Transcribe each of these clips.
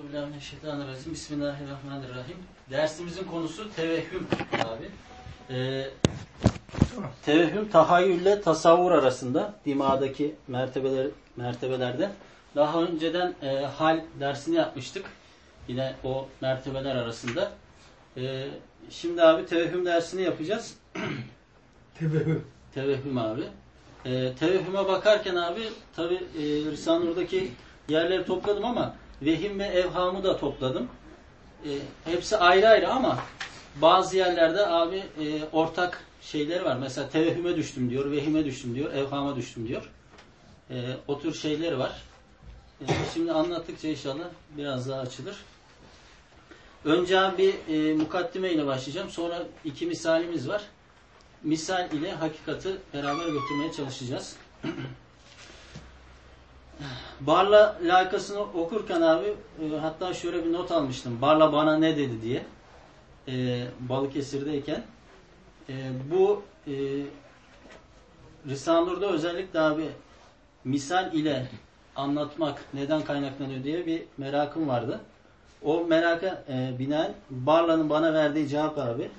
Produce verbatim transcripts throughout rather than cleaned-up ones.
Euzubillahimineşşeytanirracim. Bismillahirrahmanirrahim. Dersimizin konusu tevehhüm abi. Ee, tevehhüm tahayyülle tasavvur arasında dimadaki mertebeler mertebelerde. Daha önceden e, hal dersini yapmıştık. Yine o mertebeler arasında. E, şimdi abi tevehhüm dersini yapacağız. Tevehhüm. Tevehhüm abi. E, tevehhüme bakarken abi tabi e, Risale-i Nur'daki yerleri topladım ama vehim ve evhamı da topladım. E, hepsi ayrı ayrı ama bazı yerlerde abi e, ortak şeyleri var. Mesela tevehhüme düştüm diyor, vehime düştüm diyor, evhama düştüm diyor. E, o tür şeyleri var. E, şimdi anlattıkça inşallah biraz daha açılır. Önce abi e, mukaddime ile başlayacağım. Sonra iki misalimiz var. Misal ile hakikati beraber götürmeye çalışacağız. Barla layıkasını okurken abi e, hatta şöyle bir not almıştım. Barla bana ne dedi diye. E, Balıkesir'deyken. E, bu e, Risale-i Nur'da özellikle abi misal ile anlatmak neden kaynaklanıyor diye bir merakım vardı. O meraka e, binaen Barla'nın bana verdiği cevap abi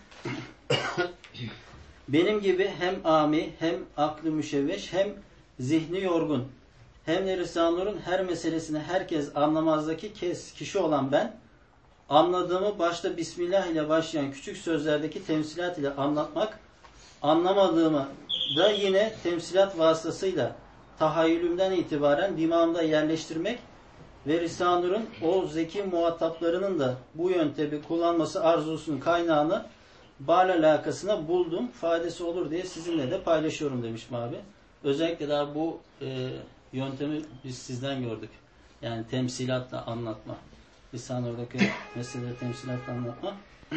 benim gibi hem ami, hem aklı müşevveş, hem zihni yorgun, hem de Risale-i Nur'un her meselesini herkes anlamazdaki kes, kişi olan ben, anladığımı başta Bismillah ile başlayan küçük sözlerdeki temsilat ile anlatmak, anlamadığımı da yine temsilat vasıtasıyla tahayyülümden itibaren dimağımda yerleştirmek ve Risale-i Nur'un o zeki muhataplarının da bu yöntemi kullanması arzusunun kaynağını Barla alakasına buldum, faydası olur diye sizinle de paylaşıyorum demişim abi. Özellikle daha bu e, yöntemi biz sizden gördük. Yani temsilatla anlatma. Risale-i Nur'daki meseleleri temsilatla anlatma.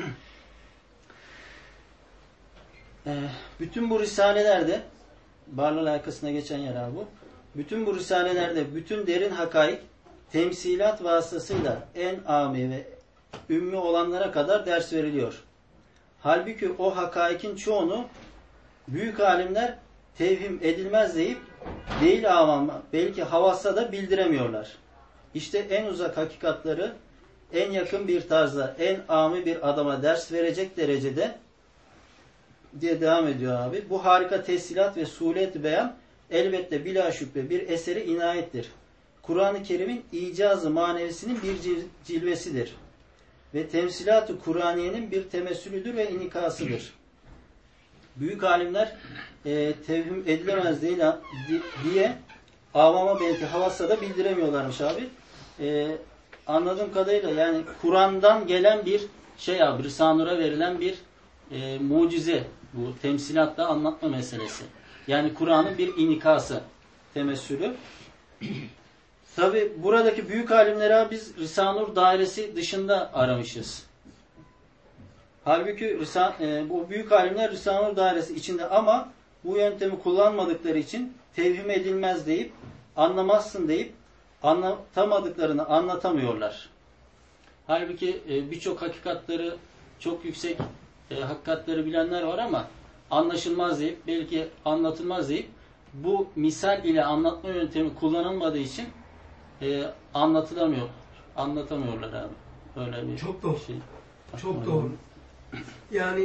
e, bütün bu risalelerde Barla alakasına geçen yer abi bu. Bütün bu risalelerde bütün derin hakaik temsilat vasıtasıyla en âmi ve ümmi olanlara kadar ders veriliyor. Halbuki o hakaikin çoğunu büyük alimler tevhim edilmez deyip değil ama belki havassa da bildiremiyorlar. İşte en uzak hakikatları en yakın bir tarzda en âmi bir adama ders verecek derecede diye devam ediyor abi. Bu harika teshilat ve sulet beyan elbette bila şüphe bir eseri inayettir. Kur'an-ı Kerim'in icazı manevisinin bir cilvesidir. Ve temsilat-ı Kur'aniyenin bir temessülüdür ve inikasıdır. Büyük alimler e, tevhim edilemez değil diye avama belki havassa da bildiremiyorlarmış abi. E, anladığım kadarıyla yani Kur'an'dan gelen bir şey abi, Risale-i Nur'a verilen bir e, mucize bu temsilatla anlatma meselesi. Yani Kur'an'ın bir inikası, temessülü. Tabi buradaki büyük alimlere biz Risale-i Nur dairesi dışında aramışız. Halbuki e, bu büyük alimler Risale-i Nur dairesi içinde ama bu yöntemi kullanmadıkları için tevhim edilmez deyip anlamazsın deyip anlatamadıklarını anlatamıyorlar. Halbuki e, birçok hakikatleri çok yüksek e, hakikatleri bilenler var ama anlaşılmaz deyip belki anlatılmaz deyip bu misal ile anlatma yöntemi kullanılmadığı için E, anlatılamıyor. Anlatamıyorlar abi. Öyle bir Çok doğru. şey. Çok doğru. Yani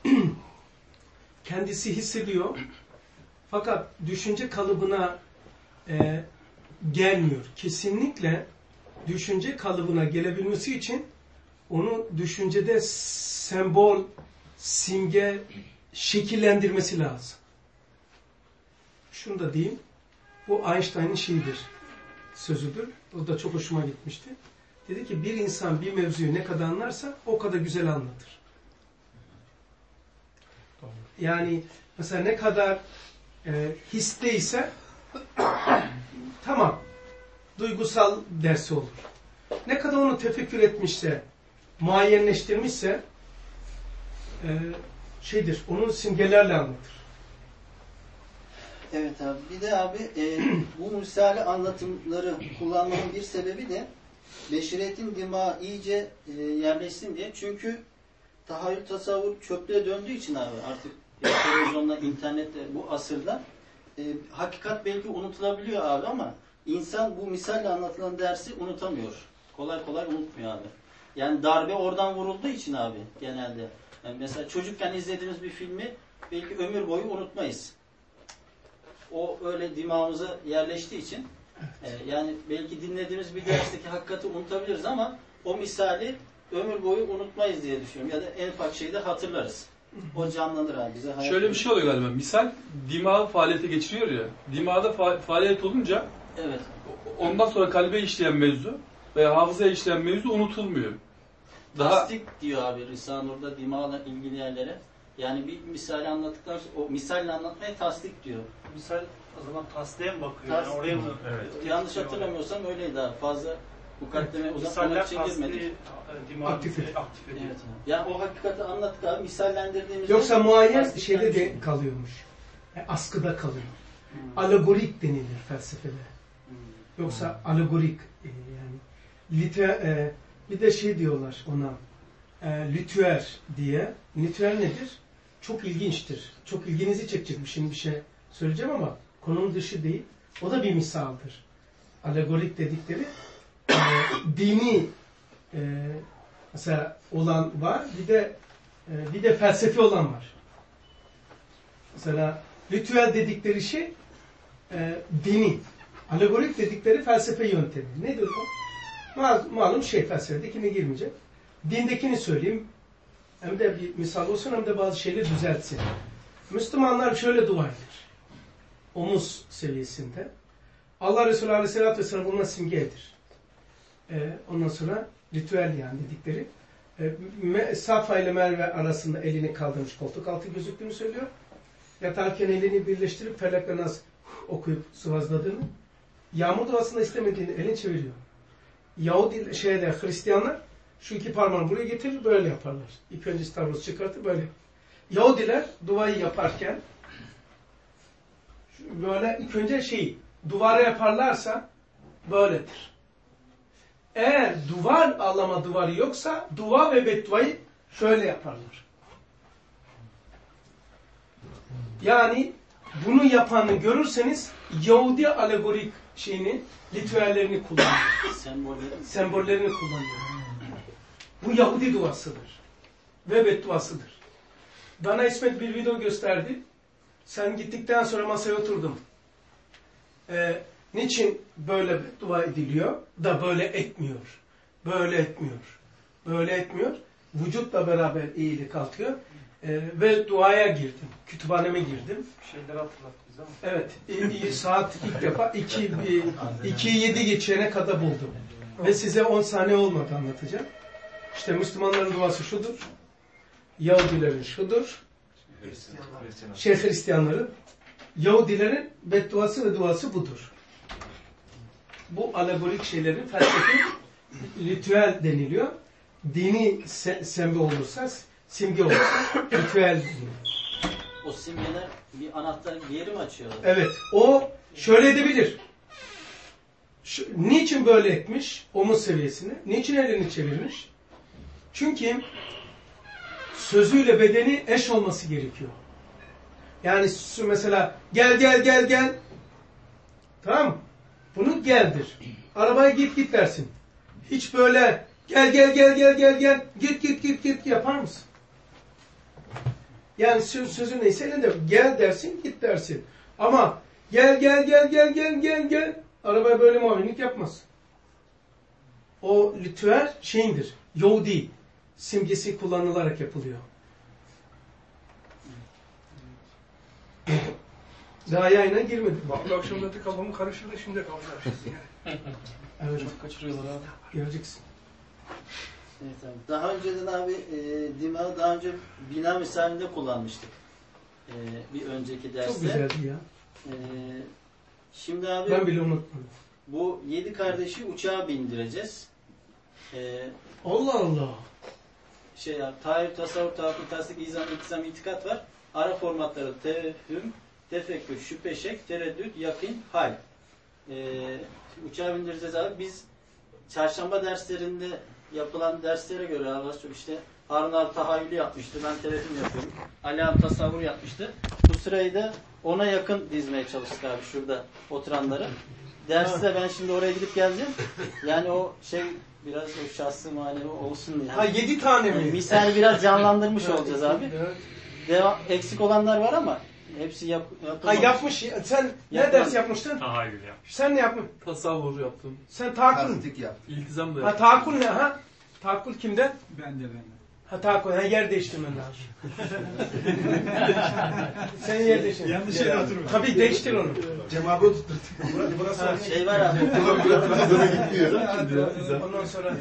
kendisi hissediyor fakat düşünce kalıbına e, gelmiyor. Kesinlikle düşünce kalıbına gelebilmesi için onu düşüncede sembol, simge şekillendirmesi lazım. Şunu da diyeyim. Bu Einstein'ın şeyidir. Sözüdür. O da çok hoşuma gitmişti. Dedi ki bir insan bir mevzuyu ne kadar anlarsa o kadar güzel anlatır. Yani mesela ne kadar e, histeyse tamam duygusal dersi olur. Ne kadar onu tefekkür etmişse, muayyenleştirmişse e, şeydir, onun simgelerle anlatır. Evet abi. Bir de abi e, bu misali anlatımları kullanmanın bir sebebi de beşeriyetin dimağı iyice e, yerleşsin diye. Çünkü tahayyül tasavvur çöplüğe döndüğü için abi artık e, televizyonla, internette bu asırda e, hakikat belki unutulabiliyor abi ama insan bu misalle anlatılan dersi unutamıyor kolay kolay unutmuyor abi. Yani darbe oradan vurulduğu için abi genelde. Yani mesela çocukken izlediğimiz bir filmi belki ömür boyu unutmayız. O öyle dimağımıza yerleştiği için e, yani belki dinlediğimiz bir dersteki hakikati unutabiliriz ama o misali ömür boyu unutmayız diye düşünüyorum. Ya da en ufak şeyi de hatırlarız. O canlanır abi bize. Şöyle bir şey oluyor galiba. Misal dimağı faaliyete geçiriyor ya. Dimağda fa- faaliyet olunca evet. Ondan sonra kalbe işleyen mevzu veya hafızaya işleyen mevzu unutulmuyor. Daha... Tasdik diyor abi Risale-i Nur'da dimağla ilgili yerlere. Yani bir misali anlattıktan sonra o misalle anlatmaya tasdik diyor. Misal o zaman tasdiğe mi bakıyor? Tas- Yani oraya mı? Evet. Yanlış hatırlamıyorsam öyleydi daha fazla mukaddeme uzatmamak Misaller için tasdiği girmedik. dimağı Aktif ediyor. aktif ediyor. Evet. Yani o hakikati anlattık abi misallendirdiğimizde Yoksa muayyen tasdikten şeyde şey- de kalıyormuş. Yani askıda kalıyor. Hmm. Alegorik denilir felsefede. Hmm. Yoksa alegorik e, yani lite, e, bir de şey diyorlar ona e, lütüer diye. Lütüer nedir? Çok ilginçtir. Çok ilginizi çekecek bir şimdi bir şey söyleyeceğim ama konunun dışı değil. O da bir misaldır. Alegorik dedikleri e, dini e, mesela olan var. Bir de e, bir de felsefi olan var. Mesela ritüel dedikleri şey e, dini. Alegorik dedikleri felsefe yöntemi. Nedir o? Mal, malum şey felsefedekine girmeyecek. Dindekini söyleyeyim. Hem de bir misal olsun hem de bazı şeyleri düzeltsin. Müslümanlar şöyle dua eder. Omuz seviyesinde. Allah Resulü Aleyhisselatü Vesselam bundan simgedir. Ee, ondan sonra ritüel yani dedikleri. Ee, Safa ile Merve arasında elini kaldırmış koltuk altı gözüktüğünü söylüyor. Yatarken elini birleştirip Felak ve Nas okuyup sıvazladığını. Yağmur duasında istemediğini elini çeviriyor. Yahudi şeyde Hristiyanlar şu iki parmağını buraya getirir böyle yaparlar. İlk önce stavros çıkartır böyle. Yahudiler duayı yaparken böyle ilk önce şey duvara yaparlarsa böyledir. Eğer duvar ağlama duvarı yoksa dua ve bedduayı şöyle yaparlar. Yani bunu yapanı görürseniz Yahudi alegorik şeyini, ritüellerini kullanıyor. Sembolleri. Sembollerini kullanıyor. Bu Yahudi duasıdır. Ve bedduasıdır. Bana İsmet bir video gösterdi. Sen gittikten sonra masaya oturdum. Ee, niçin böyle beddua ediliyor da böyle etmiyor? Böyle etmiyor. Böyle etmiyor. Vücutla beraber eğili kalkıyor. Ee, ve duaya girdim. Kütüphaneme girdim. Bir şeyler hatırlat bize ama. Evet. İyi, iyi, saat ilk defa iki yedi geçene kadar buldum. Ve size on saniye olmadı anlatacağım. İşte Müslümanların duası şudur. Yahudilerin şudur. Şey Hristiyanların. Yahudilerin bedduası ve duası budur. Bu alegorik şeylerin felsefi ritüel deniliyor. Dini se sembol olursa, simge olursa ritüel deniliyor. O simgeler bir anahtar bir yeri mi açıyor? Evet. O şöyle edebilir. Şu, niçin böyle etmiş? Omuz seviyesini. Niçin elini çevirmiş? Çünkü sözüyle bedeni eş olması gerekiyor. Yani mesela gel gel gel gel. Tamam mı? Bunu geldir. Arabaya git git dersin. Hiç böyle gel gel gel gel gel gel git git git git yapar mısın? Yani söz, sözün neyse elinde gel dersin git dersin. Ama gel gel gel gel gel gel gel arabaya böyle muavinlik yapmaz. O ritüel şeyindir. Yahudi simgesi kullanılarak yapılıyor. Daha yayına girmedik. Bu akşam da kafamı karıştırdı, şimdi kafamı karıştırdı. Evet. Çok kaçırıyorlar abi. Göreceksin. Evet abi. Daha önceden abi e, dimağı daha önce bina misalinde kullanmıştık. E, bir önceki derste. Çok güzeldi ya. E, şimdi abi Ben bile unutmadım. bu yedi kardeşi uçağa bindireceğiz. E, Allah Allah. şey ya, tahayyül, tasavvur, tahakkuk, tasdik, izan, iltizam, itikat var. Ara formatları tevhüm, tefekkür, şüphe, şek, tereddüt, yakin, hal. Ee, uçağa bindireceğiz abi. Biz çarşamba derslerinde yapılan derslere göre Allah çok işte Harun abi tahayyülü yapmıştı. Ben tevehüm yapıyorum. Ali abi tasavvur yapmıştı. Bu sırayı da ona yakın dizmeye çalıştık abi şurada oturanları. derste ben şimdi oraya gidip geleceğim. Yani o şey biraz o şahsı manevi olsun diye. Ha yedi tane Yani mi? misal biraz canlandırmış olacağız abi. Devam, eksik olanlar var ama hepsi yap, Ha yapılmamış. yapmış. Sen ne Yapmaz. ders yapmıştın? Tahayyül ya. Sen ne yaptın? Tasavvur yaptım. Sen tahakkül. Tasdik yaptı. İltizam da Ha yaptım. tahakkül ne ha? Tahakkül kimden? Ben de ben de. Ha tahakkül. Ha yer değiştirmen lazım. Sen yer değiştir. Yanlış yere oturma. Tabii değiştir onu. Cevabı tutturduk. Burası Ha, şey var abi. Trabzon'a gitmiyor. Ondan sonra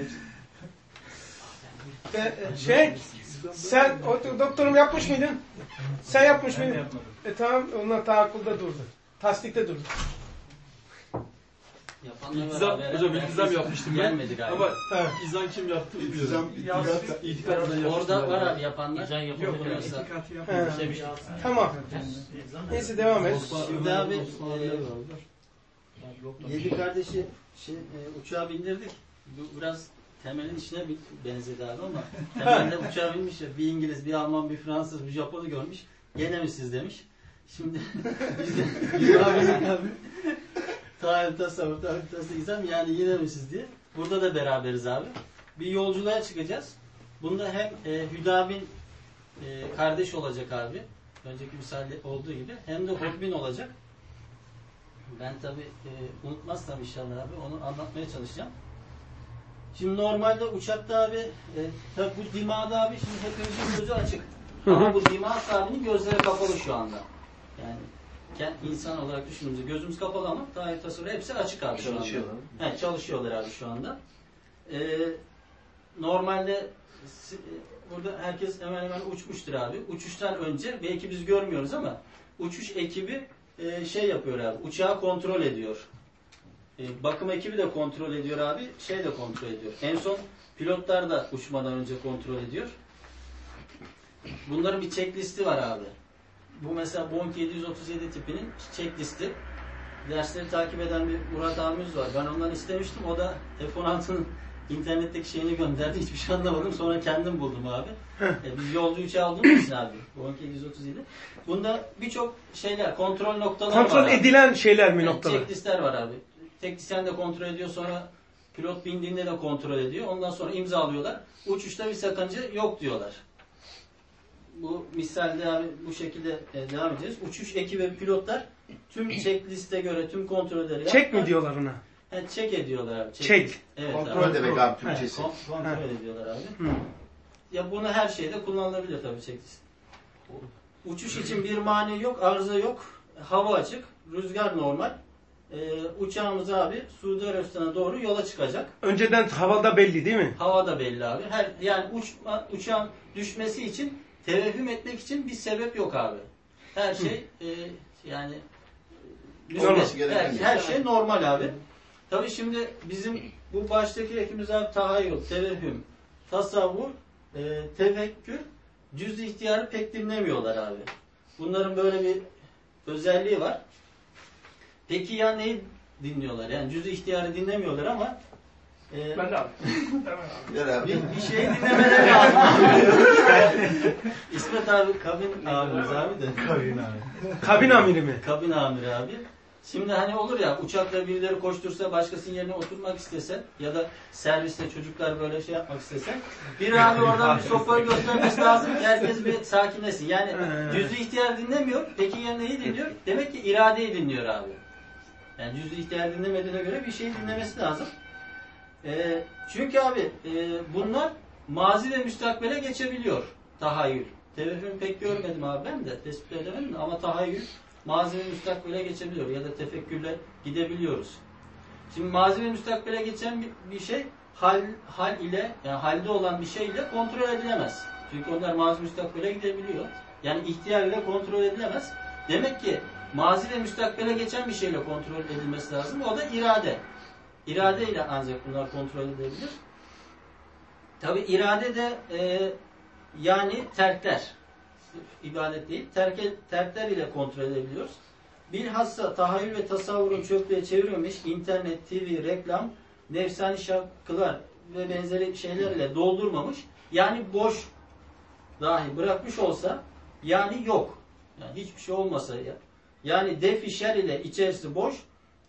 Ve, e, şey sen o doktorum yapmış mıydın? Sen yapmış Ben de mıydın? yapmadım. E tamam onlar tahakkülde durdu. Tasdikte durdu. Yapanlar var İltizam, abi, hocam herhalde. iltizam yapmıştım ben. Gelmedi galiba. Ama Evet. izan kim yaptı İltizam, bilmiyorum. iltizam. İtikadla yapmıştım. Orada var ben. abi yapanlar. İzan Yok, yapıldı. yok, Mesela- itikatı He. yapmadım. Şey bir şey. Tamam. Neyse devam et. Şimdi abi e, yedi kardeşi şey, e, uçağa bindirdik. Bu biraz temelin işine bir benzedi abi ama temelde uçağa binmiş ya. Bir İngiliz, bir Alman, bir Fransız, bir Japon'u görmüş. Gene mi siz demiş. Şimdi biz de biz abi abi tahayyül tasavvur, tahayyül tasavvur yani yine mi siz diye. Burada da beraberiz abi. Bir yolculuğa çıkacağız. Bunda hem e, Hüdamin e, kardeş olacak abi. Önceki misalde olduğu gibi. Hem de Hudbin olacak. Ben tabi e, unutmazsam inşallah abi onu anlatmaya çalışacağım. Şimdi normalde uçakta abi e, tabi bu dimağda abi şimdi hepimizin gözü açık. Ama bu dimağ sahibinin gözleri kapalı şu anda. Yani kend- insan olarak düşündüğümüzde gözümüz kapalı ama tahayyül tasavvur hepsi açık abi şu anda. Çalışıyorlar. Evet, çalışıyorlar abi şu anda. E, normalde si- e, burada herkes hemen hemen uçmuştur abi. Uçuştan önce belki biz görmüyoruz ama uçuş ekibi e, şey yapıyor abi. Uçağı kontrol ediyor. E, bakım ekibi de kontrol ediyor abi. Şey de kontrol ediyor. En son pilotlar da uçmadan önce kontrol ediyor. Bunların bir checklisti var abi. Bu mesela Boeing yedi yüz otuz yedi tipinin checklisti. Dersleri takip eden bir Murat abimiz var. Ben ondan istemiştim. O da F on altının internetteki şeyini gönderdi. Hiçbir şey anlamadım. Sonra kendim buldum abi. e, biz yolcu uçağı aldığımız için abi. Boeing yedi yüz otuz yedi. Bunda birçok şeyler, kontrol noktaları var. Kontrol abi. edilen şeyler mi Yani noktalar? checklistler var abi. Teknisyen de kontrol ediyor, sonra pilot bindiğinde de kontrol ediyor. Ondan sonra imzalıyorlar. Uçuşta bir sakınca yok diyorlar. Bu misalde abi bu şekilde e, devam edeceğiz. Uçuş ekibi ve pilotlar tüm checkliste göre tüm kontrolleri Çek yaptılar. mi diyorlar ona? Yani check ediyorlar abi. Check. Evet Kontrol abi. demek abi Türkçesi. Kon- kontrol Ha. ediyorlar abi. Hı. Ya bunu her şeyde kullanılabilir tabii checklist. Uçuş için bir mani yok, arıza yok. Hava açık, rüzgar normal. Ee, uçağımız abi Suudi Arabistan'a doğru yola çıkacak. Önceden havada belli değil mi? Hava da belli abi. Her yani uçma, uçağın düşmesi için tevehüm etmek için bir sebep yok abi. Her şey e, yani e, Olması her, gereken her şey. şey normal abi. Tabii şimdi bizim bu baştaki ekimiz abi tahayyül, tevehüm, tasavvur, e, tefekkür, cüz-i ihtiyarı pek dinlemiyorlar abi. Bunların böyle bir özelliği var. Peki ya neyi dinliyorlar? Yani cüz-i ihtiyarı dinlemiyorlar ama e, Ben de abi. Gel abi. bir, bir şey dinlemeleri lazım. İsmet abi kabin abimiz abi de. Kabin amiri mi? Kabin amiri abi. Şimdi hani olur ya uçakta birileri koştursa başkasının yerine oturmak istese ya da serviste çocuklar böyle şey yapmak istese bir abi oradan bir sopayı göstermesi lazım ki herkes bir sakinleşsin. Yani cüz-i ihtiyar dinlemiyor. Peki ya neyi dinliyor? Demek ki iradeyi dinliyor abi. Yani cüz-i ihtiyar dinlemediğine göre bir şey dinlemesi lazım. E, çünkü abi e, bunlar mazi ve müstakbele geçebiliyor. Tahayyül. Tevehüm pek görmedim abi ben de. Tespit edemedim de ama tahayyül mazi ve müstakbele geçebiliyor ya da tefekkürle gidebiliyoruz. Şimdi mazi ve müstakbele geçen bir, bir şey hal, hal ile yani halde olan bir şey ile kontrol edilemez. Çünkü onlar mazi müstakbele gidebiliyor. Yani ihtiyar ile kontrol edilemez. Demek ki mazi ve müstakbele geçen bir şeyle kontrol edilmesi lazım. O da irade. İrade ile ancak bunlar kontrol edilebilir. Tabi irade de e, yani terkler. İbadet değil. Terke, terkler ile kontrol edebiliyoruz. Bilhassa tahayyül ve tasavvurun çöplüğe çevirmemiş internet, T V, reklam, nefsani şarkılar ve benzeri şeylerle doldurmamış. Yani boş dahi bırakmış olsa yani yok. Yani hiçbir şey olmasa ya. Yani defi şer ile içerisi boş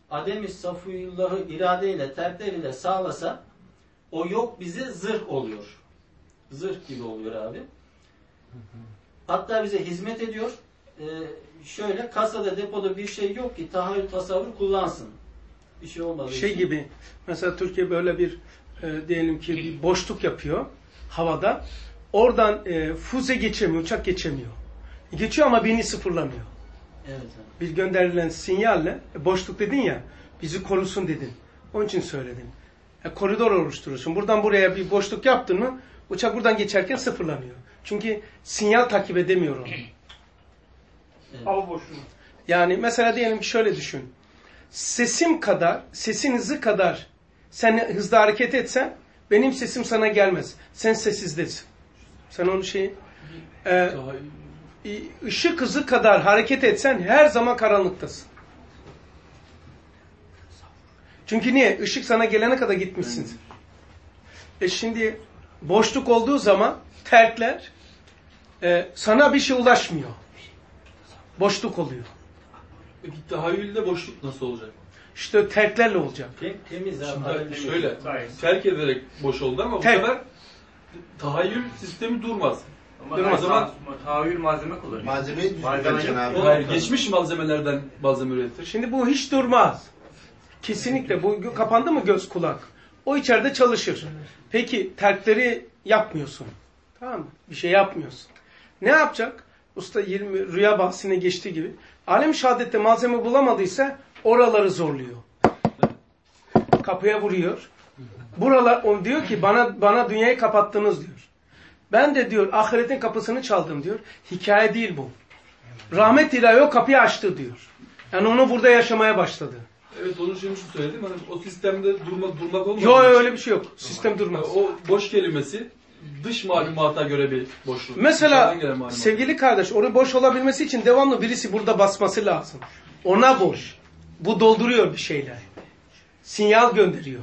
adem-i safuyullahı iradeyle, terkleriyle sağlasa o yok bize zırh oluyor. Zırh gibi oluyor abi. Hatta bize hizmet ediyor. Ee, şöyle kasada, depoda bir şey yok ki tahayyül, tasavvur kullansın. Bir şey olmadığı Şey için. gibi, mesela Türkiye böyle bir e, diyelim ki bir boşluk yapıyor havada. Oradan e, füze geçemiyor, uçak geçemiyor. Geçiyor ama beni sıfırlamıyor. Evet abi. Bir gönderilen sinyalle, e, boşluk dedin ya, bizi korusun dedin. Onun için söyledim. E, koridor oluşturursun. Buradan buraya bir boşluk yaptın mı, uçak buradan geçerken sıfırlanıyor. Çünkü sinyal takip edemiyor onu. Evet. Hava boşluğu. Yani mesela diyelim ki şöyle düşün. Sesim kadar, sesin hızı kadar sen hızlı hareket etsen benim sesim sana gelmez. Sen sessizdesin. Sen onu şey e, ışık hızı kadar hareket etsen her zaman karanlıktasın. Çünkü niye? Işık sana gelene kadar gitmişsin. E şimdi boşluk olduğu zaman terkler e, sana bir şey ulaşmıyor. Boşluk oluyor. Peki tahayyülde boşluk nasıl olacak? İşte terklerle olacak. Tem- Temiz abi. Şimdi tahayyül şöyle, Gayet. terk ederek boş oldu ama bu Terk. sefer tahayyül sistemi durmaz. Ama Değil mi? O zaman tahayyül malzeme kullanıyor. Malzemeyi Malzeme düzgün abi. o hayır, geçmiş malzemelerden malzeme üretir. Şimdi bu hiç durmaz. Kesinlikle. Bu gö- kapandı mı göz kulak? O içeride çalışır. Peki terkleri yapmıyorsun. Tamam mı? Bir şey yapmıyorsun. Ne yapacak? Usta yirmi rüya bahsine geçtiği gibi. Alem-i şehadette malzeme bulamadıysa oraları zorluyor. Kapıya vuruyor. Buralar o diyor ki bana bana dünyayı kapattınız diyor. Ben de diyor ahiretin kapısını çaldım diyor. Hikaye değil bu. Rahmet ilahi o kapıyı açtı diyor. Yani onu burada yaşamaya başladı. Evet onun için şu söyledim. Hani o sistemde durmak durmak olmadığı Yok için- öyle bir şey yok. Sistem durmaz. O boş kelimesi dış malumata göre bir boşluk. Mesela Dışarıdan gelen malumat. sevgili kardeş orada boş olabilmesi için devamlı birisi burada basması lazım. Ona boş. Bu dolduruyor bir şeyler. Sinyal gönderiyor.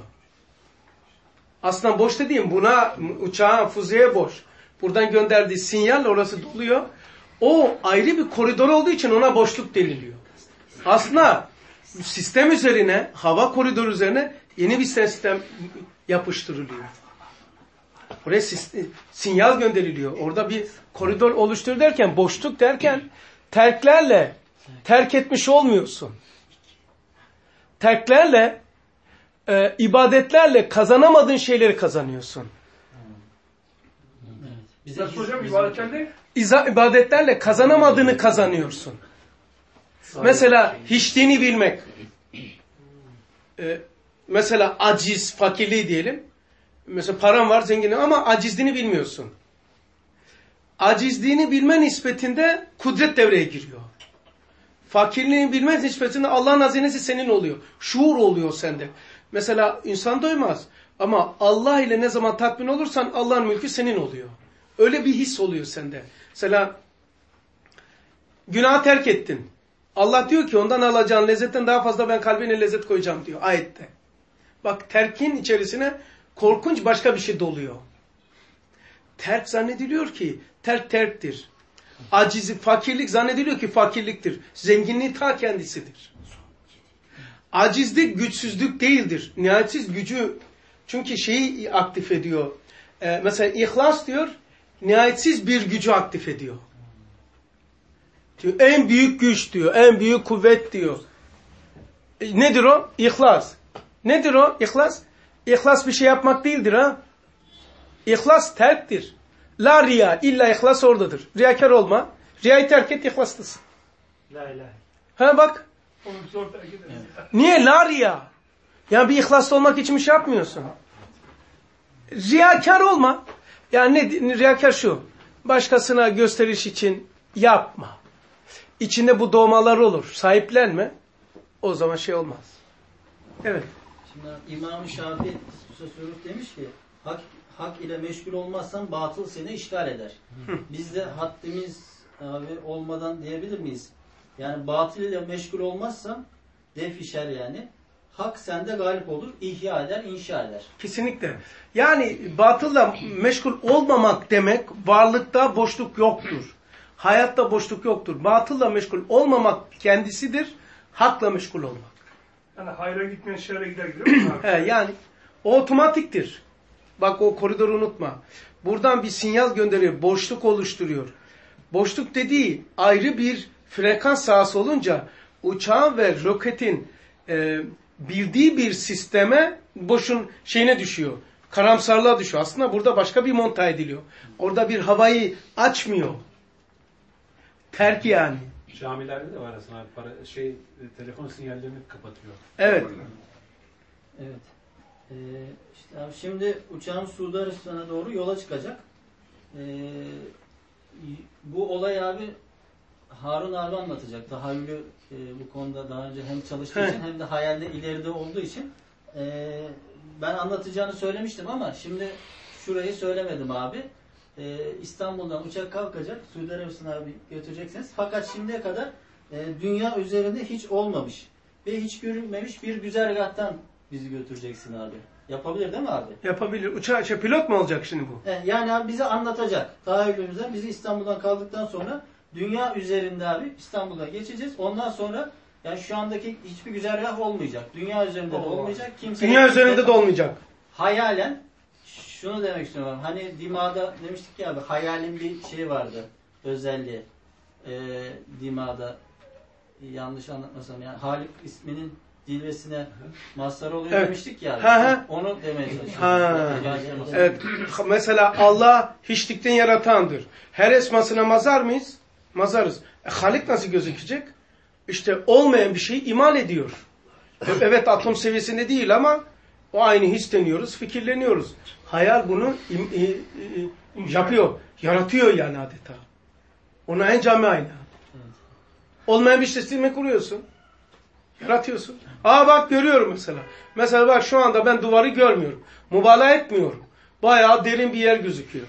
Aslında boş dediğim buna uçağın füzeye boş. Buradan gönderdiği sinyal orası doluyor. O ayrı bir koridor olduğu için ona boşluk deniliyor. Aslında sistem üzerine, hava koridoru üzerine yeni bir sistem yapıştırılıyor. Oraya sinyal gönderiliyor. Orada bir koridor oluştur derken, boşluk derken terklerle terk etmiş olmuyorsun. Terklerle, e, ibadetlerle kazanamadığın şeyleri kazanıyorsun. Evet. Bize Nasıl hocam hizmet- ibadetten de İza, ibadetlerle kazanamadığını kazanıyorsun. Mesela hiçliğini bilmek. Ee, mesela aciz, fakirliği diyelim. Mesela paran var, zenginim ama acizliğini bilmiyorsun. Acizliğini bilme nispetinde kudret devreye giriyor. Fakirliğini bilme nispetinde Allah'ın hazinesi senin oluyor. Şuur oluyor sende. Mesela insan doymaz. Ama Allah ile ne zaman tatmin olursan Allah'ın mülkü senin oluyor. Öyle bir his oluyor sende. Mesela günah terk ettin. Allah diyor ki ondan alacağın lezzetten daha fazla ben kalbine lezzet koyacağım diyor ayette. Bak terkin içerisine korkunç başka bir şey doluyor. Terk zannediliyor ki terk terktir. Acizi, fakirlik zannediliyor ki fakirliktir. Zenginliği ta kendisidir. Acizlik güçsüzlük değildir. Nihayetsiz gücü çünkü şeyi aktif ediyor. Ee, mesela ihlas diyor nihayetsiz bir gücü aktif ediyor. Diyor, en büyük güç diyor. En büyük kuvvet diyor. E, nedir o? İhlas. Nedir o? İhlas. İhlas bir şey yapmak değildir ha. İhlas terktir. La riya. İlla ihlas oradadır. Riyakar olma. Riyayı terk et ihlastasın. La ilahe. Ha bak. onu zor terk ederiz. Niye? La riya. Yani bir ihlaslı olmak için bir şey yapmıyorsun. Riyakar olma. Yani ne, riyakar şu. Başkasına gösteriş için yapma. İçinde bu doğmalar olur. Sahiplenme. O zaman şey olmaz. Evet. Şimdi İmam-ı Şafii Sözlük demiş ki hak, hak ile meşgul olmazsan batıl seni işgal eder. Biz de haddimiz abi olmadan diyebilir miyiz? Yani batıl ile meşgul olmazsan def işer yani. Hak sende galip olur, ihya eder, inşa eder. Kesinlikle. Yani batılla meşgul olmamak demek varlıkta boşluk yoktur. Hayatta boşluk yoktur. Batılla meşgul olmamak kendisidir. Hakla meşgul olmak. Yani hayra gitmeyen şerre gider gidiyor. He, yani o otomatiktir. Bak o koridoru unutma. Buradan bir sinyal gönderiyor. Boşluk oluşturuyor. Boşluk dediği ayrı bir frekans sahası olunca uçağın ve roketin e, bildiği bir sisteme boşun şeyine düşüyor. Karamsarlığa düşüyor. Aslında burada başka bir monta ediliyor. Orada bir havayı açmıyor. Terk yani. Camilerde de var aslında abi, para, şey telefon sinyallerini kapatıyor. Evet. Evet. Ee, işte abi şimdi uçağın Suudi Arabistan'a doğru yola çıkacak. Ee, bu olay abi Harun abi anlatacak. Tahayyülü e, bu konuda daha önce hem çalıştığı için hem de hayalde ileride olduğu için e, ben anlatacağını söylemiştim ama şimdi şurayı söylemedim abi. E, İstanbul'dan uçak kalkacak. Suudi Arabistan'a abi götüreceksiniz. Fakat şimdiye kadar e, dünya üzerinde hiç olmamış ve hiç görülmemiş bir güzergahtan bizi götüreceksin abi. Yapabilir değil mi abi? Yapabilir. Uçağı, şey, pilot mu olacak şimdi bu? E, yani abi bize anlatacak. Tahayyülümüzden bizi İstanbul'dan kaldıktan sonra dünya üzerinde abi İstanbul'a geçeceğiz. Ondan sonra yani şu andaki hiçbir güzergah olmayacak. Dünya üzerinde de olmayacak. Kimse Dünya üzerinde de olmayacak. Hayalen şunu demek istiyorum. Hani Dima'da demiştik ya abi hayalin bir şeyi vardı. Özelliği. Ee, Dima'da yanlış anlatmasam yani Halik isminin cilvesine mazhar oluyor Evet. demiştik ya. Ha, ha. Onu demeye çalışıyorum. Ha. Yani- Evet. Mesela Allah hiçlikten yaratandır. Her esmasına mazar mıyız? Mazarız. E, Halik nasıl gözükecek? İşte olmayan bir şeyi iman ediyor. E, Evet atom seviyesinde değil ama o aynı hisleniyoruz, fikirleniyoruz. Hayal bunu im, i, i, yapıyor. Yaratıyor yani adeta. Ona en cami ayna. Olmayan bir sistemi kuruyorsun. Yaratıyorsun. Aa bak görüyorum mesela. Mesela bak şu anda ben duvarı görmüyorum. Mübalağa etmiyorum. Bayağı derin bir yer gözüküyor.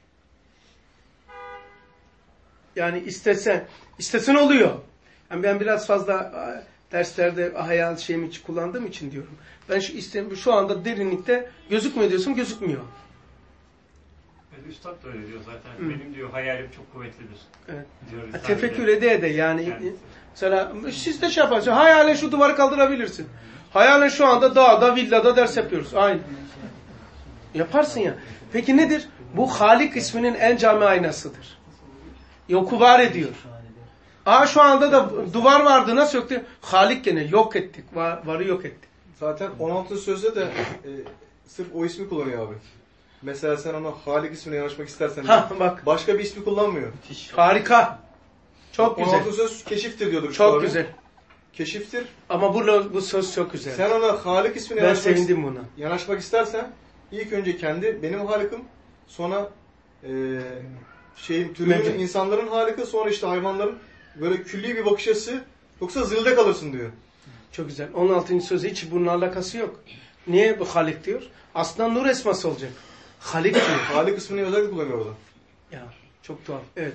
Yani istesen, istesen oluyor. Yani ben biraz fazla derslerde hayal şeyimi kullandığım için diyorum. Ben şu istem şu anda derinlikte gözükmüyor diyorsun, gözükmüyor. Evet, Üstad da öyle diyor zaten. Hı. Benim diyor hayalim çok kuvvetlidir. Evet. Diyor Ha, Risale'de. tefekkür ede de yani. Kendisi. Mesela siz de şey yaparsın. Hayalen şu duvarı kaldırabilirsin. Hayalen şu anda dağda, villada ders yapıyoruz. Aynı. Yaparsın ya. Peki nedir? Bu Halik isminin en cami aynasıdır. Yoku var ediyor. Aa şu anda da duvar vardı. Nasıl yoktu? Halik gene yok ettik. Var, varı yok ettik. Zaten on altıncı sözde de e, sırf o ismi kullanıyor abi. Mesela sen ona Halik ismine yanaşmak istersen Ha bak. başka bir ismi kullanmıyor. Harika. Çok on güzel. altıncı söz keşiftir diyorduk. Çok abi. güzel. Keşiftir. Ama bu, bu söz çok güzel. Sen ona Halik ismine Ben yanaşmak, sevindim buna. yanaşmak istersen ilk önce kendi benim Halik'im, sonra e, şeyin türünün, Mevcut. insanların Halik'i, sonra işte hayvanların böyle külli bir bakış açısı, yoksa zilde kalırsın diyor. Çok güzel. on altıncı sözü hiç bunun alakası yok. Niye bu Halik diyor? Aslında nur esması olacak. Halik diyor. Halik ismini özellikle kullanıyor orada. Ya çok tuhaf. Evet.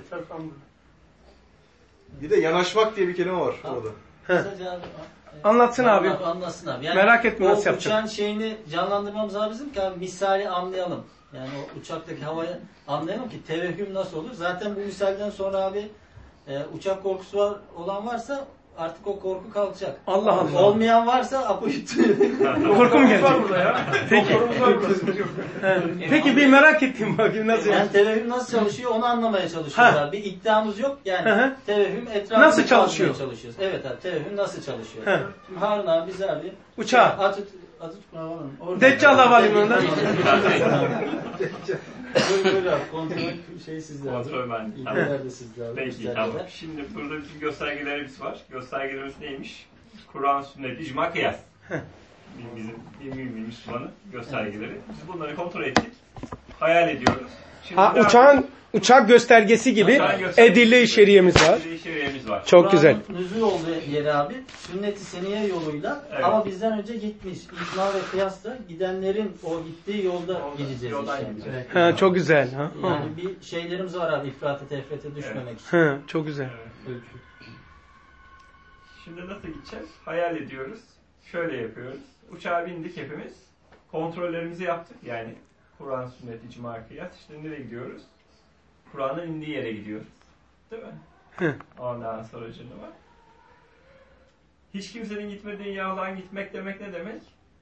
Bir de yanaşmak diye bir kelime var Ha. orada. Kısaca abi, e, Anlatsın abi. Anlatsın abi. Yani Merak etme o nasıl yapacak. uçağın şeyini canlandırmamız lazım ki abi misali anlayalım. Yani o uçaktaki havayı anlayalım ki tevehhüm nasıl olur. Zaten bu misalden sonra abi e, uçak korkusu var, olan varsa artık o korku kalkacak. Allah Allah. Olmayan varsa apo yutturuyor. Korkum geldi. Var burada ya. Peki. Doktorumuz var burada. He. Peki bir merak ettim bakayım nasıl Yani yani. tevehhüm nasıl çalışıyor onu anlamaya çalışıyoruz Ha. abi. Bir iddiamız yok. Yani Hı hı. tevehhüm etrafında Nasıl kalmaya çalışıyor? çalışıyoruz. Evet abi tevehhüm nasıl çalışıyor? He. Şimdi Harun abi bize abi Uçağı. Atatürk Atatürk Havaalanı. Orada. Deccal Havalimanı'nda. Böyle böyle abi kontrol şey sizde abi. Kontrol bende. Tamam. İlgiler de sizde abi. Peki Göstergeler. tamam. Şimdi burada bizim göstergelerimiz var. Göstergelerimiz neymiş? Kur'an, sünnet, icma, kıyas. Bizim ilmi Müslümanın göstergeleri. Biz bunları kontrol ettik. Hayal ediyoruz. Şimdi Ha ne uçağın uçak göstergesi gibi Uçağın göstergesi. edille şeriyemiz var. Bir şeriyemiz var. Çok güzel. Kur'an'ın nüzul olduğu yeri abi sünnet-i seniye yoluyla Evet. ama bizden önce gitmiş. İcma ve kıyasla gidenlerin o gittiği yolda Yolda- gideceğiz. yoldan işte. gideceğiz. Evet. Ha, çok güzel. Ha. Yani bir şeylerimiz var abi ifrata tefrete düşmemek için. Ha, çok güzel. Evet. Şimdi nasıl gideceğiz? Hayal ediyoruz. Şöyle yapıyoruz. Uçağa bindik hepimiz. Kontrollerimizi yaptık. Yani Kur'an, sünnet, icma, kıyas. İşte nereye gidiyoruz? Kur'an'ın indiği yere gidiyoruz. Değil mi? Hı. Ondan sonra var. Hiç kimsenin gitmediği yağdan gitmek demek ne demek?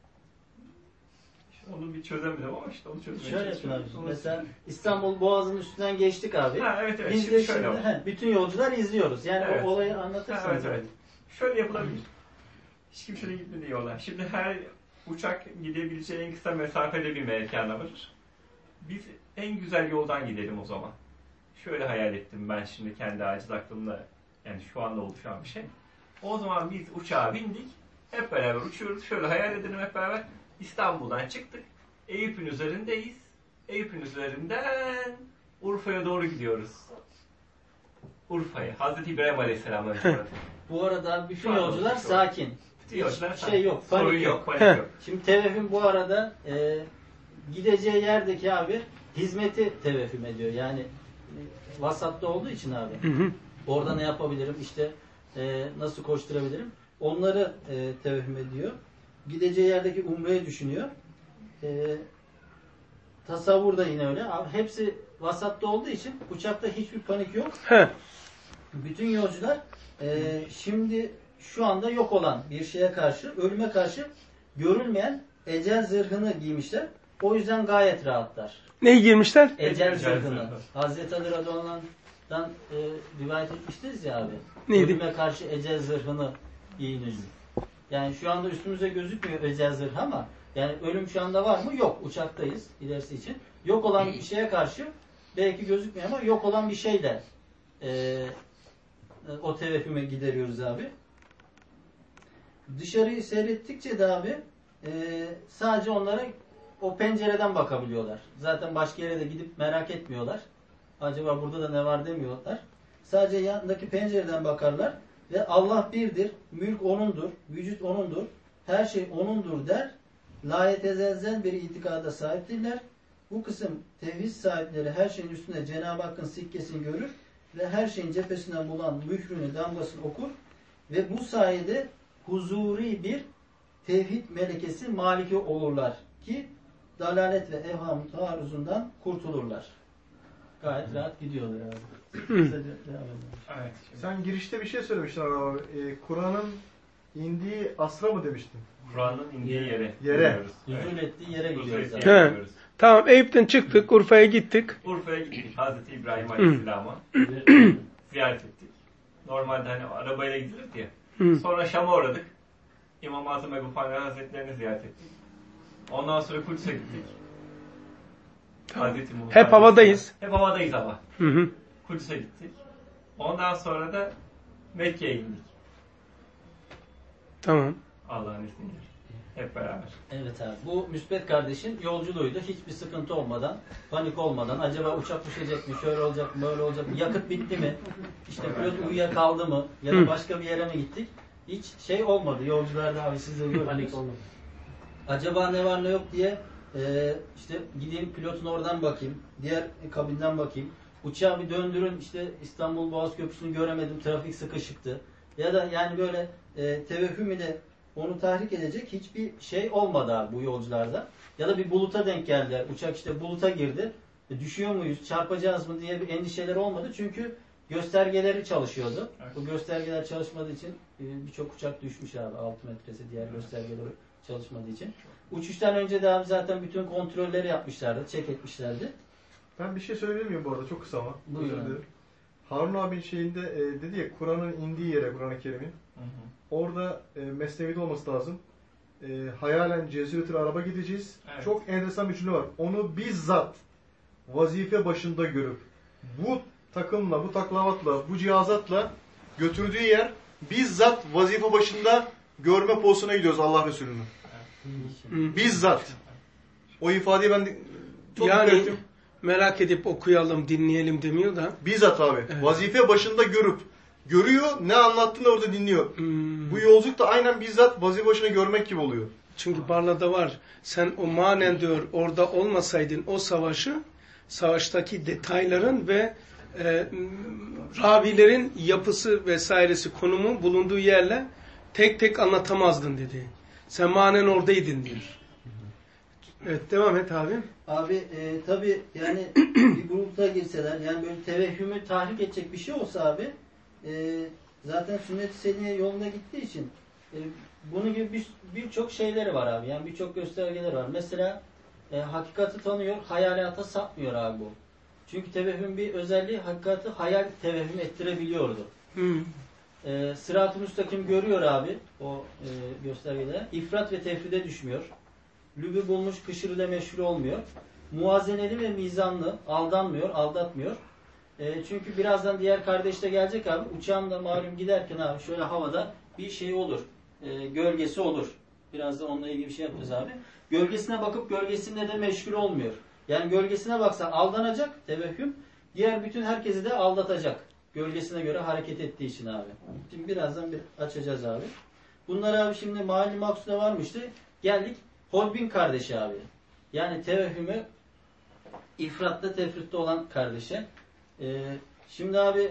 İşte onu bir çözemedim ama işte onu çözmeye Şöyle yapın abi. çalışıyorum. Mesela İstanbul Boğazı'nın üstünden geçtik abi. Ha, evet evet. Biz Şimdi de şöyle şimdi oldu. he, bütün yolcular izliyoruz. Yani Evet. o olayı Ha, anlatırsanız. evet evet. Şöyle yapılabilir. Hiç kimsenin gitmediği yollar. Şimdi her uçak gidebileceği en kısa mesafede bir mekana varır. Biz en güzel yoldan gidelim o zaman. Şöyle hayal ettim ben şimdi kendi aciz aklımda, yani şu anda oluşan bir şey. O zaman biz uçağa bindik, hep beraber uçuyoruz. Şöyle hayal edelim hep beraber. İstanbul'dan çıktık, Eyüp'ün üzerindeyiz. Eyüp'ün üzerinden Urfa'ya doğru gidiyoruz. Urfa'ya. Hazreti İbrahim Aleyhisselam'ın orada. Bu arada bütün Şu an yolcular olmuş, sakin. Bütün yolcular Hiçbir sakin. şey yok, Sorun panik yok, yok. panik Heh. yok. Şimdi tevehüm bu arada e, gideceği yerdeki abi hizmeti tevehüm ediyor. Yani e, vasatta olduğu için abi. Hı hı. Orada ne yapabilirim, işte e, nasıl koşturabilirim, onları e, tevehüm ediyor. Gideceği yerdeki umreyi düşünüyor. E, tasavvur da yine öyle. Abi, hepsi vasatta olduğu için uçakta hiçbir panik yok. He. Bütün yolcular e, şimdi şu anda yok olan bir şeye karşı, ölüme karşı görülmeyen ecel zırhını giymişler. O yüzden gayet rahatlar. Neyi girmişler? Ecel Ecel zırhını. zırhı. Hazreti Ali radıyallahu e, rivayet etmiştiniz ya abi. Neydi? Ölüme karşı ecel zırhını giyiniz. Yani şu anda üstümüze gözükmüyor ecel zırhı ama yani ölüm şu anda var mı? Yok. Uçaktayız ilerisi için. Yok olan bir şeye karşı belki gözükmüyor ama yok olan bir şeyle e, o tevehhüme gideriyoruz abi. Dışarıyı seyrettikçe de abi e, sadece onlara o pencereden bakabiliyorlar. Zaten başka yere de gidip merak etmiyorlar. Acaba burada da ne var demiyorlar. Sadece yanındaki pencereden bakarlar ve Allah birdir, mülk O'nundur, vücut O'nundur, her şey O'nundur der. La yetezelzel bir itikada sahiptirler. Bu kısım tevhid sahipleri her şeyin üstünde Cenab-ı Hakk'ın sikkesini görür ve her şeyin cephesinden bulan mührünü, damgasını okur ve bu sayede huzuri bir tevhid melekesi maliki olurlar ki dalalet ve evham taarruzundan kurtulurlar. Gayet rahat gidiyorlar abi. Kısaca devam edelim. Evet. Sen girişte bir şey söylemiştin abi. Ee, Kur'an'ın indiği asra mı demiştin? Kur'an'ın indiği yere. Yere. gidiyoruz. Huzur ettiği yere Huzur gidiyoruz ettiği abi. yere He. gidiyoruz. Tamam, Eyüp'ten çıktık, Urfa'ya gittik. Urfa'ya gittik. Hazreti İbrahim Aleyhisselam'a ziyaret ettik. Normalde hani arabayla gidilirdi ya. Hı. Sonra Şam'a uğradık. İmam-ı Azam Ebu Hanife Hazretlerini ziyaret ettik. Ondan sonra Kudüs'e gittik. Hazreti Muhammed Hep havadayız. Hep havadayız ama. Hı hı. Kudüs'e gittik. Ondan sonra da Mekke'ye indik. Tamam. Allah'ın izniyle. Hep beraber. Evet abi. Bu müsbet kardeşin yolculuğuydu. Hiçbir sıkıntı olmadan, panik olmadan, acaba uçak düşecek mi, şöyle olacak mı, böyle olacak mı, yakıt bitti mi, işte pilot uyuyakaldı mı ya da başka bir yere mi gittik? Hiç şey olmadı. Yolcularda abi siz de panik olmadı. Acaba ne var ne yok diye e, işte gideyim pilotun oradan bakayım, diğer kabinden bakayım. Uçağı bir döndürün, işte İstanbul Boğaz Köprüsü'nü göremedim, trafik sıkışıktı. Ya da yani böyle e, tevehhüm ile onu tahrik edecek hiçbir şey olmadı abi bu yolcularda. Ya da bir buluta denk geldiler. Uçak işte buluta girdi. E, düşüyor muyuz, çarpacağız mı diye bir endişeleri olmadı. Çünkü göstergeleri çalışıyordu. Evet. Bu göstergeler çalışmadığı için e, birçok uçak düşmüş abi. Altı metresi diğer göstergeleri çalışmadığı için. Uçuştan önce de abi zaten bütün kontrolleri yapmışlardı. Çek etmişlerdi. Ben bir şey söyleyebilir miyim bu arada? Çok kısa ama. Buyurun Özür abi. dilerim. Harun abinin şeyinde e, dedi ya Kur'an'ın indiği yere, Kur'an-ı Kerim'in. Hı hı. Orada e, Mesnevi'de olması lazım. E, hayalen Ceziretül Arab'a gideceğiz. Evet. Çok enteresan bir cümle var. Onu bizzat vazife başında görüp bu takımla, bu taklavatla, bu cihazatla götürdüğü yer bizzat vazife başında görme pozisyona gidiyoruz Allah Resulü'nün. Hı. Bizzat. O ifadeyi ben de çok Yani dikkat ettim. merak edip okuyalım, dinleyelim demiyor da. Bizzat abi. Evet. Vazife başında görüp görüyor, ne anlattığını orada dinliyor. Hmm. Bu yolculuk da aynen bizzat vazife başına görmek gibi oluyor. Çünkü Barla'da var. Sen o manen diyor orada olmasaydın o savaşı, savaştaki detayların ve e, ravilerin yapısı vesairesi, konumu bulunduğu yerle tek tek anlatamazdın dedi. Sen manen oradaydın diyor. Evet, devam et abi. Abi e, tabi yani bir grupta girseler yani böyle tevehhümü tahrik edecek bir şey olsa abi e, zaten sünnet-i seniye yoluna gittiği için e, bunun gibi bir- birçok şeyleri var abi. Yani birçok göstergeleri var. Mesela e, hakikati tanıyor, hayalata sapmıyor abi bu. Çünkü tevehhüm bir özelliği hakikati hayal tevehhüm ettirebiliyordu. Hmm. E, Sırat-ı müstakim görüyor abi o e, göstergelere. İfrat ve tefride düşmüyor. Lübü bulmuş kışır ile meşhur olmuyor. Muazeneli ve mizanlı, aldanmıyor, aldatmıyor. E, çünkü birazdan diğer kardeş de gelecek abi. Uçağımda malum giderken abi şöyle havada bir şey olur. E, gölgesi olur. Biraz da onunla ilgili bir şey yapacağız abi. Gölgesine bakıp gölgesinde de meşgul olmuyor. Yani gölgesine baksa aldanacak tevehhüm. Diğer bütün herkesi de aldatacak. Gölgesine göre hareket ettiği için abi. Şimdi birazdan bir açacağız abi. Bunlar abi şimdi mahalli maksuda varmıştı. Geldik Holbin kardeşi abi. Yani tevehhümü ifratta tefritte olan kardeşe. Ee, şimdi abi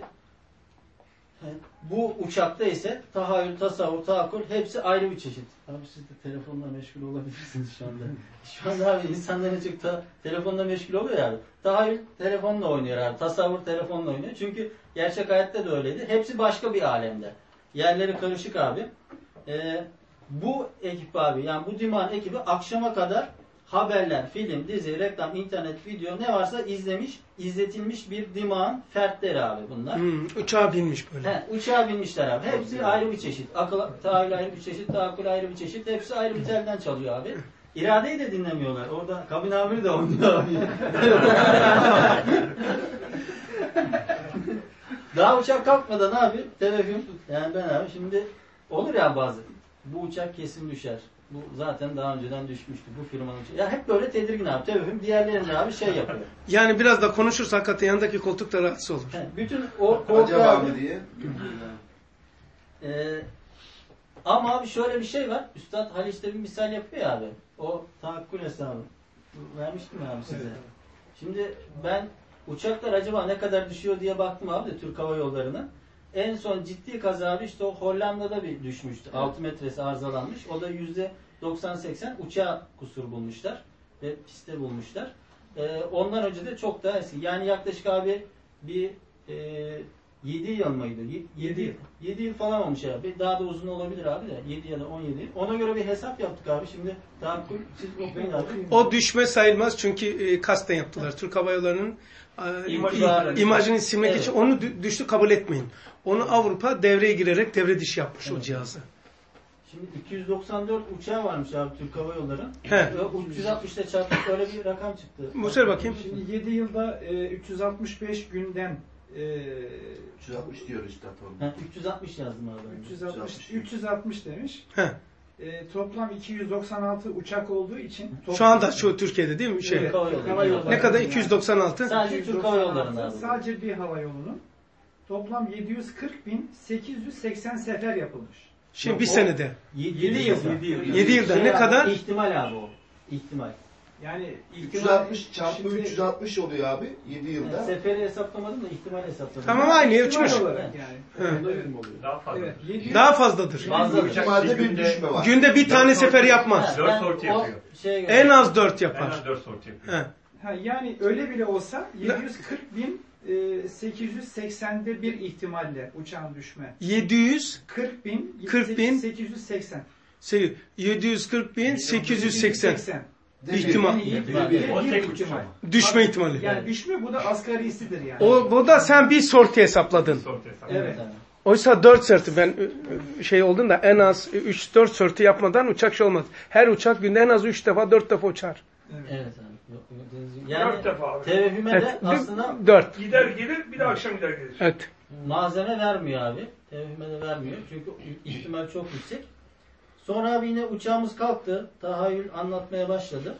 bu uçakta ise tahayyül, tasavvur, taakkul hepsi ayrı bir çeşit. Abi siz de telefonla meşgul olabilirsiniz şu anda. Şu anda abi insanlar çok ta, telefonla meşgul oluyor abi. Tahayyül telefonla oynuyor abi. Tasavvur telefonla oynuyor. Çünkü gerçek hayatta da öyleydi. Hepsi başka bir alemde. Yerleri karışık abi. Ee, bu ekip abi yani bu Diman ekibi akşama kadar haberler, film, dizi, reklam, internet, video ne varsa izlemiş, izletilmiş bir Diman fertleri abi bunlar. Hmm, uçağa binmiş böyle. He, uçağa binmişler abi. Hepsi ayrı bir çeşit. Akıl, tahayyül ayrı bir çeşit, taakkul ayrı bir çeşit. Hepsi ayrı bir telden çalıyor abi. İradeyi de dinlemiyorlar. Orada kabin amiri de oynuyor abi. Daha uçak kalkmadan abi tevehhüm yani ben abi şimdi olur ya bazı bu uçak kesin düşer. Bu zaten daha önceden düşmüştü. Bu firmanın uçağı. Ya hep böyle tedirgin abi. Tevehhüm diğerlerinde abi şey yapıyor. Yani biraz da konuşursa hakikaten yanındaki koltuk da rahatsız olur. He, bütün o korku Acaba abi. mı diye. Ee, ama abi şöyle bir şey var. Üstad Haliç'te bir misal yapıyor abi. O taakkul hesabı. Vermiştim ya abi size. Şimdi ben uçaklar acaba ne kadar düşüyor diye baktım abi de Türk Hava Yolları'na. En son ciddi kaza abi işte o Hollanda'da bir düşmüştü. altı metresi arızalanmış. O da yüzde doksan seksen uçağa kusur bulmuşlar. Ve piste bulmuşlar. Ee, ondan önce de çok daha eski. Yani yaklaşık abi bir e, yedi yıl mıydı? yedi yıl. yedi yıl falan olmuş abi. Daha da uzun olabilir abi de. yedi ya da on yedi yıl. Ona göre bir hesap yaptık abi. Şimdi daha siz okuyun abi. O düşme sayılmaz çünkü e, kasten yaptılar. Türk Hava Yolları'nın e, İmajı- imajını silmek Evet. için onu dü- düştü kabul etmeyin. Onu Avrupa devreye girerek devre dışı yapmış Evet. o cihazı. Şimdi iki yüz doksan dört uçağı varmış abi Türk Hava Yolları. He. üç yüz altmışla çarpıp öyle bir rakam çıktı. Bu sefer bakayım. Şimdi yedi yılda e, üç yüz altmış beş günden e, üç yüz altmış diyor işte torun. Ha, üç yüz altmış yazdım abi. üç yüz altmış, üç yüz altmış demiş. Heh. E, toplam iki yüz doksan altı uçak olduğu için toplam, Şu anda şu Türkiye'de değil mi? Şey. Evet, Hava Türk Yolları. Hava Yolları. Ne kadar? iki yüz doksan altı. Sadece Türk Hava Yolları'nda abi. Sadece bir hava yolunun toplam yedi yüz kırk bin sekiz yüz seksen sefer yapılmış. Şimdi bir senede. yedi Yedi yılda. yıl, yedi yıl. Yedi yılda ne abi, kadar? İhtimal abi o. İhtimal. Yani üç yüz altmış çarpı Şimdi- üç yüz altmış oluyor abi yedi yılda. Yani seferi hesaplamadım da ihtimal hesapladım. Tamam aynı ihtimal uçmuş. olarak yani. Hı. Daha fazla. Evet, yedi yüz Daha fazladır. Fazla. Bu ihtimalde bir düşme var. Günde bir tane sefer yapmaz. Dört Ben sorti o yapıyor. şeye göre- En az dört En yapar. az dört sorti yapıyor. He. Ha, yani öyle bile olsa yedi yüz kırk bin e, sekiz yüz seksende bir ihtimalle uçağın düşme. yedi yüz kırk bin, kırk bin, sekiz yüz seksen. şey, yedi yüz kırk bin sekiz yüz seksen Değil mi? ihtimal. Yani yedi- İhtimal. bir- O bir tek ihtimal. uçak. Düşme ihtimali. Yani düşme bu da asgarisidir yani. O bu da sen bir sorti hesapladın. Sorti hesap. Evet abi. Oysa dört sorti ben e, şey oldum da en az üç dört sorti yapmadan uçak şey olmaz. Her uçak günde en az üç defa dört defa uçar. Evet abi. Yok, yok, deniz- Yani Dört defa abi. tevehhüme Evet. de aslında dört. Gider gelir bir de akşam gider gelir. Evet. malzeme vermiyor abi. Tevehhüme de vermiyor. Çünkü ihtimal çok yüksek. Sonra abi yine uçağımız kalktı. Tahayyül anlatmaya başladı.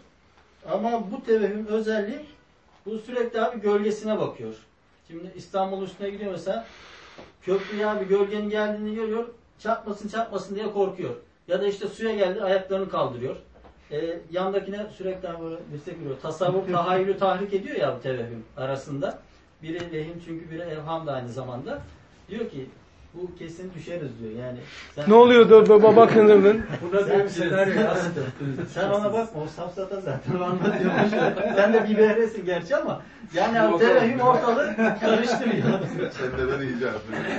Ama bu tevehhüm özelliği bu sürekli abi gölgesine bakıyor. Şimdi İstanbul üstüne gidiyor mesela köprüye abi gölgenin geldiğini görüyor. Çarpmasın çarpmasın diye korkuyor. Ya da işte suya geldi ayaklarını kaldırıyor. Ee, yandakine sürekli abi böyle destek veriyor. Tasavvur tahayyülü tahrik ediyor ya bu tevehhüm arasında. Biri lehim çünkü biri evham da aynı zamanda. Diyor ki bu kesin düşeriz diyor. Yani sen, Ne oluyordu baba bakın. Buna sen, senaryo aslında. Sen ona bak, o safsata zaten o anlatıyormuş. Sen de bir behresin gerçi ama yani abi, tevehüm ortalığı karıştırıyor. Sen de ben iyice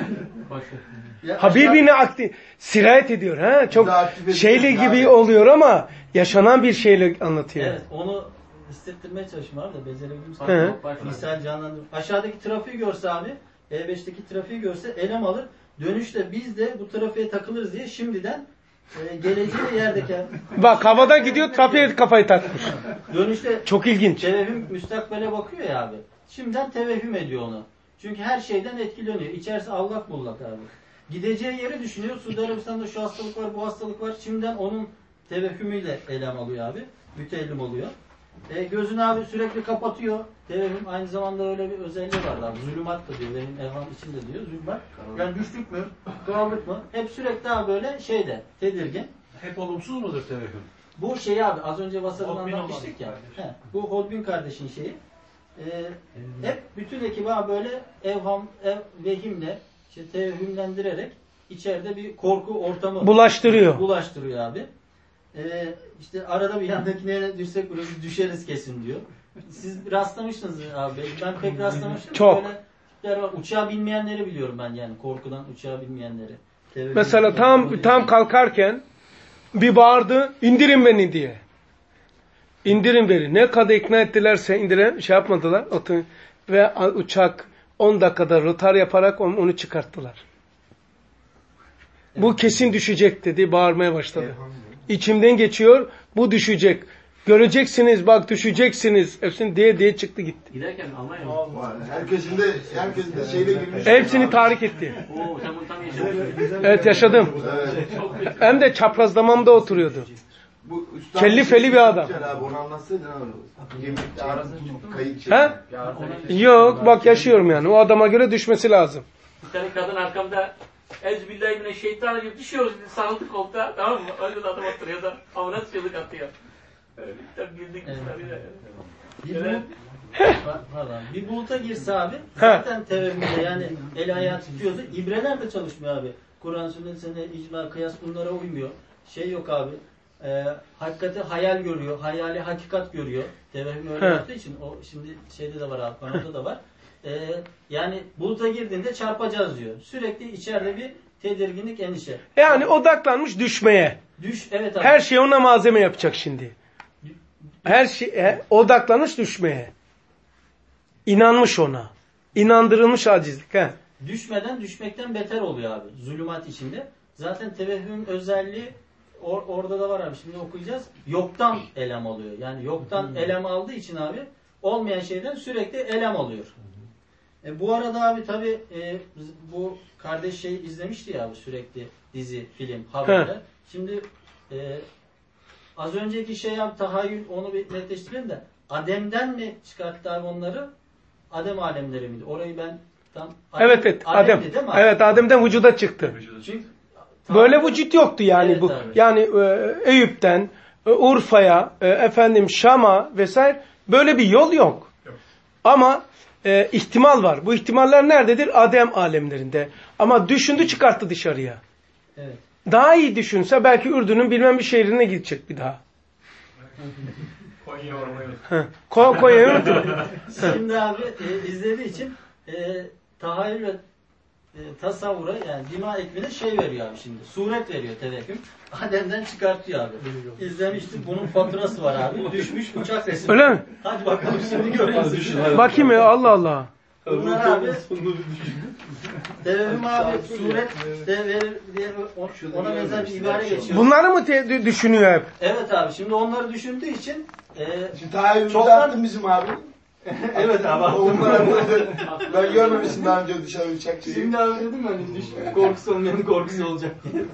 Ha birbirine aktif, sirayet ediyor ha. Çok şeyle gibi oluyor ama yaşanan bir şeyle anlatıyor. Evet, onu hissettirmeye çalışıyorum abi da becerebilmiş. Misal canlandır. Aşağıdaki trafiği görse abi, E beşteki trafiği görse elem alır. Dönüşte biz de bu trafiğe takılırız diye şimdiden e, geleceği yerdeki... Bak havada gidiyor, trafiğe kafayı takmış. Dönüşte çok ilginç. Tevehüm müstakbele bakıyor ya abi. Şimdiden tevehüm ediyor onu. Çünkü her şeyden etkileniyor. İçerisi allak bullak abi. Gideceği yeri düşünüyor. Suudi Arabistan'da şu hastalık var, bu hastalık var. Şimdiden onun tevehümüyle elem alıyor abi. Mütellim oluyor. E, gözünü abi sürekli kapatıyor. Tevehüm aynı zamanda öyle bir özelliği var abi. Zulümat da diyor. Benim evham içinde diyor. Zulümat. Yani düştük mü? Kaldık mı? Hep sürekli abi böyle şeyde. Tedirgin. Hep olumsuz mudur tevehüm? Bu şeyi abi az önce Vasat'ın anlatmıştık ya. He, bu Hodbin kardeşin şeyi. E, hep bütün ekibi abi böyle evham, ev, vehimle işte tevehümlendirerek içeride bir korku ortamı bulaştırıyor. Bulaştırıyor abi. Ee, işte arada bir yandakine düşsek burası düşeriz kesin diyor. Siz rastlamışsınız abi. Ben pek rastlamıştım. Çok. Böyle var. Uçağa binmeyenleri biliyorum ben yani. Korkudan uçağa binmeyenleri. Tevehüm Mesela tam tam kalkarken bir bağırdı, indirin beni diye. İndirin beni. Ne kadar ikna ettilerse indiren şey yapmadılar. Ve uçak on dakikada rotar yaparak onu çıkarttılar. Bu kesin düşecek dedi. Bağırmaya başladı. İçimden geçiyor. Bu düşecek. Göreceksiniz bak düşeceksiniz. Hepsini diye diye çıktı gitti. Giderken Almanya. Herkesin de herkesin de şeyle girmiş. Hepsini tahrik etti. Oo, sen bunu tam yaşamışsın. Evet yaşadım. Evet. Hem de çaprazlamamda oturuyordu. Bu Kelli feli bir adam. Abi onu anlatsaydın abi. Gemlikte kayık Ha? Yok bak yaşıyorum yani. O adama göre düşmesi lazım. Bir tane kadın arkamda Euzubillahimineşşeytanirracim düşüyoruz dedi, sarıldı koltuğa, tamam mı? Öyle de adam oturuyor da ama nasıl çığlık atıyor. Öyle bir güldük biz tabii. Bir, bulut, pardon, bir buluta girse abi zaten tevehümde yani el ayağı tutuyordu. İbreler de çalışmıyor abi. Kur'an, sünnet, sene, icma, kıyas bunlara uymuyor. Şey yok abi. E, hakikati hayal görüyor. Hayali hakikat görüyor. Tevehüm öyle yaptığı için o şimdi şeyde de var abi. Kanalda da var. E, yani buluta girdiğinde çarpacağız diyor. Sürekli içeride bir tedirginlik, endişe. Yani odaklanmış düşmeye. Düş, evet abi. Her şey ona malzeme yapacak şimdi. Her şey he, odaklanmış düşmeye. İnanmış ona. İnandırılmış acizlik. He. Düşmeden düşmekten beter oluyor abi. Zulümat içinde. Zaten tevehhüm özelliği or, orada da var abi. Şimdi okuyacağız. Yoktan elem alıyor. Yani yoktan hmm. elem aldığı için abi olmayan şeyden sürekli elem alıyor. E, bu arada abi tabi e, bu kardeş şey izlemişti ya abi sürekli dizi, film, haberler. Şimdi e, az önceki şey abi tahayyül onu bir netleştirelim de Adem'den mi çıkarttı abi onları? Adem alemleri miydi? Orayı ben tam Adem, evet evet Adem. Adem. Evet Adem'den vücuda çıktı. Çünkü, böyle vücut yoktu yani evet, bu. Abi. Yani e, Eyüp'ten e, Urfa'ya, e, efendim Şam'a vesaire böyle bir yol yok. yok. Ama e, ihtimal var. Bu ihtimaller nerededir? Adem alemlerinde. Ama düşündü çıkarttı dışarıya. Evet. Daha iyi düşünse belki Ürdün'ün bilmem bir şehrine gidecek bir daha. Konya'yı unuttum. Konya'yı unuttum. Şimdi abi e, izlediği için e, tahayyül ve e, tasavvura yani dima ekmine şey veriyor abi şimdi. Suret veriyor tevehhüm. Adem'den çıkartıyor abi. İzlemiştik. Bunun faturası var abi. Düşmüş uçak resmi. Öyle mi? Hadi bakalım şimdi görüyoruz. Bakayım ya Allah Allah. Bunlar abi tevehhüm abi suret de verir diye ona benzer bir ibare geçiyor. Bunları mı te- düşünüyor hep? Evet abi. Şimdi onları düşündüğü için e, şimdi tahayyülümüzü çoktan... attın bizim abi. Evet abi. Onlara ben görmemişim daha önce dışarı uçak şeyi. Şimdi abi dedim hani düş, korkusu olmayanın korkusu olacak diye.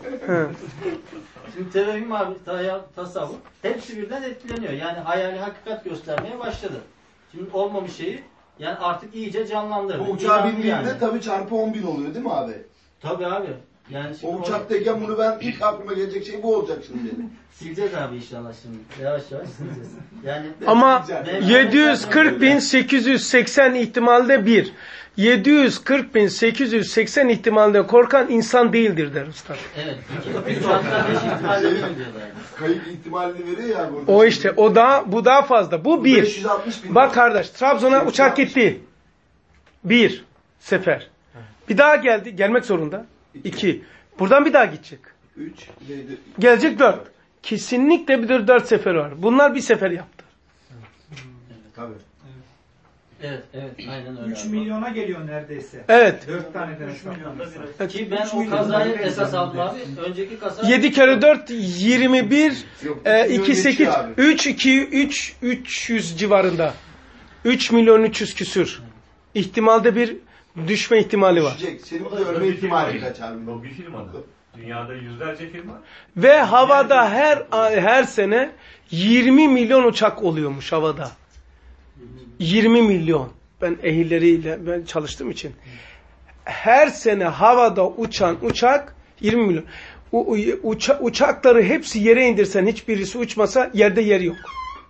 Şimdi tevehhüm abi, tasavvur hepsi birden etkileniyor. Yani hayali hakikat göstermeye başladı. Şimdi olmamış şeyi yani artık iyice canlandırdı. Bu uçağa bindiğinde yani. tabii çarpı on bin oluyor değil mi abi? Tabii abi. Yani o uçaktayken o... bunu ben ilk aklıma gelecek şey bu olacak şimdi. Sileceğiz abi inşallah şimdi. Yavaş yavaş sileceğiz. Yani ama yedi yüz kırk bin sekiz yüz seksen ihtimalde bir. yedi yüz kırk bin sekiz yüz seksen ihtimalinden korkan insan değildir der usta. Evet. üç hatta beş ihtimalle mi diyorlar? Kayıp ihtimalini veriyor ya burada. O işte o daha bu daha fazla. Bu bir. beş yüz altmış bin. Bak kardeş, Trabzon'a uçak gitti. Bir sefer. Bir daha geldi. Gelmek zorunda. İki. Buradan bir daha gidecek. Üç. Neydi? Gelecek dört. Kesinlikle bir dört sefer var. Bunlar bir sefer yaptı. Tabii. Evet, evet, aynen öyle. üç milyona geliyor neredeyse. Evet. dört tane de hesaplanırsa. Ki ben o kazayı esas aldım abi. Önceki kaza... yedi kere dört yirmi bir Yok, e, iki sekiz geçiyor abi. üç iki üç üç yüz civarında. üç milyon üç yüz küsür. İhtimalde bir düşme ihtimali var. Düşecek. Senin burada ölme ihtimali kaç abi? O bir film adı. Dünyada yüzlerce film var. Ve havada her her sene yirmi milyon uçak oluyormuş havada. yirmi milyon. Ben ehilleriyle ben çalıştığım için. Her sene havada uçan uçak yirmi milyon. U, uça, uçakları hepsi yere indirsen hiçbirisi uçmasa yerde yer yok.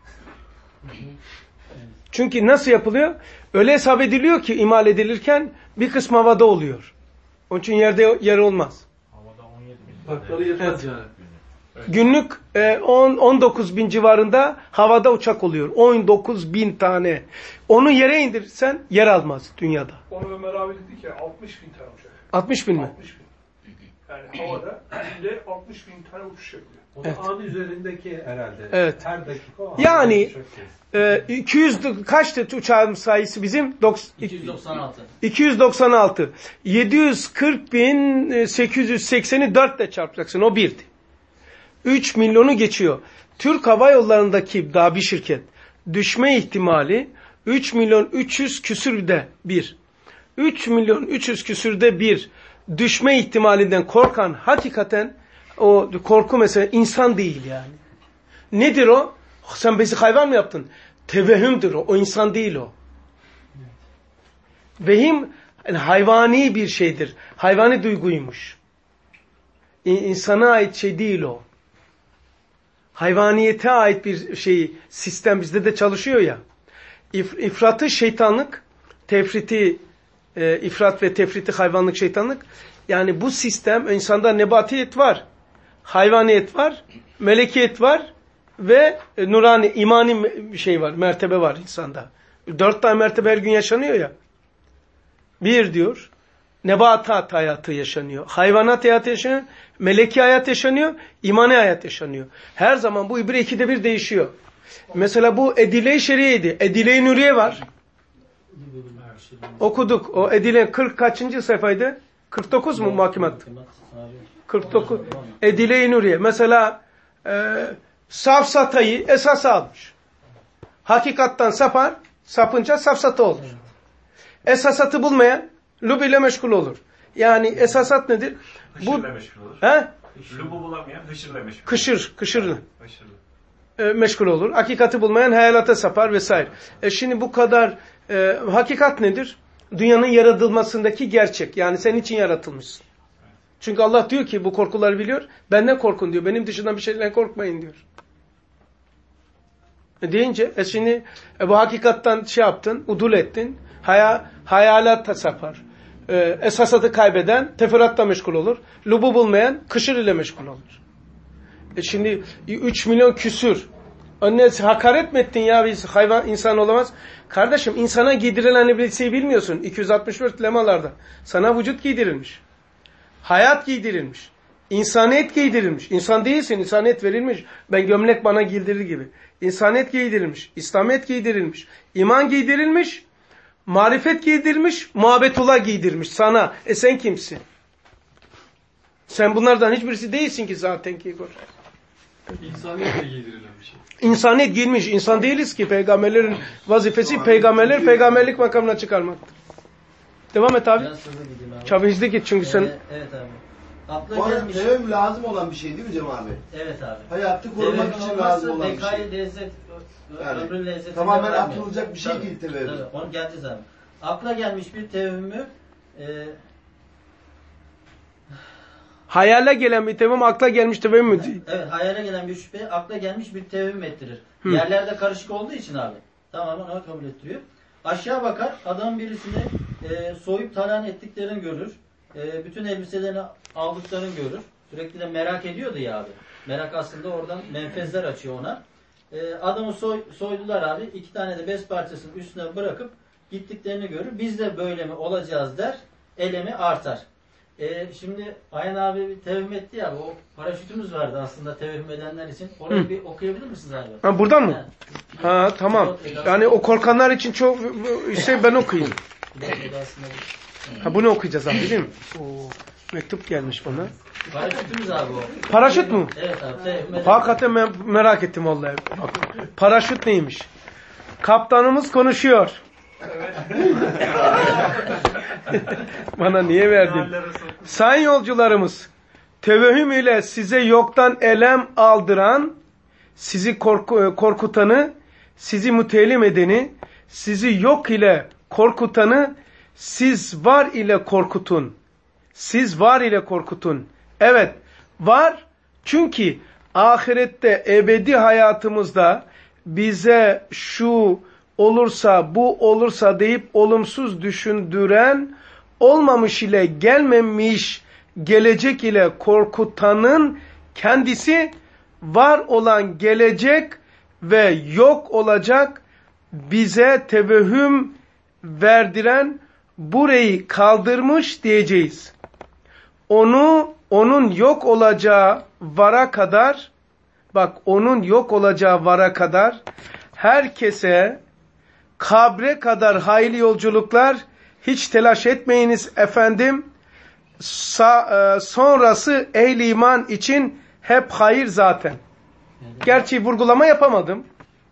Çünkü nasıl yapılıyor? Öyle hesap ediliyor ki imal edilirken bir kısmı havada oluyor. Onun için yerde yer olmaz. Uçakları yetmez yani. Günlük e, on on dokuz bin civarında havada uçak oluyor. on dokuz bin tane. Onu yere indirsen yer almaz dünyada. Onu Ömer abi dedi ki altmış bin tane uçak. altmış bin mi? altmış bin. Yani havada günde altmış bin tane uçuş yapıyor. O da Evet. an üzerindeki herhalde. Evet. Her dakika o an Yani uçak sayısı. e, iki yüz kaçtı uçağın sayısı bizim? iki yüz doksan altı. iki yüz doksan altı. yedi yüz kırk bin sekiz yüz sekseni dört ile çarpacaksın. O birdi. üç milyonu geçiyor. Türk Hava Yolları'ndaki daha bir şirket düşme ihtimali üç milyon üç yüz küsürde bir. üç milyon üç yüz küsürde bir düşme ihtimalinden korkan hakikaten o korku mesela insan değil yani. Nedir o? Sen bizi hayvan mı yaptın? Tevehümdür o. O insan değil o. Vehim yani hayvani bir şeydir. Hayvani duyguymuş. İnsana ait şey değil o. Hayvaniyete ait bir şey, sistem bizde de çalışıyor ya. İf, ifratı şeytanlık, tefriti, e, ifrat ve tefriti hayvanlık şeytanlık. Yani bu sistem insanda nebatiyet var, hayvaniyet var, melekiyet var ve e, nurani, imani bir şey var, mertebe var insanda. Dört tane mertebe her gün yaşanıyor ya. Bir diyor, nebatat hayatı yaşanıyor, hayvanat hayatı yaşanıyor, meleki hayat yaşanıyor, imani hayat yaşanıyor. Her zaman bu ibre ikide bir değişiyor. Mesela bu Edile-i Şeriye'ydi. Edile-i Nuriye var. Okuduk. O Edile kırk kaçıncı sayfaydı? kırk dokuz mu muhakemat? kırk dokuz. Edile-i Nuriye. Mesela e, safsatayı esas almış. Hakikattan sapar, sapınca safsata olur. Esasatı bulmayan lub ile meşgul olur. Yani esasat nedir? Hışırla meşgul olur. He? Lubu bulamayan hışırla meşgul olur. Kışır, kışırlı. Hışırla. E, meşgul olur. Hakikati bulmayan hayalata sapar vesaire. E şimdi bu kadar e, hakikat nedir? Dünyanın yaratılmasındaki gerçek. Yani senin için yaratılmışsın. Çünkü Allah diyor ki bu korkuları biliyor. Benden korkun diyor. Benim dışından bir şeyden korkmayın diyor. E deyince e şimdi e, bu hakikattan şey yaptın, udul ettin. Haya, hayalata sapar. E, esasatı kaybeden teferruatla meşgul olur. Lubu bulmayan kışır ile meşgul olur. E şimdi üç milyon küsür. Önüne hakaret mi ettin ya biz hayvan insan olamaz? Kardeşim insana giydirilen elbiseyi bilmiyorsun. iki yüz altmış dört lemalarda. Sana vücut giydirilmiş. Hayat giydirilmiş. İnsaniyet giydirilmiş. İnsan değilsin. İnsaniyet verilmiş. Ben gömlek bana giydirir gibi. İnsaniyet giydirilmiş. İslamiyet giydirilmiş. İman giydirilmiş. Marifet giydirilmiş. Muhabbetullah giydirmiş sana. E sen kimsin? Sen bunlardan hiçbirisi değilsin ki zaten ki. İnsaniyetle giydirilen bir şey. İnsaniyet giymiş. İnsan değiliz ki. Peygamberlerin vazifesi peygamberler peygamberlik makamına çıkarmaktır. Devam et abi. Çabuk hızlı git çünkü sen... Evet, evet abi. Akla Bu arada gelmiş. tevhüm lazım olan bir şey değil mi Cem abi? Evet abi. Hayatı korumak için lazım olan bir şey. Bekayı lezzet, Yani ömrün lezzeti. tamamen atılacak bir şey değil tevhüm. Tabii, onu geleceğiz abi. Akla gelmiş bir tevhümü e, Hayale gelen bir tevhüm akla gelmiş tevhüm mü? evet, hayale gelen bir şüphe akla gelmiş bir tevhüm ettirir. Hı. Yerlerde karışık olduğu için abi. Tamamen onu kabul ettiriyor. Aşağı bakar, adam birisini e, soyup talan ettiklerini görür. E, bütün elbiselerini aldıklarını görür. Sürekli de merak ediyordu ya abi. Merak aslında oradan menfezler açıyor ona. E, adamı soy, soydular abi. İki tane de bez parçasını üstüne bırakıp gittiklerini görür. Biz de böyle mi olacağız der. Elemi artar. E, şimdi Ayhan abi bir tevhüm etti ya. O paraşütümüz vardı aslında tevhüm edenler için. Orayı Hı. bir okuyabilir misiniz abi? Ha, buradan mı? Yani, Ha tamam. Yani o korkanlar için çok şey ben okuyayım. Ha bunu okuyacağız abi değil mi? Oo, mektup gelmiş bana. Paraşütümüz abi o. Paraşüt mü? Evet abi. Tevhüm eden- Hakikaten ben merak ettim vallahi. Paraşüt neymiş? Kaptanımız konuşuyor. Bana niye verdin? Sayın yolcularımız, tevehüm ile size yoktan elem aldıran, sizi korku, korkutanı, sizi mütelim edeni, sizi yok ile korkutanı, siz var ile korkutun. Siz var ile korkutun. Evet, var çünkü ahirette ebedi hayatımızda bize şu olursa, bu olursa deyip olumsuz düşündüren, olmamış ile gelmemiş, gelecek ile korkutanın kendisi var olan gelecek ve yok olacak bize tevehüm verdiren burayı kaldırmış diyeceğiz. Onu, onun yok olacağı vara kadar, bak onun yok olacağı vara kadar herkese kabre kadar hayırlı yolculuklar, hiç telaş etmeyiniz efendim. Sa- e, sonrası ehli iman için hep hayır zaten. Gerçi vurgulama yapamadım.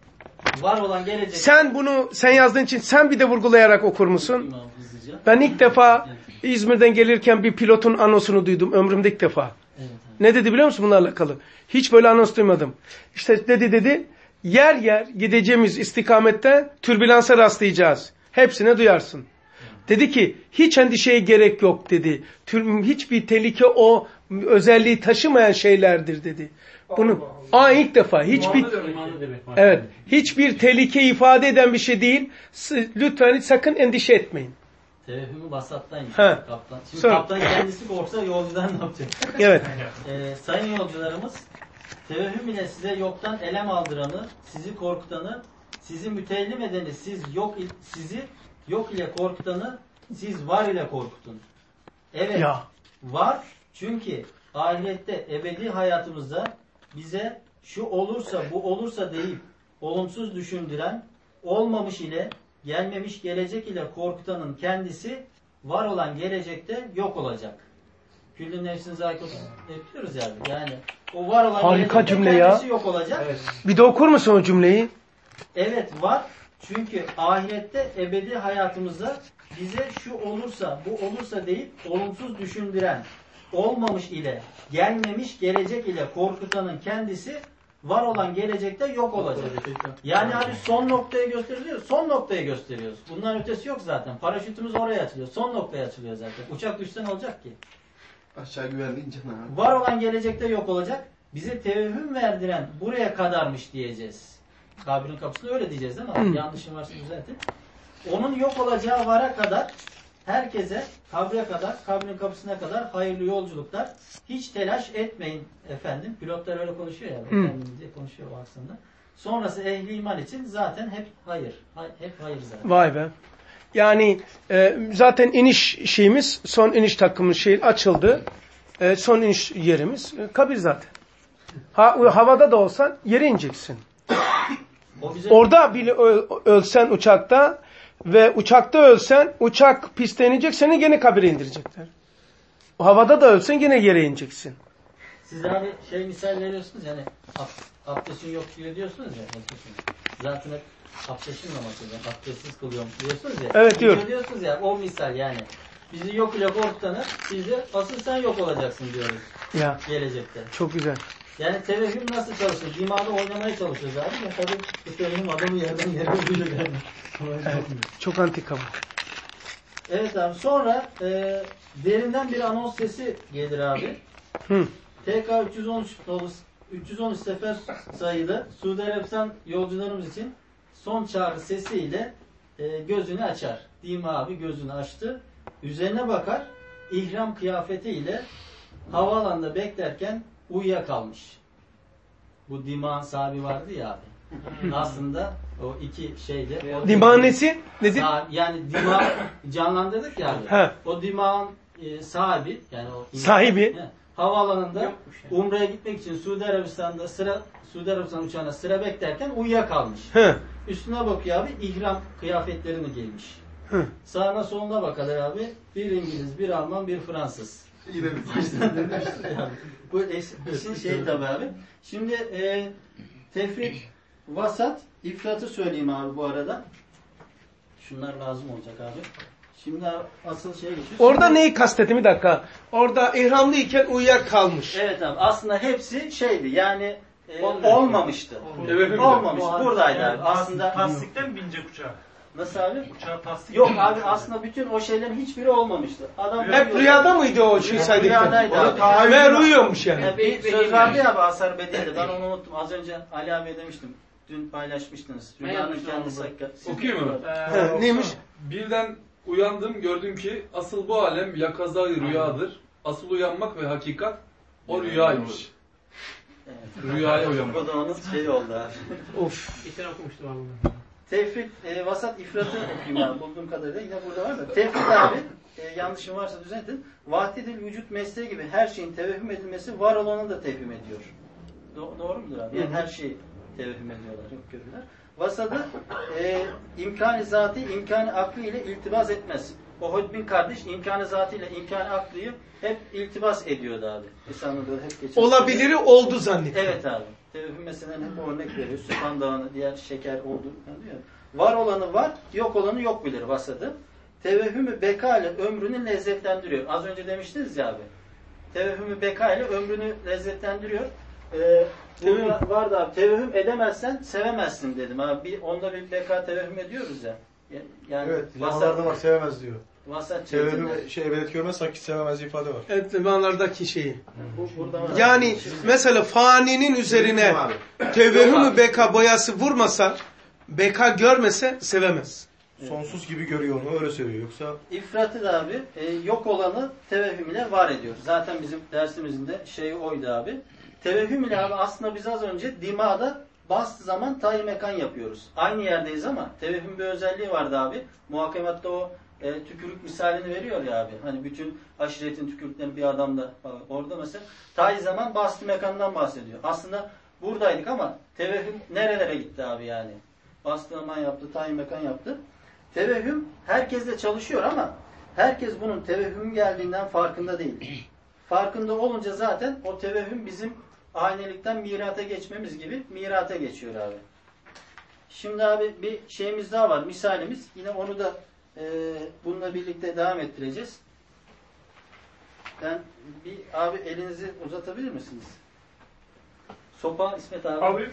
Var olan gelecek. Sen bunu sen yazdığın için sen bir de vurgulayarak okur musun? Ben ilk defa İzmir'den gelirken bir pilotun anonsunu duydum. Ömrümde ilk defa. Evet, Ne dedi biliyor musun bunlarla alakalı? Hiç böyle anons duymadım. İşte dedi dedi yer yer gideceğimiz istikamette türbülansa rastlayacağız. Hepsine duyarsın. Dedi ki hiç endişeye gerek yok dedi. Tür, hiçbir tehlike o özelliği taşımayan şeylerdir dedi. Bunu aa ilk defa hiçbir evet hiçbir tehlike ifade eden bir şey değil. Lütfen sakın endişe etmeyin. Tevehümü vasattaymış Ha. kaptan. Şimdi Sonra. kaptan kendisi korksa yolcular ne yapacak? Evet. Ee, sayın yolcularımız, tevehüm ile size yoktan elem aldıranı, sizi korkutanı, sizi mütellim edeni, siz yok sizi yok ile korkutanı, siz var ile korkutun. Evet. Ya. Var çünkü ahirette ebedi hayatımızda bize şu olursa bu olursa deyip olumsuz düşündüren, olmamış ile gelmemiş gelecek ile korkutanın kendisi var olan gelecekte yok olacak. Küllü nefsin zâikatun yapıyoruz yani. Yani o var olan harika gelecekte cümle ya. kendisi yok olacak. Evet. Bir de okur musun o cümleyi? Evet var. Çünkü ahirette ebedi hayatımızda bize şu olursa bu olursa deyip olumsuz düşündüren, olmamış ile gelmemiş gelecek ile korkutanın kendisi var olan gelecekte yok olacak. Yani abi son noktayı gösteriyor. Son noktayı gösteriyoruz. Bundan ötesi yok zaten. Paraşütümüz oraya açılıyor. Son noktaya açılıyor zaten. Uçak düşse ne olacak ki? Aşağı güvenliğin canı. Var olan gelecekte yok olacak. Bize tevehüm verdiren buraya kadarmış diyeceğiz. Kabrin kapısında öyle diyeceğiz değil mi? Hmm. Yanlışım varsa düzeltin. Onun yok olacağı vara kadar herkese kabre kadar, kabrin kapısına kadar hayırlı yolculuklar. Hiç telaş etmeyin efendim. Pilotlar öyle konuşuyor ya. Hmm. Efendim diye konuşuyor o aslında. Sonrası ehli iman için zaten hep hayır. Hay, hep hayır zaten. Vay be. Yani e, zaten iniş şeyimiz, son iniş takımımız şey açıldı. E, son iniş yerimiz e, kabir zaten. Ha, havada da olsan yere ineceksin. Bize... Orada bile öl, ölsen uçakta ve uçakta ölsen uçak piste inecek seni gene kabire indirecekler. O havada da ölsen gene yere ineceksin. Siz abi şey misal veriyorsunuz yani abdestin yok diyor diyorsunuz ya. Zaten hep abdestin namazı yani abdestsiz kılıyorum diyorsunuz ya. Evet diyor. Diyorsunuz ya o misal yani. Bizi yok ile korkutanı biz de asıl sen yok olacaksın diyoruz. Ya. Gelecekte. Çok güzel. Yani tevehüm nasıl çalışır? Dimağda oynamaya çalışıyoruz abi. Ya tabii bu tevehüm adamı yerden yere vuruyor yani. Evet, çok antika bu. Evet abi sonra e, derinden bir anons sesi gelir abi. Hı. T K üç yüz on üç üç yüz on üç sefer sayılı Suudi Arabistan yolcularımız için son çağrı sesiyle e, gözünü açar. Dima abi gözünü açtı. Üzerine bakar. İhram kıyafetiyle havaalanında beklerken uyuyakalmış. Bu Dima'nın sahibi vardı ya abi. Aslında o iki şeyde. O Dima nesi? Nedir? Sah- yani Dima canlandırdık ya abi. He. O Dima'nın e, sahibi yani o Sahibi. He, havaalanında Umre'ye gitmek için Suudi Arabistan'da sıra Suudi Arabistan uçağına sıra beklerken uyuyakalmış. He. Üstüne bakıyor abi ihram kıyafetlerini giymiş. Hı. Sağına soluna bakar abi. Bir İngiliz, bir Alman, bir Fransız. Yine bir Yani bu es- işin şeyi tabi abi. Şimdi e, tefrik, vasat, ifratı söyleyeyim abi bu arada. Şunlar lazım olacak abi. Şimdi asıl şeye geçiyoruz. Orada Şimdi, neyi kastettim bir dakika. Orada ihramlıyken uyuyakalmış. evet abi aslında hepsi şeydi yani e, Olmamış. olmamıştı. Evet. Olmamış. O- Buradaydı yani abi. Aslında tasdikten mi binecek uçağa? nasıl abi? Uçağa tasdik Yok mi abi binecek? aslında bütün o şeylerin hiçbiri olmamıştı. Adam Hep rüyada mıydı o şey saydıkları? Rüyadaydı abi. Meğer uyuyormuş yani. Yani bir söz vardı ya abi Asar Bedi'de. Ben onu unuttum. Az önce Ali abiye demiştim. Dün paylaşmıştınız. Ne Rüyanın yapmıştın kendisi onu? hakikaten. Okuyayım mı? He, neymiş? Birden uyandım, gördüm ki asıl bu alem yakazayı rüyadır. Asıl uyanmak ve hakikat o rüyaymış. Evet. Rüyaya uyanmak. O da onun şeyi oldu abi. Of. Bir sene okumuştum abi bunu. Tevfik, e, vasat ifratı okuyayım abi. Bulduğum kadarıyla yine burada var da. Tevfik abi, e, yanlışım varsa düzeltin. Vahdedil vücut mesleği gibi her şeyin tevehüm edilmesi var olanı da tevhüm ediyor. Do- doğru mudur abi? Yani her şeyi tevehüm ediyorlar, yok görürler. Vasadı e, imkan-ı zati, imkan-ı aklı ile iltibas etmez. O Hodbin kardeş imkan-ı zatı ile imkan-ı aklıyı hep iltibas ediyordu abi. İnsanlarda hep geçen. Olabiliri oldu zannediyor. Evet abi. Tevhüm meseleden hep örnek veriyor. Süphan Dağı'nı, diğer şeker oldu. Diyor. Var olanı var, yok olanı yok bilir vasadı. Tevehhüm-ü beka ile ömrünü lezzetlendiriyor. Az önce demiştiniz ya abi. Tevehhüm-ü beka ile ömrünü lezzetlendiriyor. Ee, burada vardı abi. Tevehhüm edemezsen sevemezsin dedim abi. Bir, onda bir beka tevehhüm ediyoruz ya. Yani Evet, lamalarda var sevemez diyor. Vasat Sevemez, çevirdiler. şey evet görmez sanki sevemez ifade var. Evet, limanlardaki şeyi. Bu, burada var. Yani mesela faninin üzerine tevehhüm-ü beka boyası vurmasa, beka görmese sevemez. Sonsuz gibi görüyor onu öyle söylüyor yoksa. İfratı da abi e, yok olanı tevehhüm ile var ediyor. Zaten bizim dersimizin de şeyi oydu abi. Tevehhüm ile abi aslında biz az önce dimada bastığı zaman tayi mekan yapıyoruz. Aynı yerdeyiz ama tevehhüm bir özelliği vardı abi. Muhakematta o e, tükürük misalini veriyor ya abi. Hani bütün aşiretin tükürüklerini bir adamda falan. Orada mesela tayi zaman bastı mekandan bahsediyor. Aslında buradaydık ama tevehhüm nerelere gitti abi yani. Bastı zaman yaptı, tayi mekan yaptı. Tevehhüm herkesle çalışıyor ama herkes bunun tevehhüm geldiğinden farkında değil. Farkında olunca zaten o tevehhüm bizim hanelikten mirata geçmemiz gibi mirata geçiyor abi. Şimdi abi bir şeyimiz daha var. Misalimiz. Yine onu da e, bununla birlikte devam ettireceğiz. Ben bir abi elinizi uzatabilir misiniz? Sopa İsmet abi. Abi.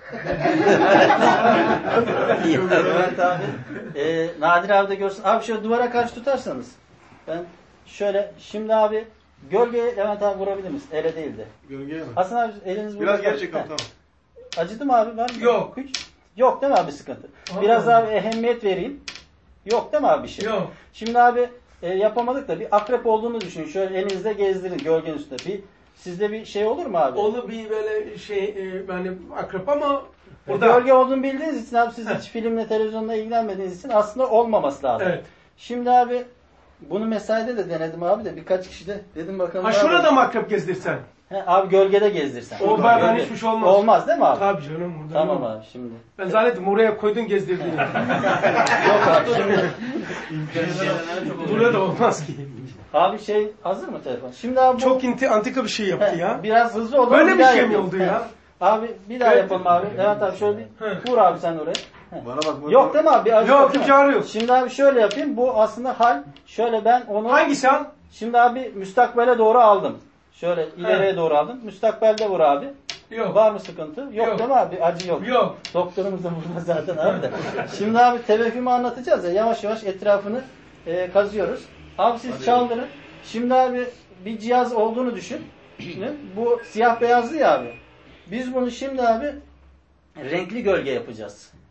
Evet abi. Ee, Nadir abi de görsün. Abi şöyle duvara karşı tutarsanız. Ben şöyle şimdi abi gölgeye Levent abi vurabilir misin? Ele değil de. Gölgeye mi? Hasan abi eliniz Biraz burada. geri çekelim tamam. Acıdı mı abi? Var mı? Yok. Hiç. Yok değil mi abi sıkıntı? Biraz abi ehemmiyet vereyim. Yok değil mi abi bir şey? Yok. Şimdi abi e, yapamadık da bir akrep olduğunu düşünün. Şöyle elinizde gezdirin gölgenin üstünde. Bir sizde bir şey olur mu abi? Onu bir böyle şey e, yani akrep ama Burada gölge olduğunu bildiğiniz için abi siz hiç filmle televizyonla ilgilenmediğiniz için aslında olmaması lazım. Evet. Şimdi abi bunu mesaide de denedim abi de birkaç kişi de dedim bakalım. Ha şurada mı akrep gezdirsen? He, abi gölgede gezdirsen. O bardan hiçbir şey olmaz. Olmaz değil mi abi? Tabii canım. Burada Tamam yok. abi şimdi. Ben zannettim oraya koydun gezdirdin. Yok abi şimdi. Burada olmaz ki. Abi şey hazır mı telefon? Şimdi abi bu, Çok inti, antika bir şey yaptı he, ya. biraz hızlı oldu. Böyle bir daha şey mi yapayım. oldu He. ya? Abi bir daha Evet. yapalım abi. Evet abi şöyle bir vur abi sen oraya. He. Bana bak. Yok değil mi abi? Bir acı Yok, bakma. hiç ağrı yok. Şimdi abi şöyle yapayım. Bu aslında hal. Şöyle ben onu... Hangisi al? Şimdi abi müstakbele doğru aldım. Şöyle ileriye He. doğru aldım. Müstakbelde vur abi. Yok. Var mı sıkıntı? Yok, Yok. değil mi abi? Acı yok. Yok. Doktorumuz da burada zaten abi de. Şimdi abi tevehhümü anlatacağız ya. Yavaş yavaş etrafını e, kazıyoruz. Abi siz Hadi. çaldırın. Şimdi abi bir cihaz olduğunu düşün. Bu siyah beyazlı ya abi. Biz bunu şimdi abi renkli gölge yapacağız.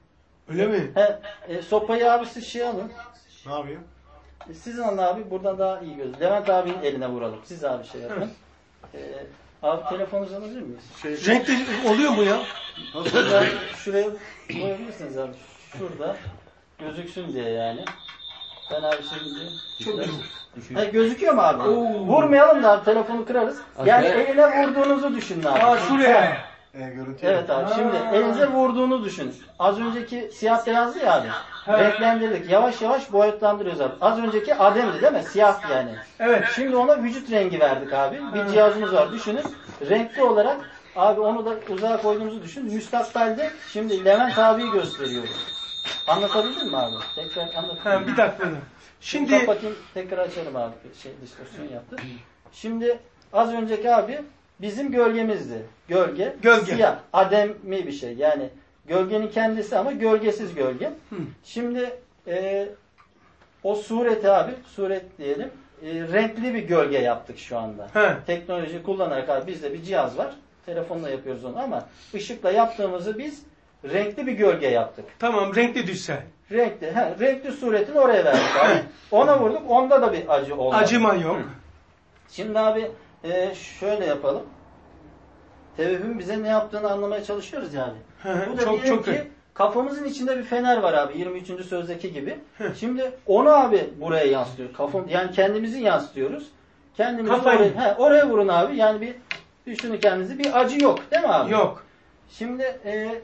Öyle mi? He, e, sopayı abi siz şey alın. Ne yapayım? E, siz alın abi, buradan daha iyi gözüküyor. Levent abinin eline vuralım. Siz abi şey yapın. E, abi telefonunuzu alabilir miyiz? Şey, renkli oluyor mu ya? Nasıl abi, şuraya koyabilirsiniz abi. Şurada gözüksün diye yani. Ben abi şimdi... Çok düşün. Ha, gözüküyor mu abi? Oo. Vurmayalım da abi, telefonu kırarız. Yani okay. Eline vurduğunuzu düşünün abi. Aa şuraya. E, görüntü Evet abi, ha. şimdi elinize vurduğunu düşünün. Az önceki siyah beyazdı ya abi. Ha. Renklendirdik. Yavaş yavaş boyutlandırıyoruz abi. Az önceki ademdi değil mi? Siyah yani. Evet. Şimdi ona vücut rengi verdik abi. Bir cihazımız var. Düşünün. Renkli olarak abi onu da uzağa koyduğumuzu düşünün. Müstakbalde şimdi Levent abiyi gösteriyoruz. Anlatabildim mi abi? Tekrar anlatayım. Ha, bir dakika. Şimdi Şimdi bakayım, tekrar açalım abi. Şey, diskusyon yaptı. Şimdi az önceki abi bizim gölgemizdi. Gölge. Gölge. Siyah. Ademi bir şey. Yani gölgenin kendisi ama gölgesiz gölge. Hı. Şimdi e, o sureti abi, suret diyelim. E, renkli bir gölge yaptık şu anda. He. Teknoloji kullanarak abi bizde bir cihaz var. Telefonla yapıyoruz onu ama ışıkla yaptığımızı biz renkli bir gölge yaptık. Tamam, renkli düşse. Renkli. He, renkli suretini oraya verdik abi. Ona vurduk. Onda da bir acı olmadı. Acıma yok. Şimdi abi e, şöyle yapalım. Tevehhüm bize ne yaptığını anlamaya çalışıyoruz yani. Bu da çok diyelim çok ki kafamızın içinde bir fener var abi. yirmi üçüncü sözdeki gibi. Şimdi onu abi buraya yansıtıyor. Kafam, yani kendimizi yansıtıyoruz. Kendimizi oraya, he, oraya vurun abi. Yani bir düşünün kendinizi. Bir acı yok değil mi abi? Yok. Şimdi e,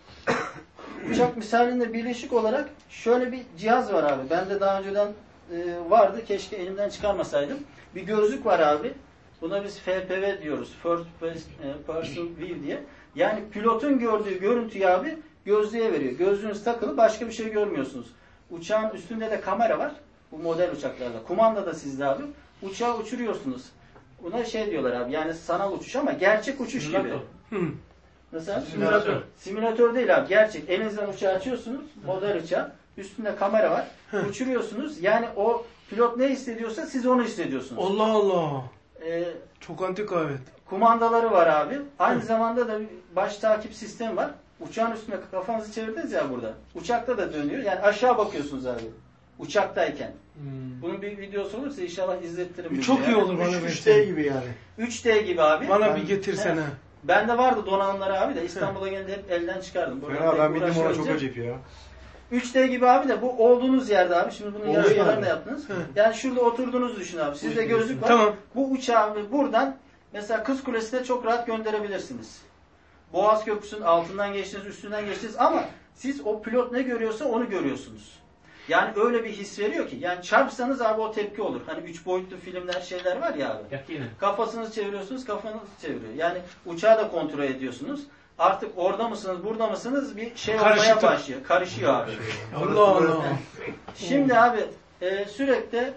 uçak misalinde birleşik olarak şöyle bir cihaz var abi. Bende daha önceden e, vardı. Keşke elimden çıkarmasaydım. Bir gözlük var abi. Buna biz F P V diyoruz. First Person View diye. Yani pilotun gördüğü görüntüyü abi gözlüğe veriyor. Gözlüğünüz takılı, başka bir şey görmüyorsunuz. Uçağın üstünde de kamera var. Bu model uçaklarla. Kumanda da sizde abi. Uçağı uçuruyorsunuz. Buna şey diyorlar abi. Yani sanal uçuş ama gerçek uçuş gibi. Nasıl? Simülatör. Simülatör değil abi. Gerçek. Elinizden uçağı açıyorsunuz. Model uçağı. Üstünde kamera var. Uçuruyorsunuz. Yani o pilot ne hissediyorsa siz onu hissediyorsunuz. Allah Allah. Ee, Çok antika evet. Kumandaları var abi. Aynı zamanda da bir baş takip sistemi var. Uçağın üstüne kafanızı çevirdiniz ya burada. Uçakta da dönüyor. Yani aşağı bakıyorsunuz abi. Uçaktayken. Hmm. Bunun bir videosu olursa inşallah izletirim. Çok iyi yani. olur bana. üç D gibi yani. üç D gibi abi. Bana ben, bir getirsene. He. Bende vardı donanımları abi de İstanbul'a gelince hep elden çıkardım. Fena, ben bildim ona çok acayip ya. üç D gibi abi de bu olduğunuz yerde abi. Şimdi bunun yarışmalarını yaptınız. Hı. Yani şurada oturduğunuzu düşün abi. Sizde gözlük var. Tamam. Bu uçağı buradan mesela Kız Kulesi'ne çok rahat gönderebilirsiniz. Boğaz Köprüsü'nün altından geçtiniz, üstünden geçtiniz ama siz o pilot ne görüyorsa onu görüyorsunuz. Yani öyle bir his veriyor ki. Yani çarpsanız abi o tepki olur. Hani üç boyutlu filmler şeyler var ya abi. Yakine. Kafasını çeviriyorsunuz, kafanız çeviriyor. Yani uçağı da kontrol ediyorsunuz. Artık orada mısınız, burada mısınız bir şey olmaya başlıyor. Karışıyor abi. Allah Allah. Şimdi abi e, sürekli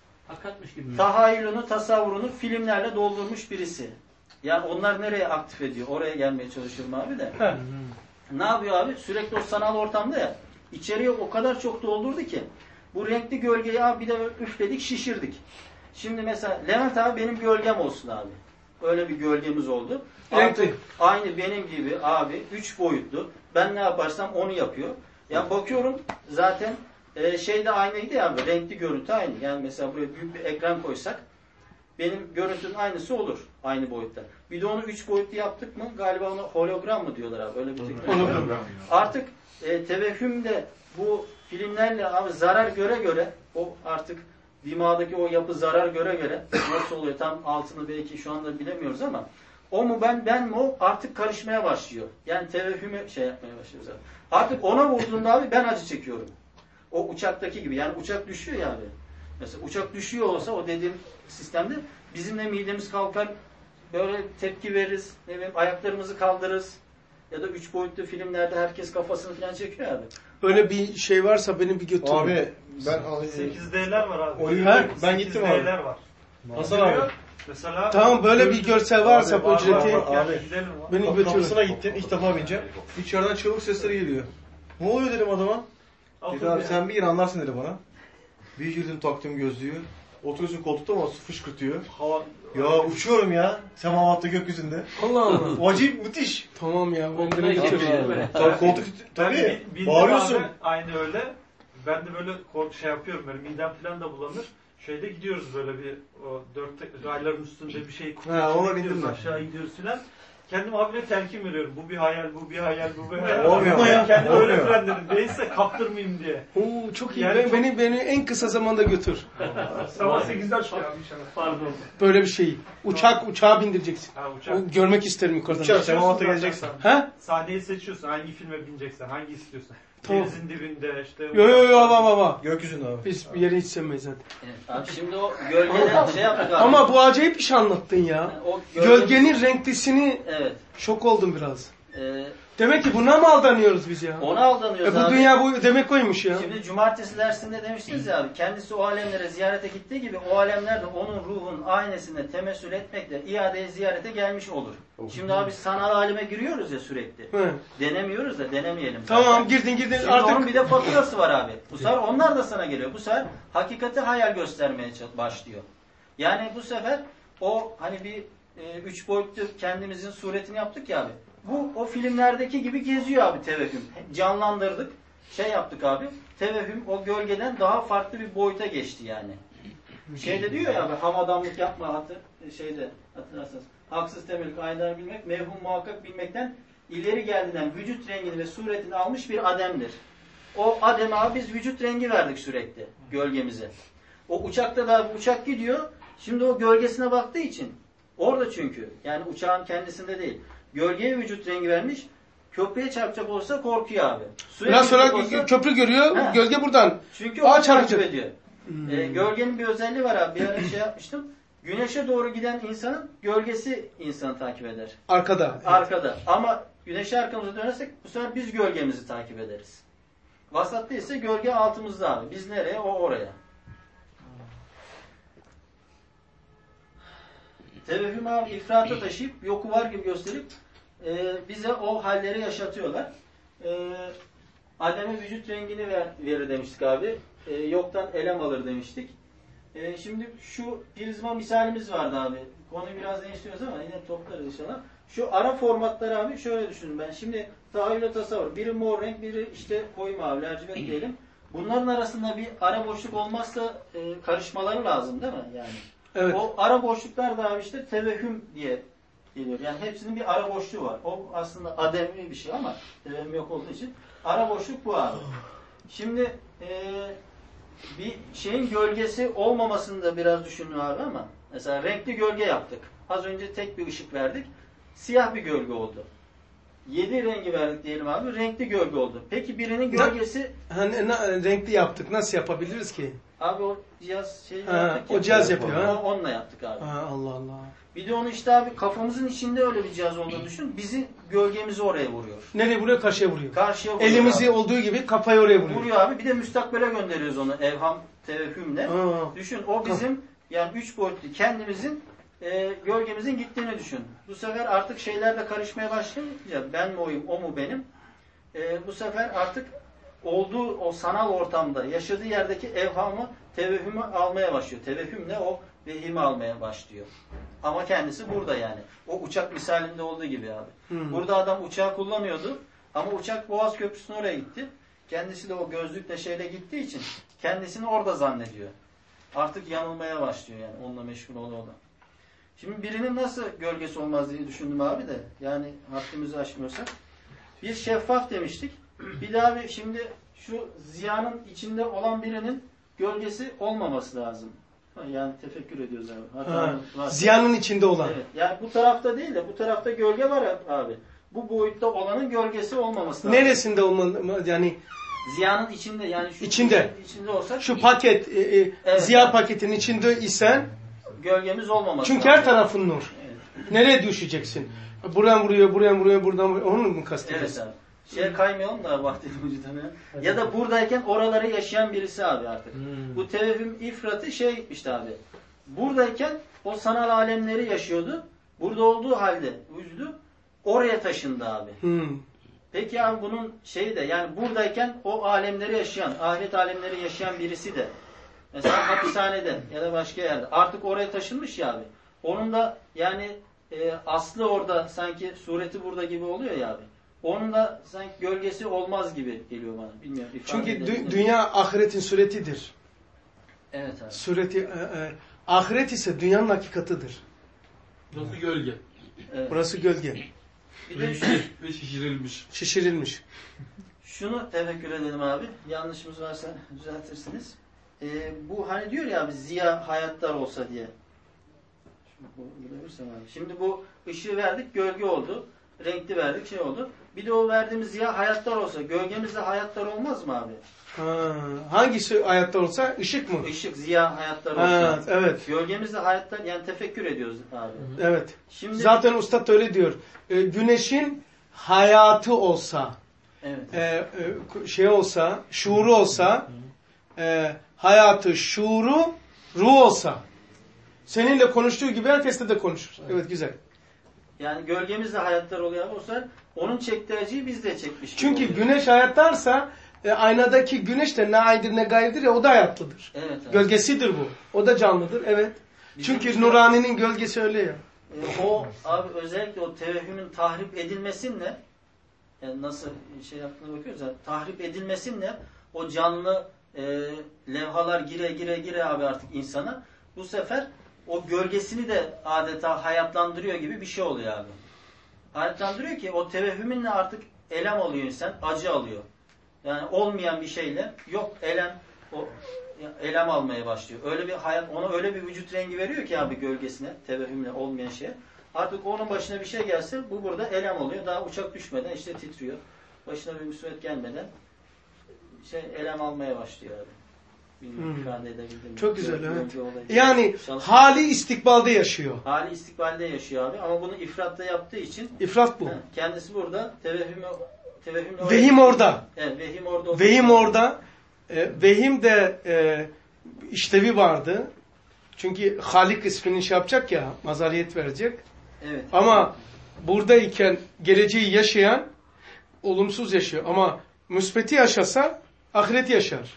tahayyülünü, tasavvurunu filmlerle doldurmuş birisi. Yani onlar nereye aktif ediyor? Oraya gelmeye çalışıyorum abi de. Ne yapıyor abi? Sürekli o sanal ortamda ya. İçeriye o kadar çok doldurdu ki. Bu renkli gölgeyi abi bir de üfledik, şişirdik. Şimdi mesela Levent abi benim gölgem olsun abi. Öyle bir gölgemiz oldu. Artık aynı benim gibi abi üç boyutlu. Ben ne yaparsam onu yapıyor. Ya bakıyorum zaten e, şey de aynıydı ya abi. Renkli görüntü aynı. Yani mesela buraya büyük bir ekran koysak benim görüntünün aynısı olur. Aynı boyutta. Bir de onu üç boyutlu yaptık mı galiba ona hologram mı diyorlar abi. Öyle bir teknoloji. Artık e, tevehhümde bu filmlerle abi zarar göre göre o artık dimağdaki o yapı zarar göre göre nasıl oluyor tam altını belki şu anda bilemiyoruz ama o mu ben ben mi o artık karışmaya başlıyor. Yani tevehhüme şey yapmaya başlıyoruz abi. Artık ona vurduğunda abi ben acı çekiyorum. O uçaktaki gibi. Yani uçak düşüyor ya abi. Mesela uçak düşüyor olsa o dediğim sistemde bizim de midemiz kalkar böyle tepki veririz. Ne bileyim ayaklarımızı kaldırırız. Ya da üç boyutlu filmlerde herkes kafasını falan çekiyor abi. Öyle bir şey varsa benim bir götürün. Abi ben sekiz D'ler var abi. Oyunda ben gittim abi. D'ler var. Hasan abi. Mesela tamam böyle bir görsel varsa abi, bu ücreti abi, abi. beni Bak, götürün. kapısına gittim ilk defa bineceğim. İçeriden çığlık sesleri geliyor. Ne oluyor dedim adama. Dedi abi sen bir gir anlarsın dedi bana. Bir girdim taktım gözlüğü. Oturuyorsun koltukta ama su fışkırtıyor. Hava... Ya uçuyorum ya. Semavatta gökyüzünde. Allah Allah. Acayip müthiş. Tamam ya. Ben de götür. Tabii koltuk tabii. Bağırıyorsun. Abi, aynı öyle. Ben de böyle kork- şey yapıyorum. Böyle midem falan da bulanır. Şeyde gidiyoruz böyle bir o dört rayların üstünde bir şey. Ha, ona gidiyoruz, bindim ben. aşağı gidiyoruz filan. Kendim abime telkin veriyorum. Bu bir hayal, bu bir hayal, bu bir hayal. Olmuyor ama ya. Kendim öyle Olmuyor. frenledim. Değilse kaptırmayayım diye. Oo, çok iyi. Yani Ben- çok- Beni, beni en kısa zamanda götür. Sabah sekizden çıkıyor abi inşallah. Pardon. Böyle bir şeyi. Uçak, uçağa bindireceksin. Ha, uçak. O, görmek isterim yukarıdan. Uçak, Semavatta geleceksin. Ha? Sahneyi seçiyorsun. Hangi filme bineceksen, hangi istiyorsan. Tamam. Denizin dibinde işte. Yo yo yo hava hava. Gökyüzünde abi. Biz bir yere hiç sevmeyiz zaten. Evet, abi şimdi o gölgeden şey yaptık abi. Ama bu acayip bir şey anlattın ya. O gölge- Gölgenin renklisini Evet. şok oldum biraz. Ee, Demek ki buna mı aldanıyoruz biz ya? ona aldanıyoruz E bu abi. dünya bu demek oymuş ya. Şimdi cumartesi dersinde demiştiniz ya abi, kendisi o alemlere ziyarete gittiği gibi o alemler de onun ruhun aynesine temessül etmekle iadeye ziyarete gelmiş olur. Şimdi abi sanal aleme giriyoruz ya sürekli. He. Denemiyoruz da denemeyelim. Tamam zaten. girdin girdin Şimdi artık. onun bir de faturası var abi. Bu sefer onlar da sana geliyor. Bu sefer hakikati hayal göstermeye çal- başlıyor. Yani bu sefer o hani bir e, üç boyutlu kendimizin suretini yaptık ya abi. Bu o filmlerdeki gibi geziyor abi tevehüm. Canlandırdık. Şey yaptık abi. Tevehüm o gölgeden daha farklı bir boyuta geçti yani. Şeyde diyor ya abi hamadanlık yapma hatır şeyde hatırlarsanız. Haksız temellik aynaları bilmek, mevhum muhakkak bilmekten ileri geldiğinden vücut rengini ve suretini almış bir ademdir. O ademe abi biz vücut rengi verdik sürekli gölgemize. O uçakta da abi uçak gidiyor. Şimdi o gölgesine baktığı için orada çünkü yani uçağın kendisinde değil. Gölgeye vücut rengi vermiş. Köprüye çarpacak olsa korkuyor abi. Suya Biraz sonra gidecek olsa- köprü görüyor, He. gölge buradan. Çünkü Aa, o takip çarpacak. ediyor. Ee, gölgenin bir özelliği var abi. Bir ara şey yapmıştım. Güneşe doğru giden insanın gölgesi insanı takip eder. Arkada. Arkada. Ama güneşe arkamıza dönersek bu sefer biz gölgemizi takip ederiz. Vasatta ise gölge altımızda abi. Biz nereye? O oraya. Tevehüm abi ifrata taşıyıp yoku var gibi gösterip e, bize o halleri yaşatıyorlar. E, Adem'e vücut rengini ver, verir demiştik abi. E, yoktan elem alır demiştik. E, şimdi şu prizma misalimiz vardı abi. Konuyu biraz değiştiriyoruz ama yine toplarız inşallah. Şu ara formatları abi şöyle düşünün ben. Şimdi tahayyül tasavvur. Biri mor renk, biri işte koyu mavi, lacivert diyelim. Bunların arasında bir ara boşluk olmazsa e, karışmaları lazım değil mi? Yani. Evet. O ara boşluklar da abi işte tevehüm diye geliyor. Yani hepsinin bir ara boşluğu var. O aslında ademi bir şey ama tevehüm yok olduğu için ara boşluk bu abi. Şimdi e, bir şeyin gölgesi olmamasını da biraz düşünün abi ama mesela renkli gölge yaptık. Az önce tek bir ışık verdik. Siyah bir gölge oldu. Yedi rengi verdik diyelim abi. Renkli gölge oldu. Peki birinin gölgesi... Hani, na- renkli yaptık. Nasıl yapabiliriz ki? Abi o cihaz şey Ha, yaptık o ya. cihaz yapıyor, ha? O- Onunla yaptık abi. Ha, Allah Allah. Bir de onu işte abi kafamızın içinde öyle bir cihaz olduğunu düşün. Bizi gölgemizi oraya vuruyor. Nereye vuruyor? Karşıya vuruyor. Karşıya vuruyor Elimizi abi. olduğu gibi kafayı oraya vuruyor. Vuruyor abi. Bir de müstakbele gönderiyoruz onu evham tevehümle. Aa. Düşün o bizim yani üç boyutlu kendimizin e, gölgemizin gittiğini düşün. Bu sefer artık şeyler de karışmaya başlayınca ben mi oyum o mu benim? E, bu sefer artık olduğu o sanal ortamda yaşadığı yerdeki evhamı tevehümü almaya başlıyor. Tevehümle o vehimi almaya başlıyor. Ama kendisi burada yani. O uçak misalinde olduğu gibi abi. Hmm. Burada adam uçağı kullanıyordu ama uçak Boğaz Köprüsü'ne oraya gitti. Kendisi de o gözlükle şeyle gittiği için kendisini orada zannediyor. Artık yanılmaya başlıyor yani onunla meşgul oluyor da. Şimdi birinin nasıl gölgesi olmaz diye düşündüm abi de yani haddimizi aşmıyorsak. Bir şeffaf demiştik. Bir daha bir şimdi şu ziyanın içinde olan birinin gölgesi olmaması lazım. Yani tefekkür ediyoruz abi. Hatta Ha, var. ziyanın içinde olan. Evet. Yani bu tarafta değil de bu tarafta gölge var abi. Bu boyutta olanın gölgesi olmaması lazım. Neresinde olmalı yani? Ziyanın içinde yani şu İçinde. içinde olsa Şu paket, e, e, Evet. ziya paketinin içinde isen gölgemiz olmaması çünkü lazım. her tarafın nur. Evet. Nereye düşeceksin? Buradan vuruyor, buradan vuruyor, buradan vuruyor. Onu mu kastediyorsun? Evet abi. Şeye kaymayalım da vahdeti vücuduna. Ya da buradayken oraları yaşayan birisi abi artık. Hmm. Bu tevehüm ifratı şey işte abi. Buradayken o sanal alemleri yaşıyordu. Burada olduğu halde vücudu oraya taşındı abi. Hmm. Peki abi bunun şeyi de yani buradayken o alemleri yaşayan, ahiret alemleri yaşayan birisi de Mesela hapishanede ya da başka yerde. Artık oraya taşınmış ya abi. Onun da yani e, aslı orada sanki sureti burada gibi oluyor ya abi. Onun da sanki gölgesi olmaz gibi geliyor bana. Bilmiyorum. Çünkü dü- dünya ahiretin suretidir. Evet abi. Sureti, e, e, ahiret ise dünyanın hakikatıdır. Burası gölge. Evet. Burası gölge. Bir de şu, Ve şişirilmiş. Şişirilmiş. şunu tefekkür edelim abi. Yanlışımız varsa düzeltirsiniz. Ee, bu hani diyor ya abi ziya hayatlar olsa diye. Şimdi, bu, bulabilirsem abi. Şimdi bu ışığı verdik gölge oldu. Renkli verdik şey oldu. Bir de o verdiğimiz ziya hayatlar olsa gölgemizde hayatlar olmaz mı abi? Ha, hangisi hayatta olsa? Işık mı? Işık, ziya hayatlar olsa. Ha, evet. Gölgemizde hayatlar yani tefekkür ediyoruz abi. Evet. Şimdi, Zaten Ustad da öyle diyor. E, güneşin hayatı olsa, evet. e, e, şey olsa, şuuru olsa, e, hayatı, şuuru, ruh olsa. Seninle konuştuğu gibi herkesle de konuşur. Evet, güzel. Yani gölgemizde hayatlar oluyor abi. O zaman onun çektiği acıyı biz de çekmiş. Çünkü oluyor. güneş hayattarsa e, aynadaki güneş de ne aydır ne gayrıdır ya o da hayatlıdır. Evet, evet. Gölgesidir bu. O da canlıdır. Evet. Bizim Çünkü işte- Nurani'nin gölgesi öyle ya. E, o abi özellikle o tevehhümün tahrip edilmesinle yani nasıl şey yaptığına bakıyoruz ya tahrip edilmesinle o canlı e, levhalar gire gire gire abi artık insana bu sefer o gölgesini de adeta hayatlandırıyor gibi bir şey oluyor abi. Hayatlandırıyor ki o tevehhümünle artık elem alıyor insan, acı alıyor. Yani olmayan bir şeyle yok elem o elem almaya başlıyor. Öyle bir hayat ona öyle bir vücut rengi veriyor ki abi gölgesine, tevehhümle olmayan şeye. Artık onun başına bir şey gelse bu burada elem oluyor. Daha uçak düşmeden işte titriyor. Başına bir musibet gelmeden şey elem almaya başlıyor abi. Bilmiyorum Hmm. ifade edebildim mi? Çok güzel, Gölge evet. olayı. Yani Çalışma- hali istikbalde yaşıyor. hali istikbalde yaşıyor abi ama bunu ifratta yaptığı için İfrat bu. he, kendisi burada tevehhümü tevehhümle Vehim orada. Evet, vehim orada. Vehim orada. E, vehim de e, işlevi vardı. Çünkü Halik ismini şey yapacak ya, mazariyet verecek. Evet. Ama buradayken geleceği yaşayan olumsuz yaşıyor. Ama müsbeti yaşasa ahireti yaşar.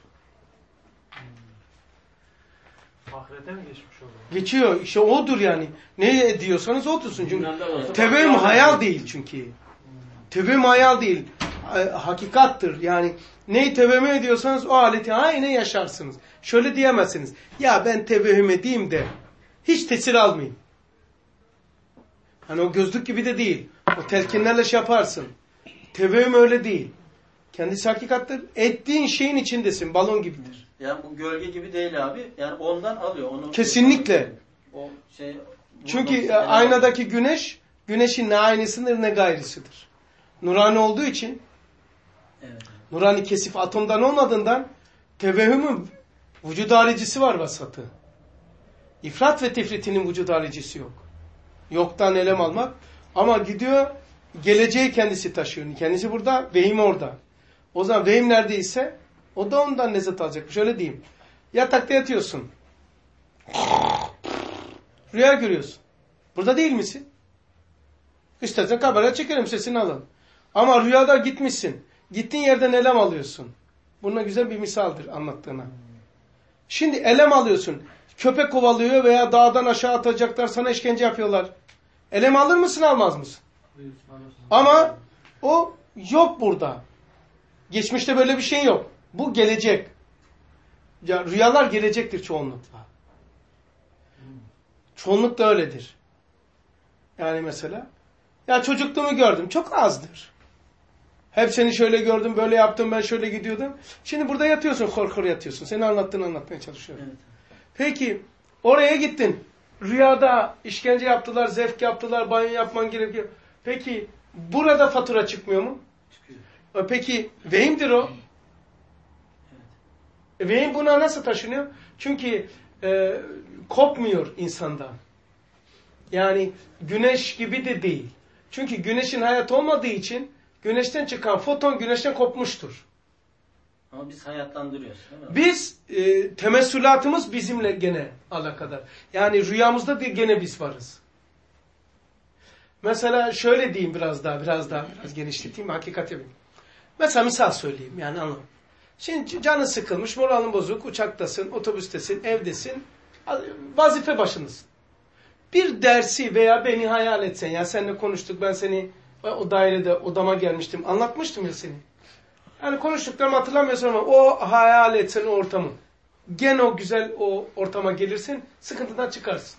Ahirete mi geçmiş oluyor? Geçiyor. İşte odur yani. Ne diyorsanız otursun. Çünkü tevehüm hayal değil çünkü. Tevehüm hayal değil. Hakikattır. Yani neyi tevehüm ediyorsanız o aleti aynı yaşarsınız. Şöyle diyemezsiniz. Ya ben tevehüm edeyim de hiç tesir almayayım. Hani o gözlük gibi de değil. O telkinlerle şey yaparsın. Tevehüm öyle değil. Kendisi hakikattır. Ettiğin şeyin içindesin. Balon gibidir. Yani bu gölge gibi değil abi. Yani ondan alıyor. Onu Kesinlikle. O şey Çünkü vurdum, aynadaki güneş, güneşin ne aynısıdır ne gayrısıdır. Nurani olduğu için, evet. Nurani kesif atomdan olmadığından tevehümün vücud haricisi var vasatı. İfrat ve tefritinin vücud haricisi yok. Yoktan elem almak. Ama gidiyor, geleceği kendisi taşıyor. Kendisi burada, vehim orada. O zaman vehim neredeyse, o da ondan lezzet alacakmış. Öyle diyeyim. Yatakta yatıyorsun. Rüya görüyorsun. Burada değil misin? İstersen kamera çekelim, sesini alın. Ama rüyada gitmişsin. Gittiğin yerden elem alıyorsun. Buna güzel bir misaldir anlattığına. Şimdi elem alıyorsun. Köpek kovalıyor veya dağdan aşağı atacaklar, sana işkence yapıyorlar. Elem alır mısın, almaz mısın? Ama o yok burada. Geçmişte böyle bir şey yok. Bu gelecek. Ya, rüyalar gelecektir çoğunlukla. Çoğunluk da öyledir. Yani mesela ya çocukluğumu gördüm. Çok azdır. Hep seni şöyle gördüm, böyle yaptım, ben şöyle gidiyordum. Şimdi burada yatıyorsun, hor hor yatıyorsun. Seni anlattığını anlatmaya çalışıyorum. Evet. Peki oraya gittin. Rüyada işkence yaptılar, zevk yaptılar, banyo yapman gerekiyor. Peki burada fatura çıkmıyor mu? Çıkıyor. Peki vehimdir o. Evet. Vehim buna nasıl taşınıyor? Çünkü e, kopmuyor insandan. Yani güneş gibi de değil. Çünkü güneşin hayat olmadığı için güneşten çıkan foton güneşten kopmuştur. Ama biz hayatlandırıyoruz değil mi? Biz e, temessülatımız bizimle gene alakadar. Yani rüyamızda da gene biz varız. Mesela şöyle diyeyim biraz daha, biraz daha biraz genişleteyim, hakikati bileyim. Mesela misal söyleyeyim yani anlam. Şimdi canın sıkılmış, moralin bozuk, uçaktasın, otobüstesin, evdesin, vazife başındasın. Bir dersi veya beni hayal etsen, ya seninle konuştuk, ben seni o dairede odama gelmiştim, anlatmıştım ya seni. Yani konuştuklarımı hatırlamıyorsun ama o hayal etsen o ortamı. Gene o güzel o ortama gelirsin, sıkıntıdan çıkarsın.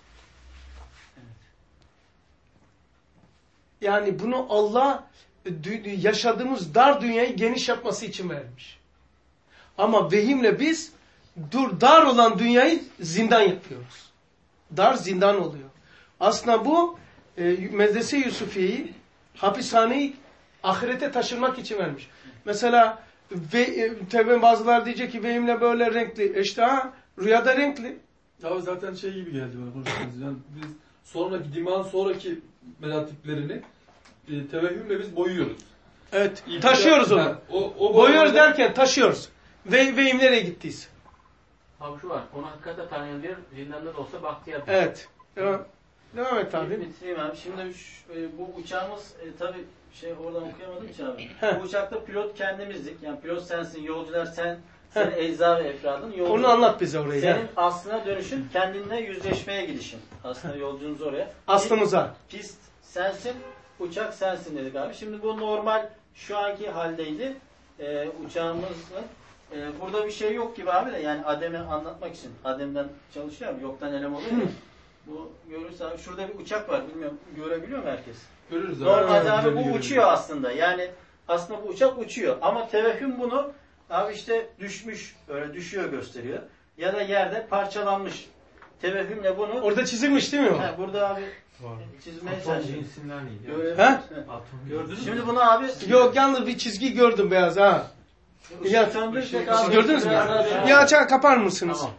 Yani bunu Allah yaşadığımız dar dünyayı geniş yapması için vermiş. Ama vehimle biz dur dar olan dünyayı zindan yapıyoruz. Dar zindan oluyor. Aslında bu e, Medrese Yusufiye'yi, hapishaneyi ahirete taşırmak için vermiş. Mesela ve, e, tabi bazılar diyecek ki vehimle böyle renkli. İşte ha rüyada renkli. Abi zaten şey gibi geldi bana konuştuğunuz. Yani biz sonraki dimağın sonraki meratiplerini e, tevehhümle biz boyuyoruz. Evet. İbtida, Taşıyoruz onu. Ha, o, o boyuyoruz boyada, derken taşıyoruz. Ve vehim nereye gittiyse. Abi şu var. Onu hakikaten tanıyan diyor. Zindanda da olsa bahtiyar. Evet. Devam, Devam et abi. Bitireyim abi. Şimdi şu, e, bu uçağımız e, tabii şey oradan okuyamadım ki abi. Heh. Bu uçakta pilot kendimizdik. Yani pilot sensin, yolcular sen, sen ecza ve efradın. Yolcu, Onu anlat bize orayı. Senin Ya. aslına dönüşün, kendinle yüzleşmeye gidişin. Aslında yolcunuz oraya. Aslımıza. Pist sensin, uçak sensin dedik abi. Şimdi bu normal şu anki haldeydi. E, uçağımızın e, burada bir şey yok gibi abi de yani Adem'i anlatmak için. Adem'den çalışıyor abi. Yoktan elem oluyor ya. Bu görürse abi şurada bir uçak var. Bilmiyorum görebiliyor mu herkes? Görürüz abi. Normalde abi bu Görürüz. uçuyor aslında. Yani aslında bu uçak uçuyor. Ama tevehhüm bunu abi işte düşmüş, öyle düşüyor gösteriyor. Ya da yerde parçalanmış. Tevehhümle bunu... Orada çizilmiş değil mi o? He, burada abi çizmeye çalışıyor. Ha? Gördünüz Şimdi bunu abi... Yok yalnız bir çizgi gördüm beyaz ha. Ya, söndürsek siz abi, gördünüz mü? biraz daha- Ya açar kapar mısınız? Tamam.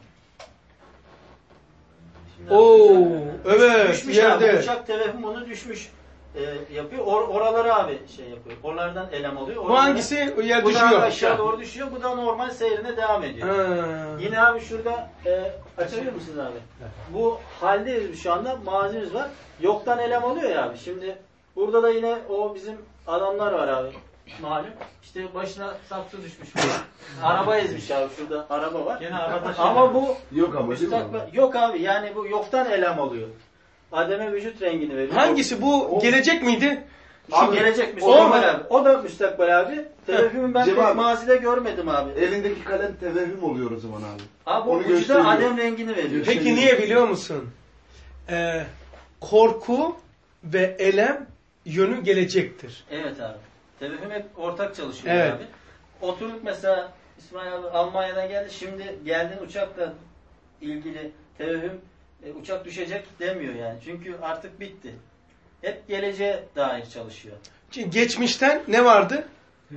Oo, evet Düşmüş abi. yerde. Uçak tevehhüm bunu düşmüş e, yapıyor. Or, oraları abi şey yapıyor. Oralardan elem alıyor. Bu Oraları, hangisi? O yer bu da düşüyor. aşağı doğru düşüyor. Bu da normal seyrine devam ediyor. Ha. Yine abi şurada e, açabilir misiniz abi? Bu haldeyiz şu anda. Mazimiz var. Yoktan elem alıyor ya abi. Şimdi burada da yine o bizim adamlar var abi. Malum. İşte başına saksı düşmüş. Araba ezmiş abi. Şurada araba var. Gene arada şey Ama var. bu Yok ama değil mi müstakbel- abi? Yok abi. Yani bu yoktan elem alıyor. Adem'e vücut rengini veriyor. Hangisi bu? O- Gelecek miydi? Abi gelecek müstakbel abi. O da müstakbel abi. Tevehhümü ben Cem pek abi. mazide görmedim abi. Elindeki kalem tevehhüm oluyor o zaman abi. Abi Onu o vücuda gösteriyor. Adem rengini veriyor. Peki niye biliyor musun? Ee, korku ve elem yönü gelecektir. Evet abi. Tevehhüm hep ortak çalışıyor Evet. abi. Oturduk mesela İsmail abi Almanya'dan geldi. Şimdi geldiğin uçakla ilgili tevehhüm e, uçak düşecek demiyor yani. Çünkü artık bitti. Hep geleceğe dair çalışıyor. Çünkü geçmişten ne vardı?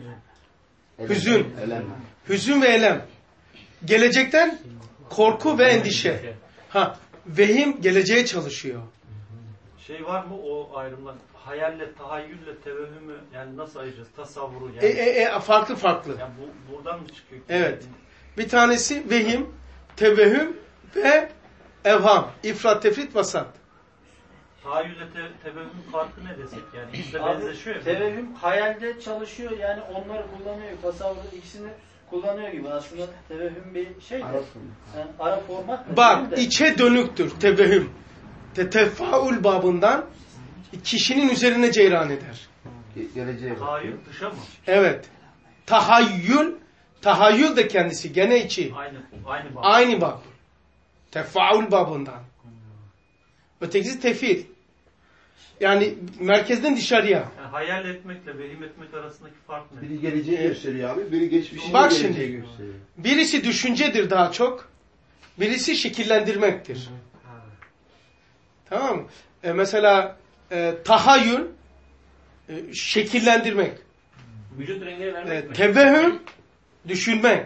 Hüzün. Elem. Hüzün ve elem. Gelecekten korku ve endişe. Ha, vehim geleceğe çalışıyor. Şey var mı o ayrımlar? Hayalle, tahayyülle, tevehhümü yani nasıl ayıracağız? Tasavvuru yani. E, e, e, farklı farklı. Yani bu, buradan mı çıkıyor? Evet. Bir tanesi vehim, tevehhüm ve evham. İfrat, tefrit, vasat. Tahayyülle te, tevehhümün farkı ne desek yani? İkisi de Abi, benzeşiyor ya. tevehhüm hayalde çalışıyor yani onları kullanıyor. Tasavvurda ikisini kullanıyor gibi. Aslında tevehhüm bir şey. Ara format. Yani ara format. da Bak değil de. içe dönüktür tevehhüm. Te tefaül babından kişinin üzerine ceyran eder. Ge- Geleceğe bak. Tahayyül dışa mı? Evet. Tahayyül, tahayyül de kendisi gene içi. Aynı, aynı bak. Aynı bab. Tefaül babından. Ötekisi tefil. Yani merkezden dışarıya. Yani hayal etmekle vehim etmek arasındaki fark ne? Biri geleceği gösteriyor abi, biri geçmişi Bak geleceği şimdi. gösteriyor. Birisi düşüncedir daha çok. Birisi şekillendirmektir. Tamam mı? E, mesela e, tahayyül e, şekillendirmek. Vücut rengini vermek E, mi? tevehhüm düşünmek.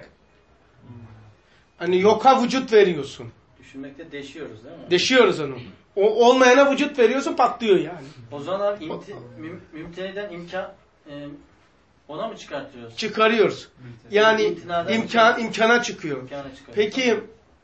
Hani yoka vücut veriyorsun. Düşünmekte deşiyoruz değil mi? Deşiyoruz onu. O, olmayana vücut veriyorsun patlıyor yani. O zaman abi imti, müm, mümteniden imkan e, ona mı çıkartıyoruz? Çıkarıyoruz. Yani İmtinadan imkan imkana çıkıyor. İmkana çıkartıyoruz. Peki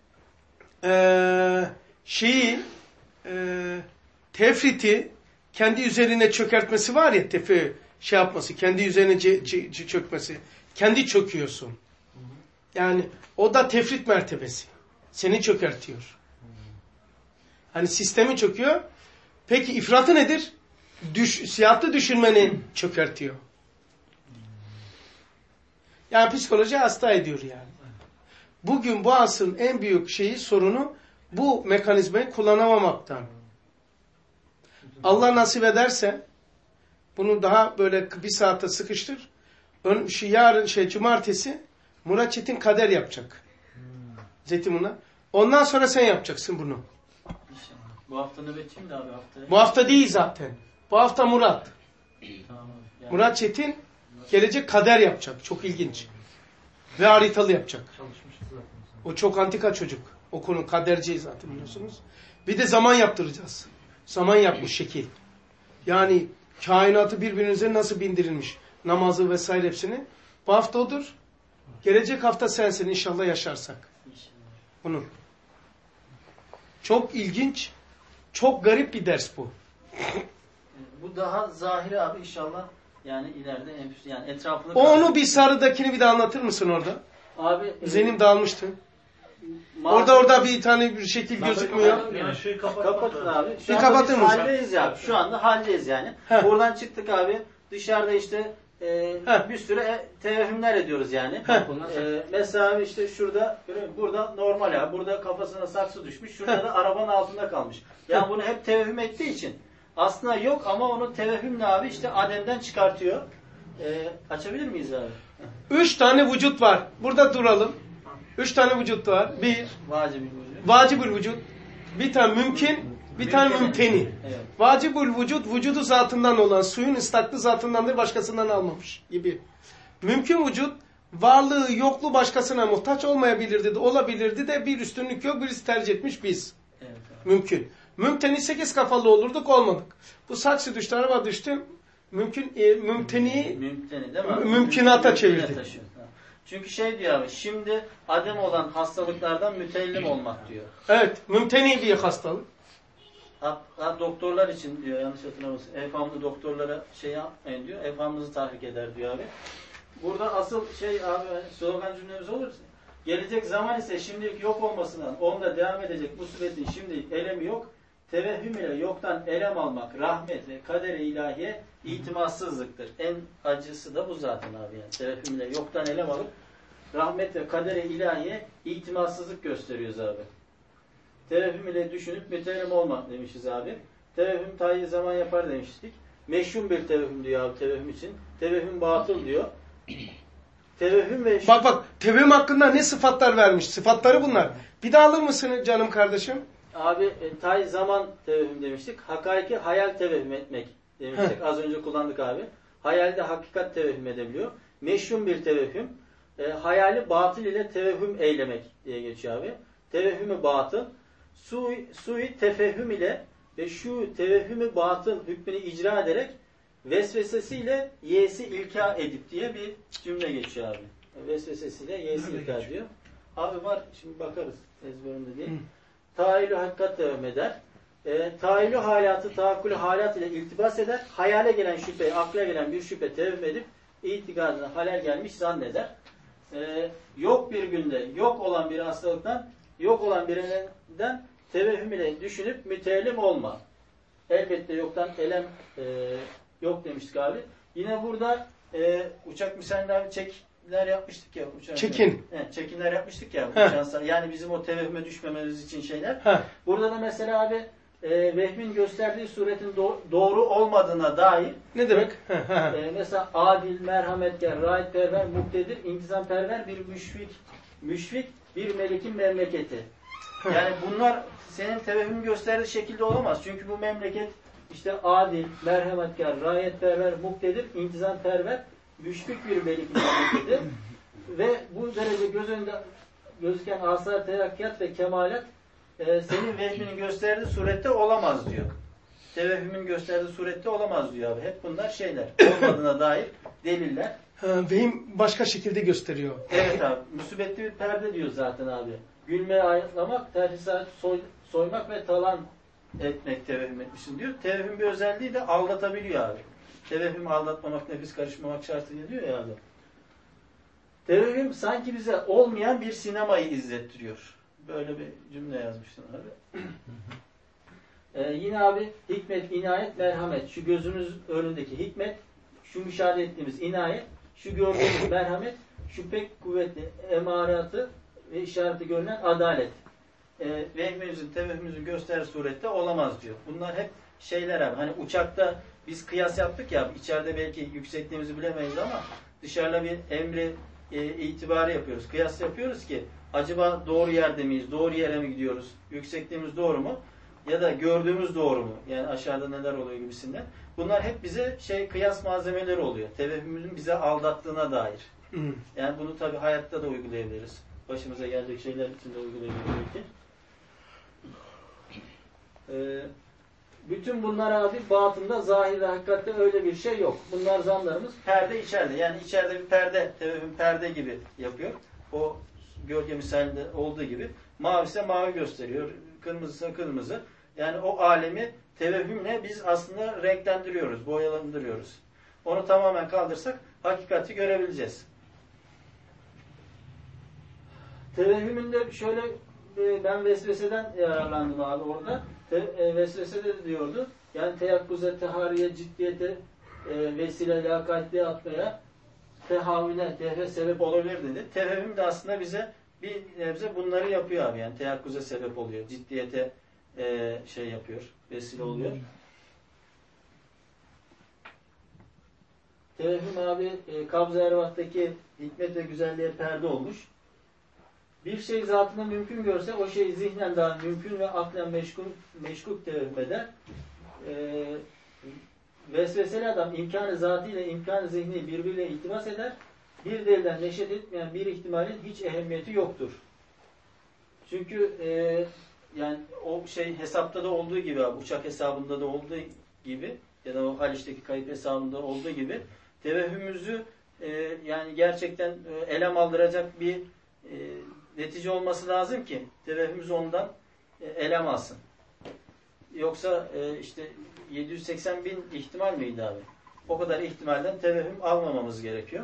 eee şeyi eee tefriti kendi üzerine çökertmesi var ya tefi şey yapması, kendi üzerine ce, ce, ce- çökmesi. Kendi çöküyorsun. Yani o da tefrit mertebesi. Seni çökertiyor. Hani sistemi çöküyor. Peki ifratı nedir? Düş, siyahtı düşünmeni çökertiyor. Yani psikoloji hasta ediyor yani. Bugün bu asrın en büyük şeyi, sorunu bu mekanizmayı kullanamamaktan. Allah nasip ederse bunu daha böyle bir saate sıkıştır. Ön, şu yarın şey cumartesi Murat Çetin kader yapacak. Zeytinburnu'na. Ondan sonra sen yapacaksın bunu. Bu hafta nöbetçiyim de abi haftaya. Bu hafta değil zaten. Bu hafta Murat. Tamam. Yani. Murat Çetin gelecek kader yapacak. Çok ilginç. Ve haritalı yapacak. O çok antika çocuk. O konu kaderci zaten biliyorsunuz. Bir de zaman yaptıracağız. Zaman yapmış şekil. Yani kainatı birbirinize nasıl bindirilmiş. Namazı vesaire hepsini. Bu hafta odur. Gelecek hafta sensin inşallah yaşarsak. Bunu. Çok ilginç. Çok garip bir ders bu. Bu daha zahiri abi inşallah. Yani ileride yani etrafını... O onu bir sarıdakini bir de anlatır mısın orada? Abi... Zeynep dağılmıştı. Orada orada bir tane bir şekil gözükmüyor. Yani şeyi kapatın abi. Şu bir anda kapatır biz mısın? haldeyiz ya. Şu anda haldeyiz yani. Heh. Buradan çıktık abi. Dışarıda işte e, bir sürü e, tevehümler ediyoruz yani. E, mesela abi işte şurada burada normal abi. Burada kafasına saksı düşmüş. Şurada Heh. da arabanın altında kalmış. Yani bunu hep tevehüm ettiği için. Aslında yok ama onu tevehümle abi işte Adem'den çıkartıyor. E, açabilir miyiz abi? Üç tane vücut var. Burada duralım. Üç tane vücut var. Bir. Vacibül vücut. Vacibül vücut. Bir tane mümkün. Bir tane mümteni. Evet. Vacibül vücut, vücudu zatından olan, suyun ıslaklığı zatındandır, başkasından almamış gibi. Mümkün vücut, varlığı, yokluğu başkasına muhtaç olmayabilirdi de, olabilirdi de bir üstünlük yok, birisi tercih etmiş biz. Evet, evet. Mümkün. Mümteni sekiz kafalı olurduk, olmadık. Bu saksı düştü, araba düştü. Mümkün, e, mümteni, Mümteni değil mi abi? mümkünata Mümküne çevirdi. taşıyor. Çünkü şey diyor abi, şimdi Adem olan hastalıklardan mütellim olmak diyor. Evet, mümteni bir hastalık. Hatta doktorlar için diyor, yanlış hatırlamıyorsun, evhamlı doktorlara şey yapmayın diyor, evhamınızı tahrik eder diyor abi. Burada asıl şey abi, slogan cümlemiz olursa, gelecek zaman ise şimdilik yok olmasından, onda devam edecek musibetin şimdilik elemi yok, tevehhüm ile yoktan elem almak, rahmet ve kader-i ilahiye itimatsızlıktır. En acısı da bu zaten abi yani. Tevehhüm ile yoktan elem alıp, rahmet ve kader-i ilahiye itimatsızlık gösteriyoruz abi. Tevehhüm ile düşünüp mütevellim olma demişiz abi. Tevehhüm tayyi zaman yapar demiştik. Meşhum bir tevehhüm diyor abi tevehhüm için. Tevehhüm batıl diyor. Tevehhüm ve... Bak bak tevehhüm hakkında ne sıfatlar vermiş. Sıfatları bunlar. Bir daha alır mısın canım kardeşim? Abi e, tayyi zaman tevehhüm demiştik. Hakaiki hayal tevehhüm etmek demiştik. Heh. Az önce kullandık abi. Hayalde hakikat tevehhüm edebiliyor. Meşhum bir tevehhüm. E, hayali batıl ile tevehhüm eylemek diye geçiyor abi. Tevehhümü batıl. Sui, sui tefehhüm ile ve şu tevehhümü batıl hükmünü icra ederek vesvesesiyle yesi ilka edip diye bir cümle geçiyor abi. Vesvesesiyle yesi ilka diyor. Abi var, şimdi bakarız ezberimde değil. Tahayyülü hakikat devam eder. E, tahayyülü halatı, tahakkülü halat ile iltibas eder. Hayale gelen şüphe, akla gelen bir şüphe tevhüm edip itikadına halal gelmiş zanneder. E, yok bir günde yok olan bir hastalıktan, yok olan birinden tevehhüm ile düşünüp müteellim olma. Elbette yoktan elem e, yok demiştik abi. Yine burada e, uçak misalinde abi çekler yapmıştık ya. Uçak Çekin. Evet, çekinler yapmıştık ya. Uçağın, yani bizim o tevehhüme düşmememiz için şeyler. Heh. Burada da mesela abi e, vehmin gösterdiği suretin do doğru olmadığına dair. Ne demek? e, mesela adil, merhametgar, rahatperver, muktedir, intizamperver bir müşfik, müşfik bir melikin memleketi. Yani bunlar senin tevehhüm gösterdiği şekilde olamaz. Çünkü bu memleket işte adil, merhametkar, rahatperver, muktedir, intizamperver, müşfik bir melikin memleketi. Ve bu derece göz önünde gözüken asar, terakkiyat ve kemalat e, senin vehminin gösterdiği surette olamaz diyor. Tevehhümün gösterdiği surette olamaz diyor abi. Hep bunlar şeyler. Olmadığına dair deliller. Ha, vehim başka şekilde gösteriyor. Evet abi. Musibetli bir perde diyor zaten abi. Gülmeye ayıklamak, terhisat soy, soymak ve talan etmek tevehhüm etmişsin diyor. Tevehhüm bir özelliği de aldatabiliyor abi. Tevehhüm aldatmamak, nefis karışmamak şartıyla diyor ya abi. Tevehüm sanki bize olmayan bir sinemayı izlettiriyor. Böyle bir cümle yazmıştım abi. Ee, yine abi hikmet, inayet, merhamet. Şu gözümüz önündeki hikmet, şu müşahede ettiğimiz inayet, şu gördüğümüz merhamet, şu pek kuvvetli emaratı ve işareti görünen adalet. Ee, vehmimizin, tevehümümüzün gösterir surette olamaz diyor. Bunlar hep şeyler abi. Hani uçakta biz kıyas yaptık ya, içeride belki yüksekliğimizi bilemeyiz ama dışarıda bir emri e, itibarı yapıyoruz. Kıyas yapıyoruz ki acaba doğru yerde miyiz? Doğru yere mi gidiyoruz? Yüksekliğimiz doğru mu? Ya da gördüğümüz doğru mu? Yani aşağıda neler oluyor gibisinden. Bunlar hep bize şey kıyas malzemeleri oluyor. Tevehümümüzün bize aldattığına dair. Hmm. Yani bunu tabii hayatta da uygulayabiliriz. Başımıza gelecek şeyler için de uygulayabiliriz. Ee, bütün bunlar abi batında, zahirde, hakikatte öyle bir şey yok. Bunlar zanlarımız perde içeride. Yani içeride bir perde, tevehüm perde gibi yapıyor. O gölge misalinde olduğu gibi. Mavi ise mavi gösteriyor. Kırmızı ise kırmızı. Yani o alemi tevehümle biz aslında renklendiriyoruz, boyalandırıyoruz. Onu tamamen kaldırsak hakikati görebileceğiz. Tevehümünde şöyle ben vesveseden yararlandım abi orada. Te, vesvesede de diyordu. Yani teyakkuze, tehariye, ciddiyete, e, vesile, lakaytliğe atmaya, tehavüle, tehve sebep olabilir dedi. Tevehüm de aslında bize bir nebze bunları yapıyor abi. Yani teyakkuze sebep oluyor. Ciddiyete e, şey yapıyor. Vesile oluyor. Tevehüm abi e, kabz-ı ervahtaki hikmet ve güzelliğe perde olmuş. Bir şey zatında mümkün görse o şey zihnen daha mümkün ve aklen meşgul, meşkuk tevehüm eder. Ee, vesveseli adam imkanı zatıyla imkanı zihni birbiriyle iltimas eder. Bir delden neşet etmeyen bir ihtimalin hiç ehemmiyeti yoktur. Çünkü e, yani o şey hesapta da olduğu gibi abi, uçak hesabında da olduğu gibi ya da o Haliç'teki kayıp hesabında olduğu gibi tevehhümümüzü e, yani gerçekten e, elem aldıracak bir e, netice olması lazım ki tevehhümümüz ondan e, elem alsın. Yoksa e, işte yedi yüz seksen bin ihtimal miydi abi? O kadar ihtimalden tevehhüm almamamız gerekiyor.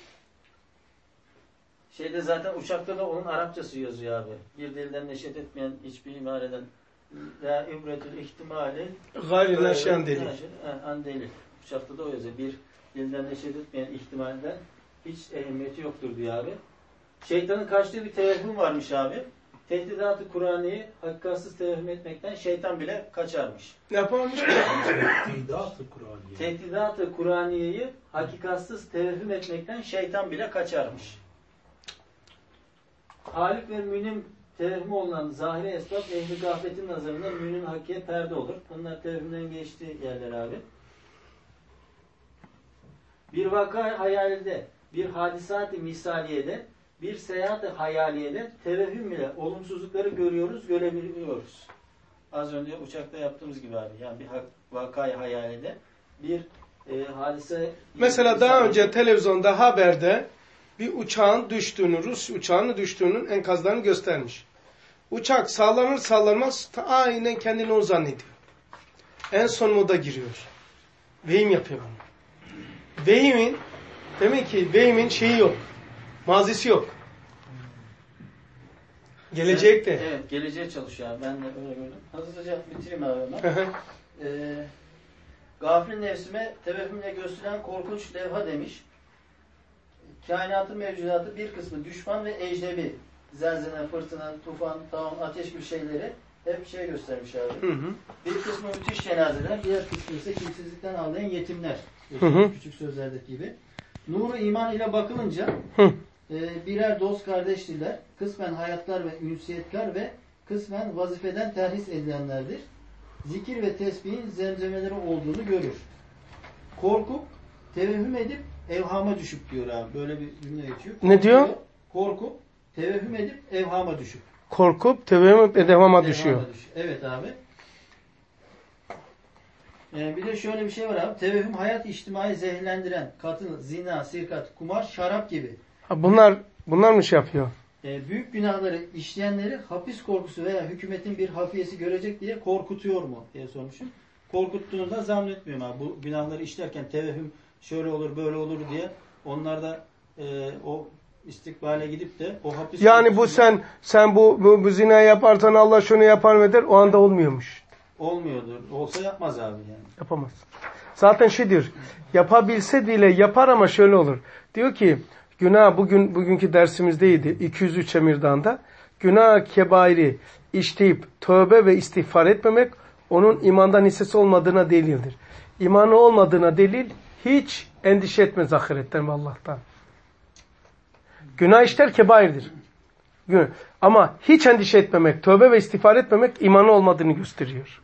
Şeyde zaten uçakta da onun Arapçası yazıyor abi. Bir dilden neşet etmeyen hiçbir imareden la ibretül ihtimali gayri neşen delil. An delil. Uçakta da o yazıyor. Bir dilden neşet etmeyen ihtimalden hiç ehemmiyeti yoktur diyor abi. Şeytanın kaçtığı bir tevehhüm varmış abi. Tehdidat-ı Kur'an'ı hakikatsız tevehhüm etmekten şeytan bile kaçarmış. Ne yaparmış? Tehdidat-ı Kur'an'ı. Tehdidat-ı Kur'an'ı hakikatsız tevehhüm etmekten şeytan bile kaçarmış. Halik ve münim tevehhüm olunan zahiri esbab ehli gafletin nazarında mümin hakiye perde olur. Bunlar tevehhümden geçtiği yerler abi. Bir vaka hayalinde, bir hadisat-ı misaliyede, bir seyahat-i hayaliyede tevehhüm ile olumsuzlukları görüyoruz, görebiliyoruz. Az önce uçakta yaptığımız gibi abi. Yani bir vakayı hayalinde, bir e, hadise... Mesela daha önce televizyonda haberde bir uçağın düştüğünü, Rus uçağının düştüğünün enkazlarını göstermiş. Uçak sallanır sallanmaz aynen kendini o zannediyor. En son moda giriyor. Vehim yapıyor bunu. Vehimin, demek ki vehimin şeyi yok. Mazisi yok. Gelecekte. Evet, evet, geleceğe çalışıyor abi. Ben de öyle gördüm. Hızlıca bitireyim abi hemen. ee, Gafil nefsime tevehhümle gösterilen korkunç levha demiş. Kainatın mevcudatı bir kısmı düşman ve ecnebi. Zelzele, fırtına, tufan, tavan, ateş gibi şeyleri hep şey göstermiş abi. Hı hı. Bir kısmı müthiş cenazeler, diğer kısmı ise kimsizlikten ağlayan yetimler. Hı hı. Küçük sözlerdeki gibi. Nuru iman ile bakılınca hı. e, birer dost kardeştirler. Kısmen hayatlar ve ünsiyetler ve kısmen vazifeden terhis edilenlerdir. Zikir ve tesbihin zemzemeleri olduğunu görür. Korkup, tevehhüm edip evhama düşüp diyor abi. Böyle bir cümle geçiyor. Ne diyor? Korkup, tevehhüm edip evhama düşüp. Korkup, tevehhüm edip evhama düşüyor. düşüyor. Evet abi. Ee, bir de şöyle bir şey var abi. Tevehhüm hayat içtimai zehirlendiren, katıl, zina, sirkat, kumar, şarap gibi. Ha, bunlar bunlar mı şey yapıyor? Ee, büyük günahları işleyenleri hapis korkusu veya hükümetin bir hafiyesi görecek diye korkutuyor mu diye sormuşum. Korkuttuğunu da zannetmiyorum abi. Bu günahları işlerken tevehhüm şöyle olur böyle olur diye onlar da e, o istikbale gidip de o hapis Yani bu sen sen bu, bu, bu zina yaparsan Allah şunu yapar mı der, o anda olmuyormuş. olmuyordur. Olsa yapmaz abi yani. Yapamaz. Zaten şey diyor, yapabilse bile yapar ama şöyle olur. Diyor ki, günah bugün bugünkü dersimizdeydi iki yüz üç Emirdağ'da. Günah kebairi işleyip tövbe ve istiğfar etmemek onun imandan hissesi olmadığına delildir. İmanı olmadığına delil hiç endişe etmez ahiretten ve Allah'tan. Günah işler kebairdir. Ama hiç endişe etmemek, tövbe ve istiğfar etmemek imanı olmadığını gösteriyor.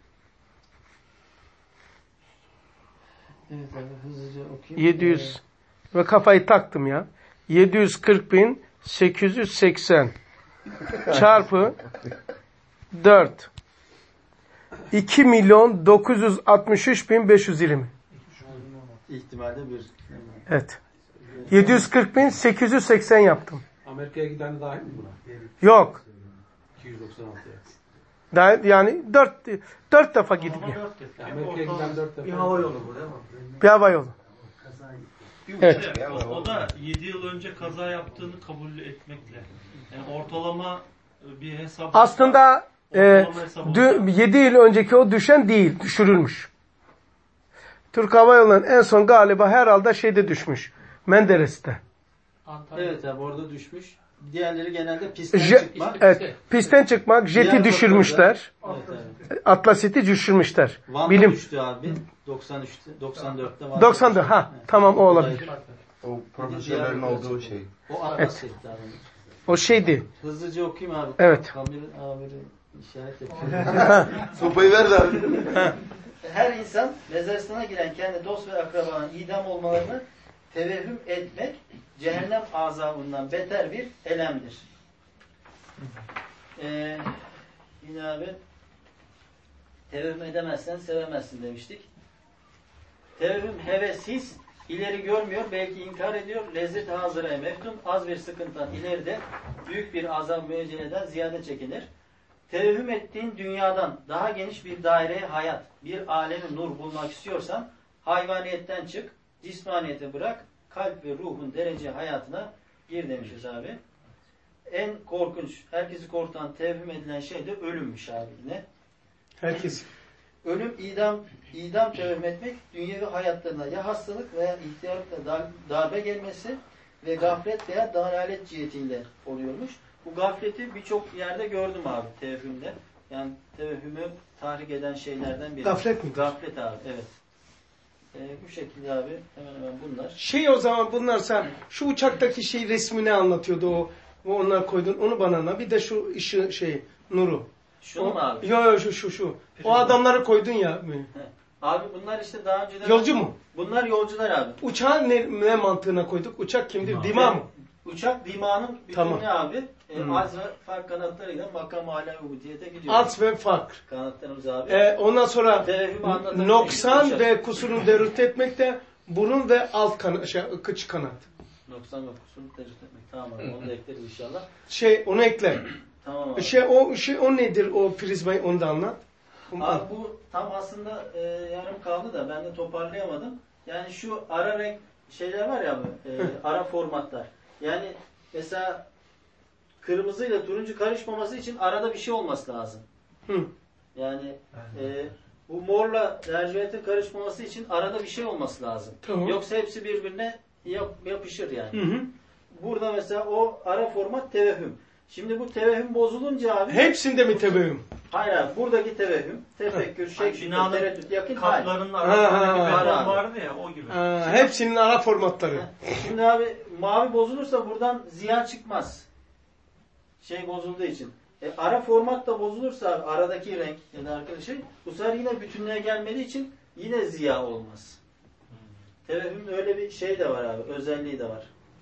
Evet abi hızlıca okuyayım. yedi yüz ve kafayı taktım ya. yedi yüz kırk bin sekiz yüz seksen çarpı dört. iki milyon dokuz yüz altmış üç bin beş yüz yirmi. İhtimalle bir. Evet. yedi yüz kırk bin sekiz yüz seksen yaptım. Amerika'ya giden de dahil mi buna? Yok. iki yüz doksan altıya. Daha, yani dört, dört defa gidip gel. Amerika'ya giden dört defa. Bir hava yolu bu değil mi? Bir hava yolu. Evet. O, o da yedi yıl önce kaza yaptığını kabul etmekle. Yani ortalama bir hesap. Aslında e, yedi yıl önceki o düşen değil, düşürülmüş. Türk Hava Yolu'nun en son galiba herhalde şeyde düşmüş. Menderes'te. Evet abi orada düşmüş. Diğerleri genelde pistten Je, çıkmak. evet, pistten çıkmak, jeti düşürmüşler. Evet, evet. Atlasit'i düşürmüşler. Van'da Bilim. düştü abi. doksan üçte, doksan dörtte Van'da doksan dört ha evet. tamam o olabilir. O profesörlerin olduğu şey. O Atlasit'ti abi. O şeydi. Hızlıca okuyayım abi. Evet. Kamerin amiri işaret yapıyor. Sopayı ver de abi. Her insan mezarlığına giren kendi dost ve akrabanın idam olmalarını tevehhüm etmek cehennem azabından beter bir elemdir. Ee, yine abi tevehhüm edemezsen sevemezsin demiştik. Tevehhüm heves his ileri görmüyor, belki inkar ediyor. Lezzet hazıraya meftun, az bir sıkıntıdan ileride büyük bir azap müecceleden ziyade çekinir. Tevehhüm ettiğin dünyadan daha geniş bir daireye hayat, bir alemi nur bulmak istiyorsan hayvaniyetten çık, cismaniyeti bırak, kalp ve ruhun derece hayatına gir demişiz abi. En korkunç, herkesi korkutan, tevhüm edilen şey de ölümmüş abi yine. Herkes. Ölüm, idam, idam tevhüm etmek, dünyevi hayatlarına ya hastalık veya ihtiyarlıkla darbe gelmesi ve gaflet veya dalalet cihetiyle oluyormuş. Bu gafleti birçok yerde gördüm abi tevhümde. Yani tevhümü tahrik eden şeylerden biri. Gaflet mi? Gaflet abi, evet. Ee, bu şekilde abi hemen hemen bunlar. Şey o zaman bunlar sen şu uçaktaki şey resmini anlatıyordu o. O onlar koydun onu bana anla. Bir de şu ışığı şey nuru. Şunu mu abi? Yok yok şu şu şu. O adamları koydun ya. Abi bunlar işte daha önceden... Yolcu mu? Bunlar yolcular abi. Uçağın ne, ne mantığına koyduk? Uçak kimdir? Dima mı? Uçak dimanın bütünü Tamam. abi. E, Hmm. az ve fark kanatlarıyla makam âlâ ubudiyete gidiyor. Az ve fakr. Kanatlarımız abi. Ee, ondan sonra Tevehhüm anlatır. noksan Uçak. ve kusurun derut etmek de burun ve alt kanat, şey, kıç kanat. Noksan ve kusurunu tercih etmek. Tamam abi. Onu da ekleriz inşallah. Şey onu ekle. Tamam abi. Şey o şey o nedir o prizmayı onu da anlat. Abi bu tam aslında e, yarım kaldı da ben de toparlayamadım. Yani şu ara renk şeyler var ya abi. E, ara formatlar. Yani mesela kırmızıyla turuncu karışmaması için arada bir şey olması lazım. Hı. Yani e, bu morla lacivertin karışmaması için arada bir şey olması lazım. Tamam. Yoksa hepsi birbirine yap, yapışır yani. Hı hı. Burada mesela o ara format tevehhüm. Şimdi bu tevehhüm bozulunca abi... Hepsinde mi tevehhüm? Hayır abi. Buradaki tevehhüm, tefekkür, şek, şüphe, tereddüt, yakın hal. Kaplarının Ha, arasındaki ha, beden ha. vardı ya o gibi. Aa, hepsinin ara formatları. Şimdi abi mavi bozulursa buradan ziya çıkmaz. Şey bozulduğu için. E, ara format da bozulursa abi, aradaki renk ya da arkadaş şey, bu sefer yine bütünlüğe gelmediği için yine ziya olmaz. Tevehhümün öyle bir şey de var abi. Özelliği de var.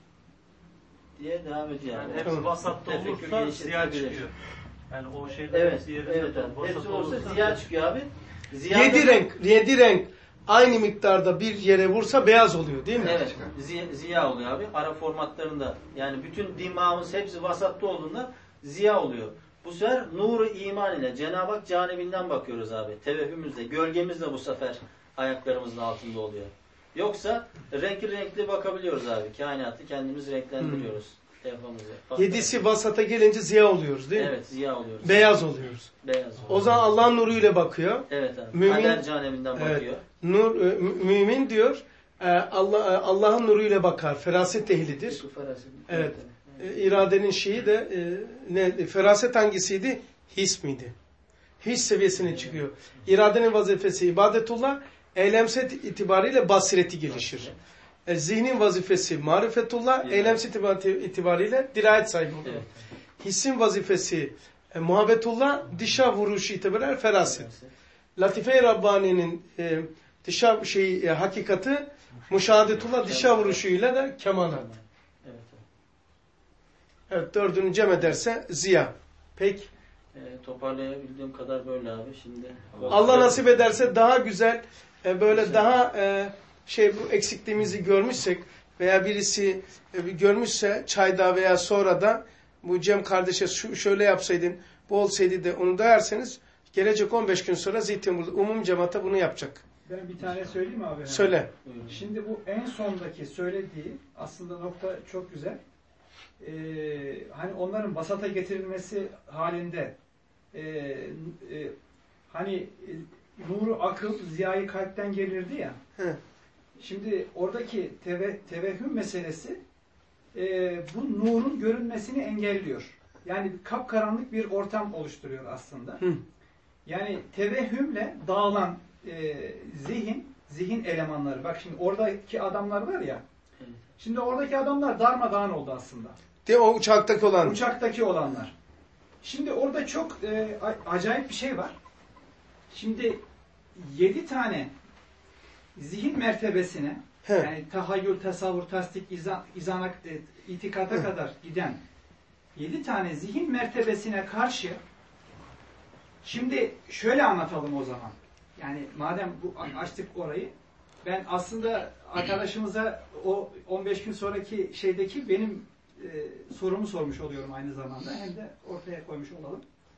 Diye devam ediyor. Yani hepsi vasatta Tefekkür olursa gelişir, ziya tefekkür çıkıyor. Yani o şeyler Evet, hepsi yerinde. evet abi. Vasat Hepsi olursa olursa ziya çıkıyor abi. Ziyada Yedi da- renk, yedi renk aynı miktarda bir yere vursa beyaz oluyor değil mi? Evet. Ziya, ziya oluyor abi. Ara formatlarında. Yani bütün dimağımız hepsi vasatta olduğunda ziya oluyor. Bu sefer nuru iman ile Cenab-ı Hak canibinden bakıyoruz abi. Tevehhümüzle, gölgemizle bu sefer ayaklarımızın altında oluyor. Yoksa renkli renkli bakabiliyoruz abi. Kainatı kendimiz renklendiriyoruz. Yapamaz. Yedisi vasata gelince ziya oluyoruz değil mi? Evet, ziya oluyoruz. Beyaz oluyoruz. Beyaz oluyoruz. O zaman Allah'ın nuruyla bakıyor. Evet abi. Mümin, Kader caneminden evet, bakıyor. Nur, e, mümin diyor Allah Allah'ın nuruyla bakar. Feraset ehlidir. Feraset. Evet. E, iradenin şeyi de e, ne feraset hangisiydi? His miydi? His seviyesine çıkıyor. İradenin vazifesi ibadetullah, eylemset itibariyle basireti gelişir. E, zihnin vazifesi marifetullah, eylemset itibariyle dirayet sahibi olur. Evet. Hissin vazifesi e, muhabbetullah, dışa vuruşu itibariyle feraset. Latife-i Rabbani'nin e, dışa şey e, hakikati müşahadetullah, dışa vuruşuyla da kemalat. Evet. Evet, dördünü cem ederse ziya. Peki. E, toparlayabildiğim kadar böyle abi. Şimdi Allah nasip ederse daha güzel e, böyle güzel. daha e, şey bu eksikliğimizi görmüşsek veya birisi e, görmüşse çayda veya sonra da bu Cem kardeşe şu şöyle yapsaydın, bu olsaydı de onu derseniz gelecek on beş gün sonra Zeytinburnu umum cemaate bunu yapacak. Ben bir tane söyleyeyim mi abi? Söyle. Şimdi bu en sondaki söylediği aslında nokta çok güzel. Ee, hani onların basata getirilmesi halinde e, e, hani e, nuru akıl, ziyayı kalpten gelirdi ya. Hı. Şimdi oradaki teve, tevehhüm meselesi e, bu nurun görünmesini engelliyor. Yani kapkaranlık bir ortam oluşturuyor aslında. Hı. Yani tevehhümle dağılan e, zihin, zihin elemanları. Bak şimdi oradaki adamlar var ya. Şimdi oradaki adamlar darmadağın oldu aslında. De o uçaktaki olan. Uçaktaki olanlar. Şimdi orada çok e, acayip bir şey var. Şimdi yedi tane zihin mertebesine He. yani tahayyül, tasavvur, tasdik, izan, izanak, e, itikata He. kadar giden yedi tane zihin mertebesine karşı şimdi şöyle anlatalım o zaman. Yani madem bu açtık orayı, ben aslında arkadaşımıza o on beş gün sonraki şeydeki benim e, sorumu sormuş oluyorum aynı zamanda. Hem de ortaya koymuş olalım.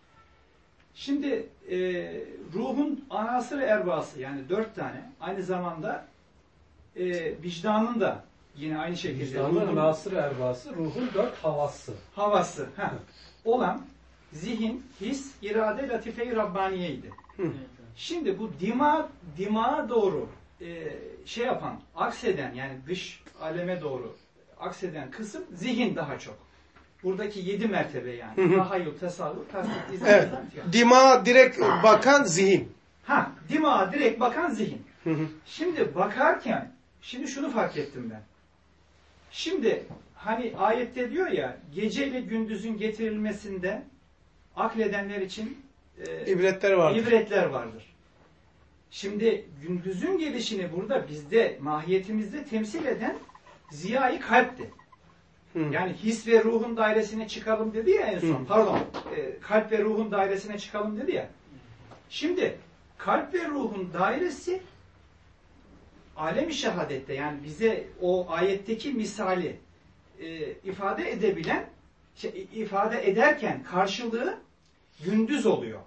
Şimdi e, ruhun anası ve erbası yani dört tane aynı zamanda e, vicdanın da yine aynı şekilde. Vicdanın anası ve erbası ruhun dört havası. Havası. Heh, olan zihin, his, irade, latife-i Rabbaniye'ydi. Şimdi bu dima, dimağa doğru e, şey yapan, akseden yani dış aleme doğru akseden kısım zihin daha çok. Buradaki yedi mertebe yani. Tahayyül, tesavvur, tasdik, izah. Evet. Dima direkt bakan zihin. Ha, dimağa direkt bakan zihin. Şimdi bakarken, şimdi şunu fark ettim ben. Şimdi hani ayette diyor ya, gece ile gündüzün getirilmesinde akledenler için e, ibretler vardır. ibretler vardır. Şimdi gündüzün gelişini burada bizde, mahiyetimizde temsil eden ziyayı kalpti. Hmm. Yani his ve ruhun dairesine çıkalım dedi ya en son. Hmm. Pardon, e, kalp ve ruhun dairesine çıkalım dedi ya. Şimdi kalp ve ruhun dairesi alem-i şehadette yani bize o ayetteki misali e, ifade edebilen, şey, ifade ederken karşılığı gündüz oluyor.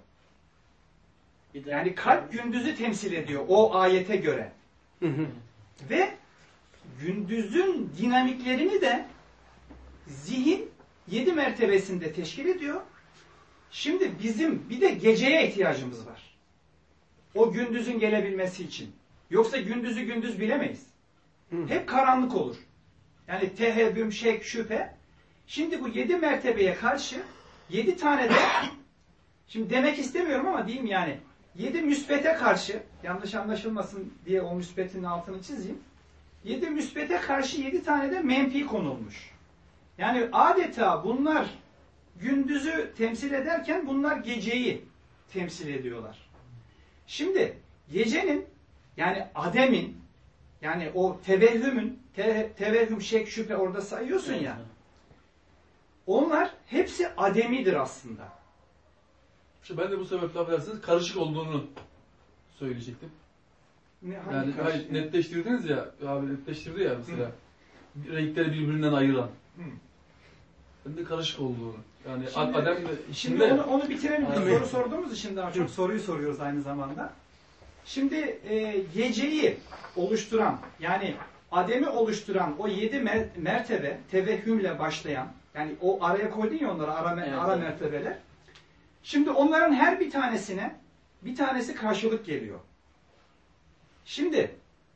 Yani kalp gündüzü temsil ediyor o ayete göre. Hı hı. Ve gündüzün dinamiklerini de zihin yedi mertebesinde teşkil ediyor. Şimdi bizim bir de geceye ihtiyacımız var. O gündüzün gelebilmesi için. Yoksa gündüzü gündüz bilemeyiz. Hı. Hep karanlık olur. Yani tehebbüm, şek, şüphe. Şimdi bu yedi mertebeye karşı yedi tane de şimdi demek istemiyorum ama diyeyim yani yedi müsbete karşı yanlış anlaşılmasın diye o müsbetin altını çizeyim. Yedi müsbete karşı yedi tane de menfi konulmuş. Yani adeta bunlar gündüzü temsil ederken bunlar geceyi temsil ediyorlar. Şimdi gecenin yani ademin yani o tevehhümün te, tevehhüm, şek, şüphe orada sayıyorsun ya onlar hepsi ademidir aslında. İşte ben de bu sebeple affedersiniz karışık olduğunu söyleyecektim. Ne, yani hayır, netleştirdiniz ya, abi netleştirdi ya mesela. Hı. Renkleri birbirinden ayıran. Hı. Ben de karışık olduğunu. Yani şimdi, Adem de şimdi onu, onu bitirelim. Bir soru sorduğumuz için daha çok soruyu soruyoruz aynı zamanda. Şimdi e, geceyi oluşturan yani Adem'i oluşturan o yedi mer- mertebe tevehhümle başlayan, yani o araya koydun ya onları ara, mer- Evet, ara evet. mertebeler. Şimdi onların her bir tanesine bir tanesi karşılık geliyor. Şimdi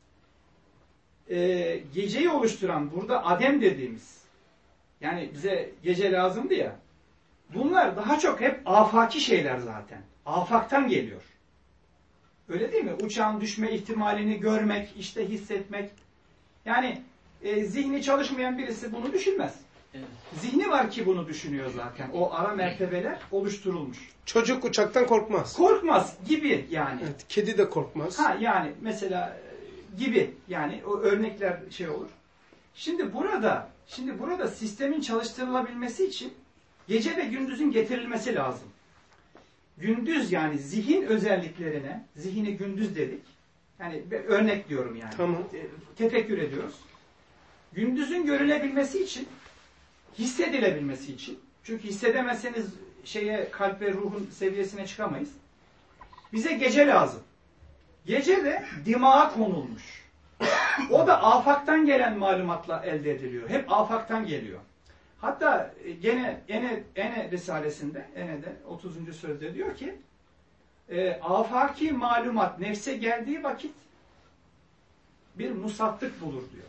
e, geceyi oluşturan burada Adem dediğimiz, yani bize gece lazımdı ya, bunlar daha çok hep afaki şeyler zaten. Afaktan geliyor. Öyle değil mi? Uçağın düşme ihtimalini görmek, işte hissetmek. Yani e, zihni çalışmayan birisi bunu düşünmez. Evet. Zihni var ki bunu düşünüyor zaten. O ara mertebeler oluşturulmuş. Çocuk uçaktan korkmaz. Korkmaz gibi yani. Evet, kedi de korkmaz. Ha yani mesela e, gibi yani o örnekler şey olur. Şimdi burada şimdi burada sistemin çalıştırılabilmesi için gece ve gündüzün getirilmesi lazım. Gündüz yani zihin özelliklerine, zihini gündüz dedik. Yani bir örnek diyorum yani. Tamam. Tefekkür ediyoruz. Gündüzün görülebilmesi için, hissedilebilmesi için, çünkü hissedemezseniz şeye, kalp ve ruhun seviyesine çıkamayız. Bize gece lazım. Gece de dimağa konulmuş. O da afaktan gelen malumatla elde ediliyor. Hep afaktan geliyor. Hatta gene Ene, Ene Risalesinde, Ene'de otuzuncu sözde diyor ki e, afaki malumat nefse geldiği vakit bir musattık bulur diyor.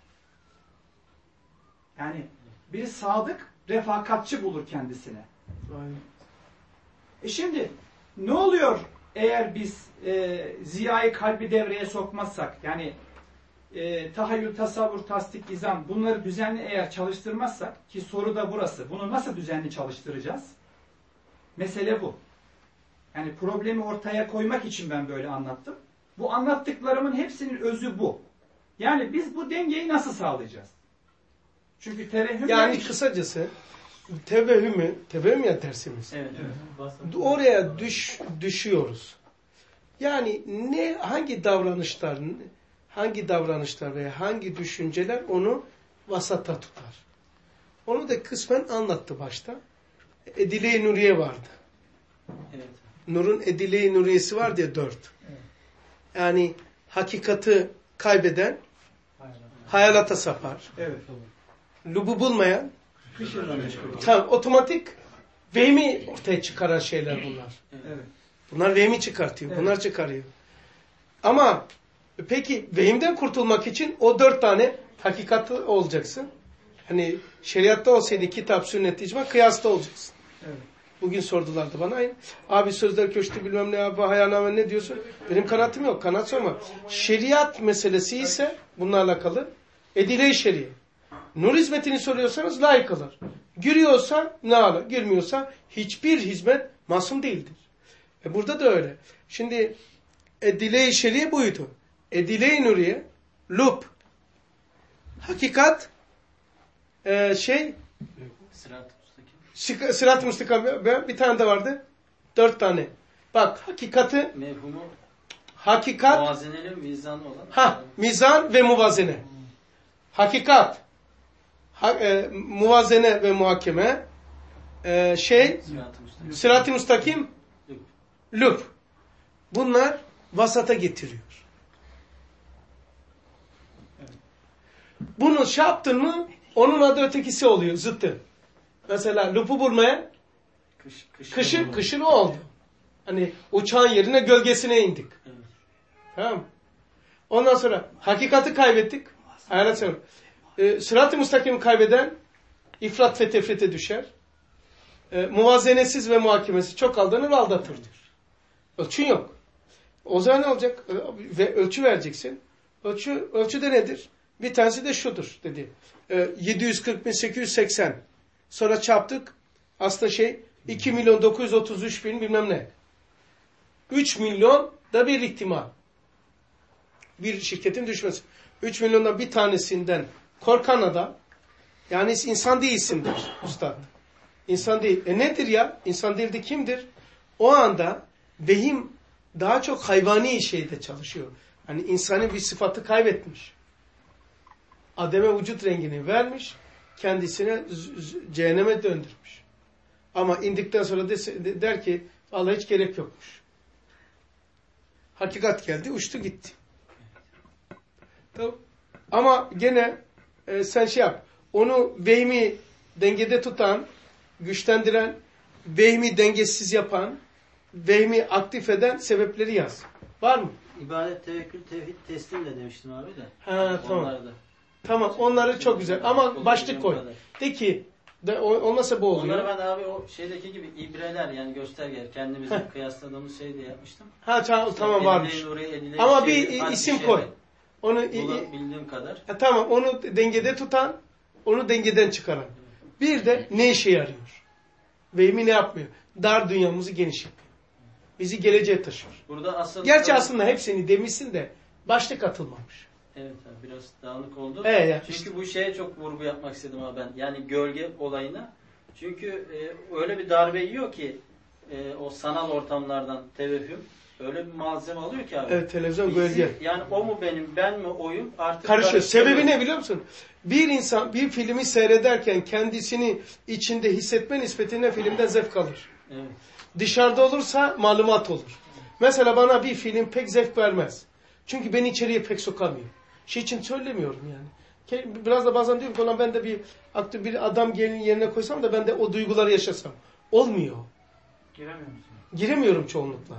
Yani bir sadık, refakatçi bulur kendisine. Aynen. E şimdi ne oluyor eğer biz e, ziyayı kalbi devreye sokmazsak, yani e, tahayyül, tasavvur, tasdik, izan bunları düzenli eğer çalıştırmazsak, ki soru da burası, bunu nasıl düzenli çalıştıracağız? Mesele bu. Yani problemi ortaya koymak için ben böyle anlattım. Bu anlattıklarımın hepsinin özü bu. Yani biz bu dengeyi nasıl sağlayacağız? Çünkü terehüm... Yani kısacası tevehümü, tevehüm ya dersimiz. Evet. Evet. Oraya düş, düşüyoruz. Yani ne hangi davranışlar, hangi davranışlar veya hangi düşünceler onu vasata tutar. Onu da kısmen anlattı başta. Edile-i Nuriye vardı. Evet. Nur'un Edile-i Nuriyesi var diye dört. Evet. Yani hakikati kaybeden hayalata sapar. Evet. Lubu bulmayan Kışırdan meşgul. tam otomatik vehmi ortaya çıkaran şeyler bunlar. Evet. Bunlar vehmi çıkartıyor. Evet. Bunlar çıkarıyor. Ama peki vehimden kurtulmak için o dört tane hakikatli olacaksın. Hani şeriatta olsaydı kitap, sünnet, icma, kıyasta olacaksın. Evet. Bugün sordulardı bana aynı. Abi sözler köştü bilmem ne abi hayaname ne diyorsun? Benim kanaatim yok. Kanaat sorma. Şeriat meselesi ise bununla alakalı edile-i şeriye. Nur hizmetini soruyorsanız layık alır. Giriyorsa ne alır? Girmiyorsa hiçbir hizmet masum değildir. E burada da öyle. Şimdi edile-i şeriye buydu. Edile-i nuriye, lub, hakikat, e, şey, Sırat-ı sırat-ı müstakim, bir tane de vardı. Dört tane. Bak hakikati, Mevhumu hakikat, muvazeneli mizanı olan. ha, mizan ve muvazene. Hakikat, ha, e, muvazene ve muhakeme, e, şey, Sırat-ı müstakim. sırat-ı müstakim, lüb. Bunlar vasata getiriyor. Bunu şey yaptın mı, onun adı ötekisi oluyor, zıttı. Mesela lübü bulmaya, Kış, kış, kışın, kışın o oldu. Hani uçağın yerine gölgesine indik. Evet. Tamam mı? Ondan sonra hakikati kaybettik. Hayalet sonra. Ee, sırat-ı müstakimi kaybeden ifrat ve tefrite düşer. Ee, muvazenesiz ve muhakemesi çok aldanır ve aldatır diyor. Ölçün yok. O zaman ne olacak? Ee, ve ölçü vereceksin. Ölçü, ölçü de nedir? Bir tanesi de şudur dedi. Ee, yedi yüz kırk bin sekiz yüz seksen. Sonra çarptık. Aslında şey iki milyon dokuz yüz otuz üç bin bilmem ne. üç milyon da bir ihtimal. Bir şirketin düşmesi. üç milyondan bir tanesinden korkan adam, yani insan değilsindir üstad. İnsan değil. E nedir ya? İnsan değil de kimdir? O anda vehim daha çok hayvani şeyde çalışıyor. Hani insanın bir sıfatı kaybetmiş. Adem'e vücut rengini vermiş, kendisine cehenneme döndürmüş. Ama indikten sonra de, der ki Allah hiç gerek yokmuş. Hakikat geldi, uçtu gitti. Tamam. Ama gene e, sen şey yap. Onu vehmi dengede tutan, güçlendiren, vehmi dengesiz yapan, vehmi aktif eden sebepleri yaz. Var mı? İbadet, tevekkül, tevhid, teslim de demiştim abi de. Ha, tamam. Onlar da. Tamam, onları çok güzel. Ama başlık koy. De ki, de, olmasa bu oluyor. Onları ben abi o şeydeki gibi ibreler yani göstergeler. Kendimize kıyasladığımız şey de yapmıştım. Ha tamam, tamam varmış. Edile-i Nuri, Edile-i Ama Şerif, bir Hadis-i isim Şerif. koy. Onu Bildiğim kadar. Ha, tamam, onu dengede tutan, onu dengeden çıkaran. Bir de ne işe yarıyor? Vehmi ne yapmıyor? Dar dünyamızı geniş yapıyor. Bizi geleceğe taşıyor. Burada asıl Gerçi aslında hepsini demişsin de başlık atılmamış. Evet abi biraz dağınık oldu. Ee, ya, Çünkü işte. bu şeye çok vurgu yapmak istedim abi ben. Yani gölge olayına. Çünkü e, öyle bir darbe yiyor ki e, o sanal ortamlardan tevehüm öyle bir malzeme alıyor ki abi. Evet, televizyon Bizi- gölge. Yani o mu benim, ben mi oyum artık Karışıyor. karıştırıyor. Sebebi ne biliyor musun? Bir insan bir filmi seyrederken kendisini içinde hissetme nispetinde filmden zevk alır. Evet. Dışarıda olursa malumat olur. Mesela bana bir film pek zevk vermez. Çünkü beni içeriye pek sokamıyor. Şey için söylemiyorum yani. Ke- Biraz da bazen diyorum ki ulan ben de bir aktif bir adam gelin yerine koysam da ben de o duyguları yaşasam. Olmuyor. Giremiyor musun? Giremiyorum çoğunlukla.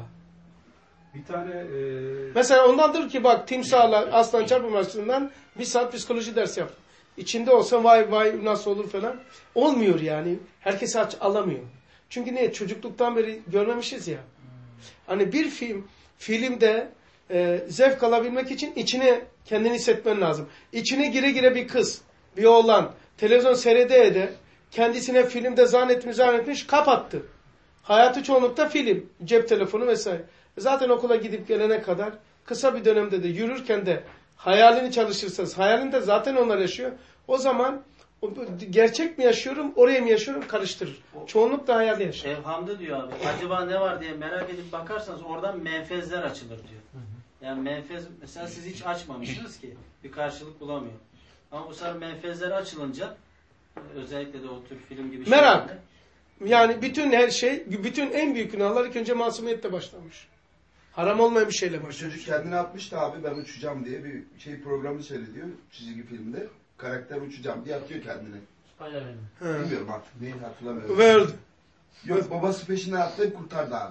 Bir tane e, Mesela ondandır ki bak timsahla aslan çarpılmasından bir saat psikoloji dersi yaptım. İçinde olsa vay vay nasıl olur falan. Olmuyor yani. Herkes aç alamıyor. Çünkü ne? Çocukluktan beri görmemişiz ya. Hani bir film, filmde e, zevk alabilmek için içine kendini hissetmen lazım. İçine gire gire bir kız, bir oğlan, televizyon seyrede ede, kendisine filmde zannetmiş zannetmiş kapattı. Hayatı çoğunlukta film, cep telefonu vesaire. Zaten okula gidip gelene kadar kısa bir dönemde de yürürken de hayalini çalışırsanız, hayalinde zaten onlar yaşıyor. O zaman o, gerçek mi yaşıyorum, oraya mı yaşıyorum karıştırır. Çoğunlukla hayalde yaşıyor. Evhamda diyor abi. Acaba ne var diye merak edip bakarsanız oradan menfezler açılır diyor. Yani menfez mesela siz hiç açmamışsınız ki bir karşılık bulamıyor. Ama bu sefer menfezler açılınca özellikle de o tür film gibi Merak. şeylerde, Yani bütün her şey, bütün en büyük günahlar ilk önce masumiyette başlamış. Haram olmayan bir şeyle başlamış. Çocuk kendini atmıştı abi ben uçacağım diye bir şey programı seyrediyor çizgi filmde. Karakter uçacağım diye atıyor kendini. Spider-Man. Bilmiyorum artık neyi hatırlamıyorum. Ve öldü. Yok babası peşinden atlayıp kurtardı abi.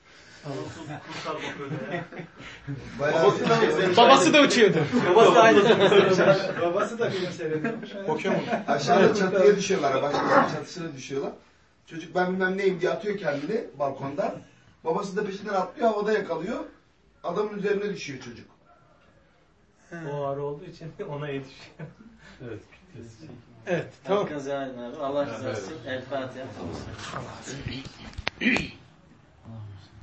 Kurtarmak öyle ya. Bayağı Babası da şey- Babası da uçuyordu. Babası da aynı. Babası da film seyrediyormuş. Pokemon. Aşağıda çatıya düşüyorlar. Başkalarının çatısına düşüyorlar. Çocuk ben bilmem neyim diye atıyor kendini balkondan. Babası da peşinden atlıyor havada yakalıyor. Adamın üzerine düşüyor çocuk. O ağrı olduğu için ona yetişiyor. Evet. Evet, tamam. hakkınızı helal edin abi. Allah razı olsun. El Fatiha.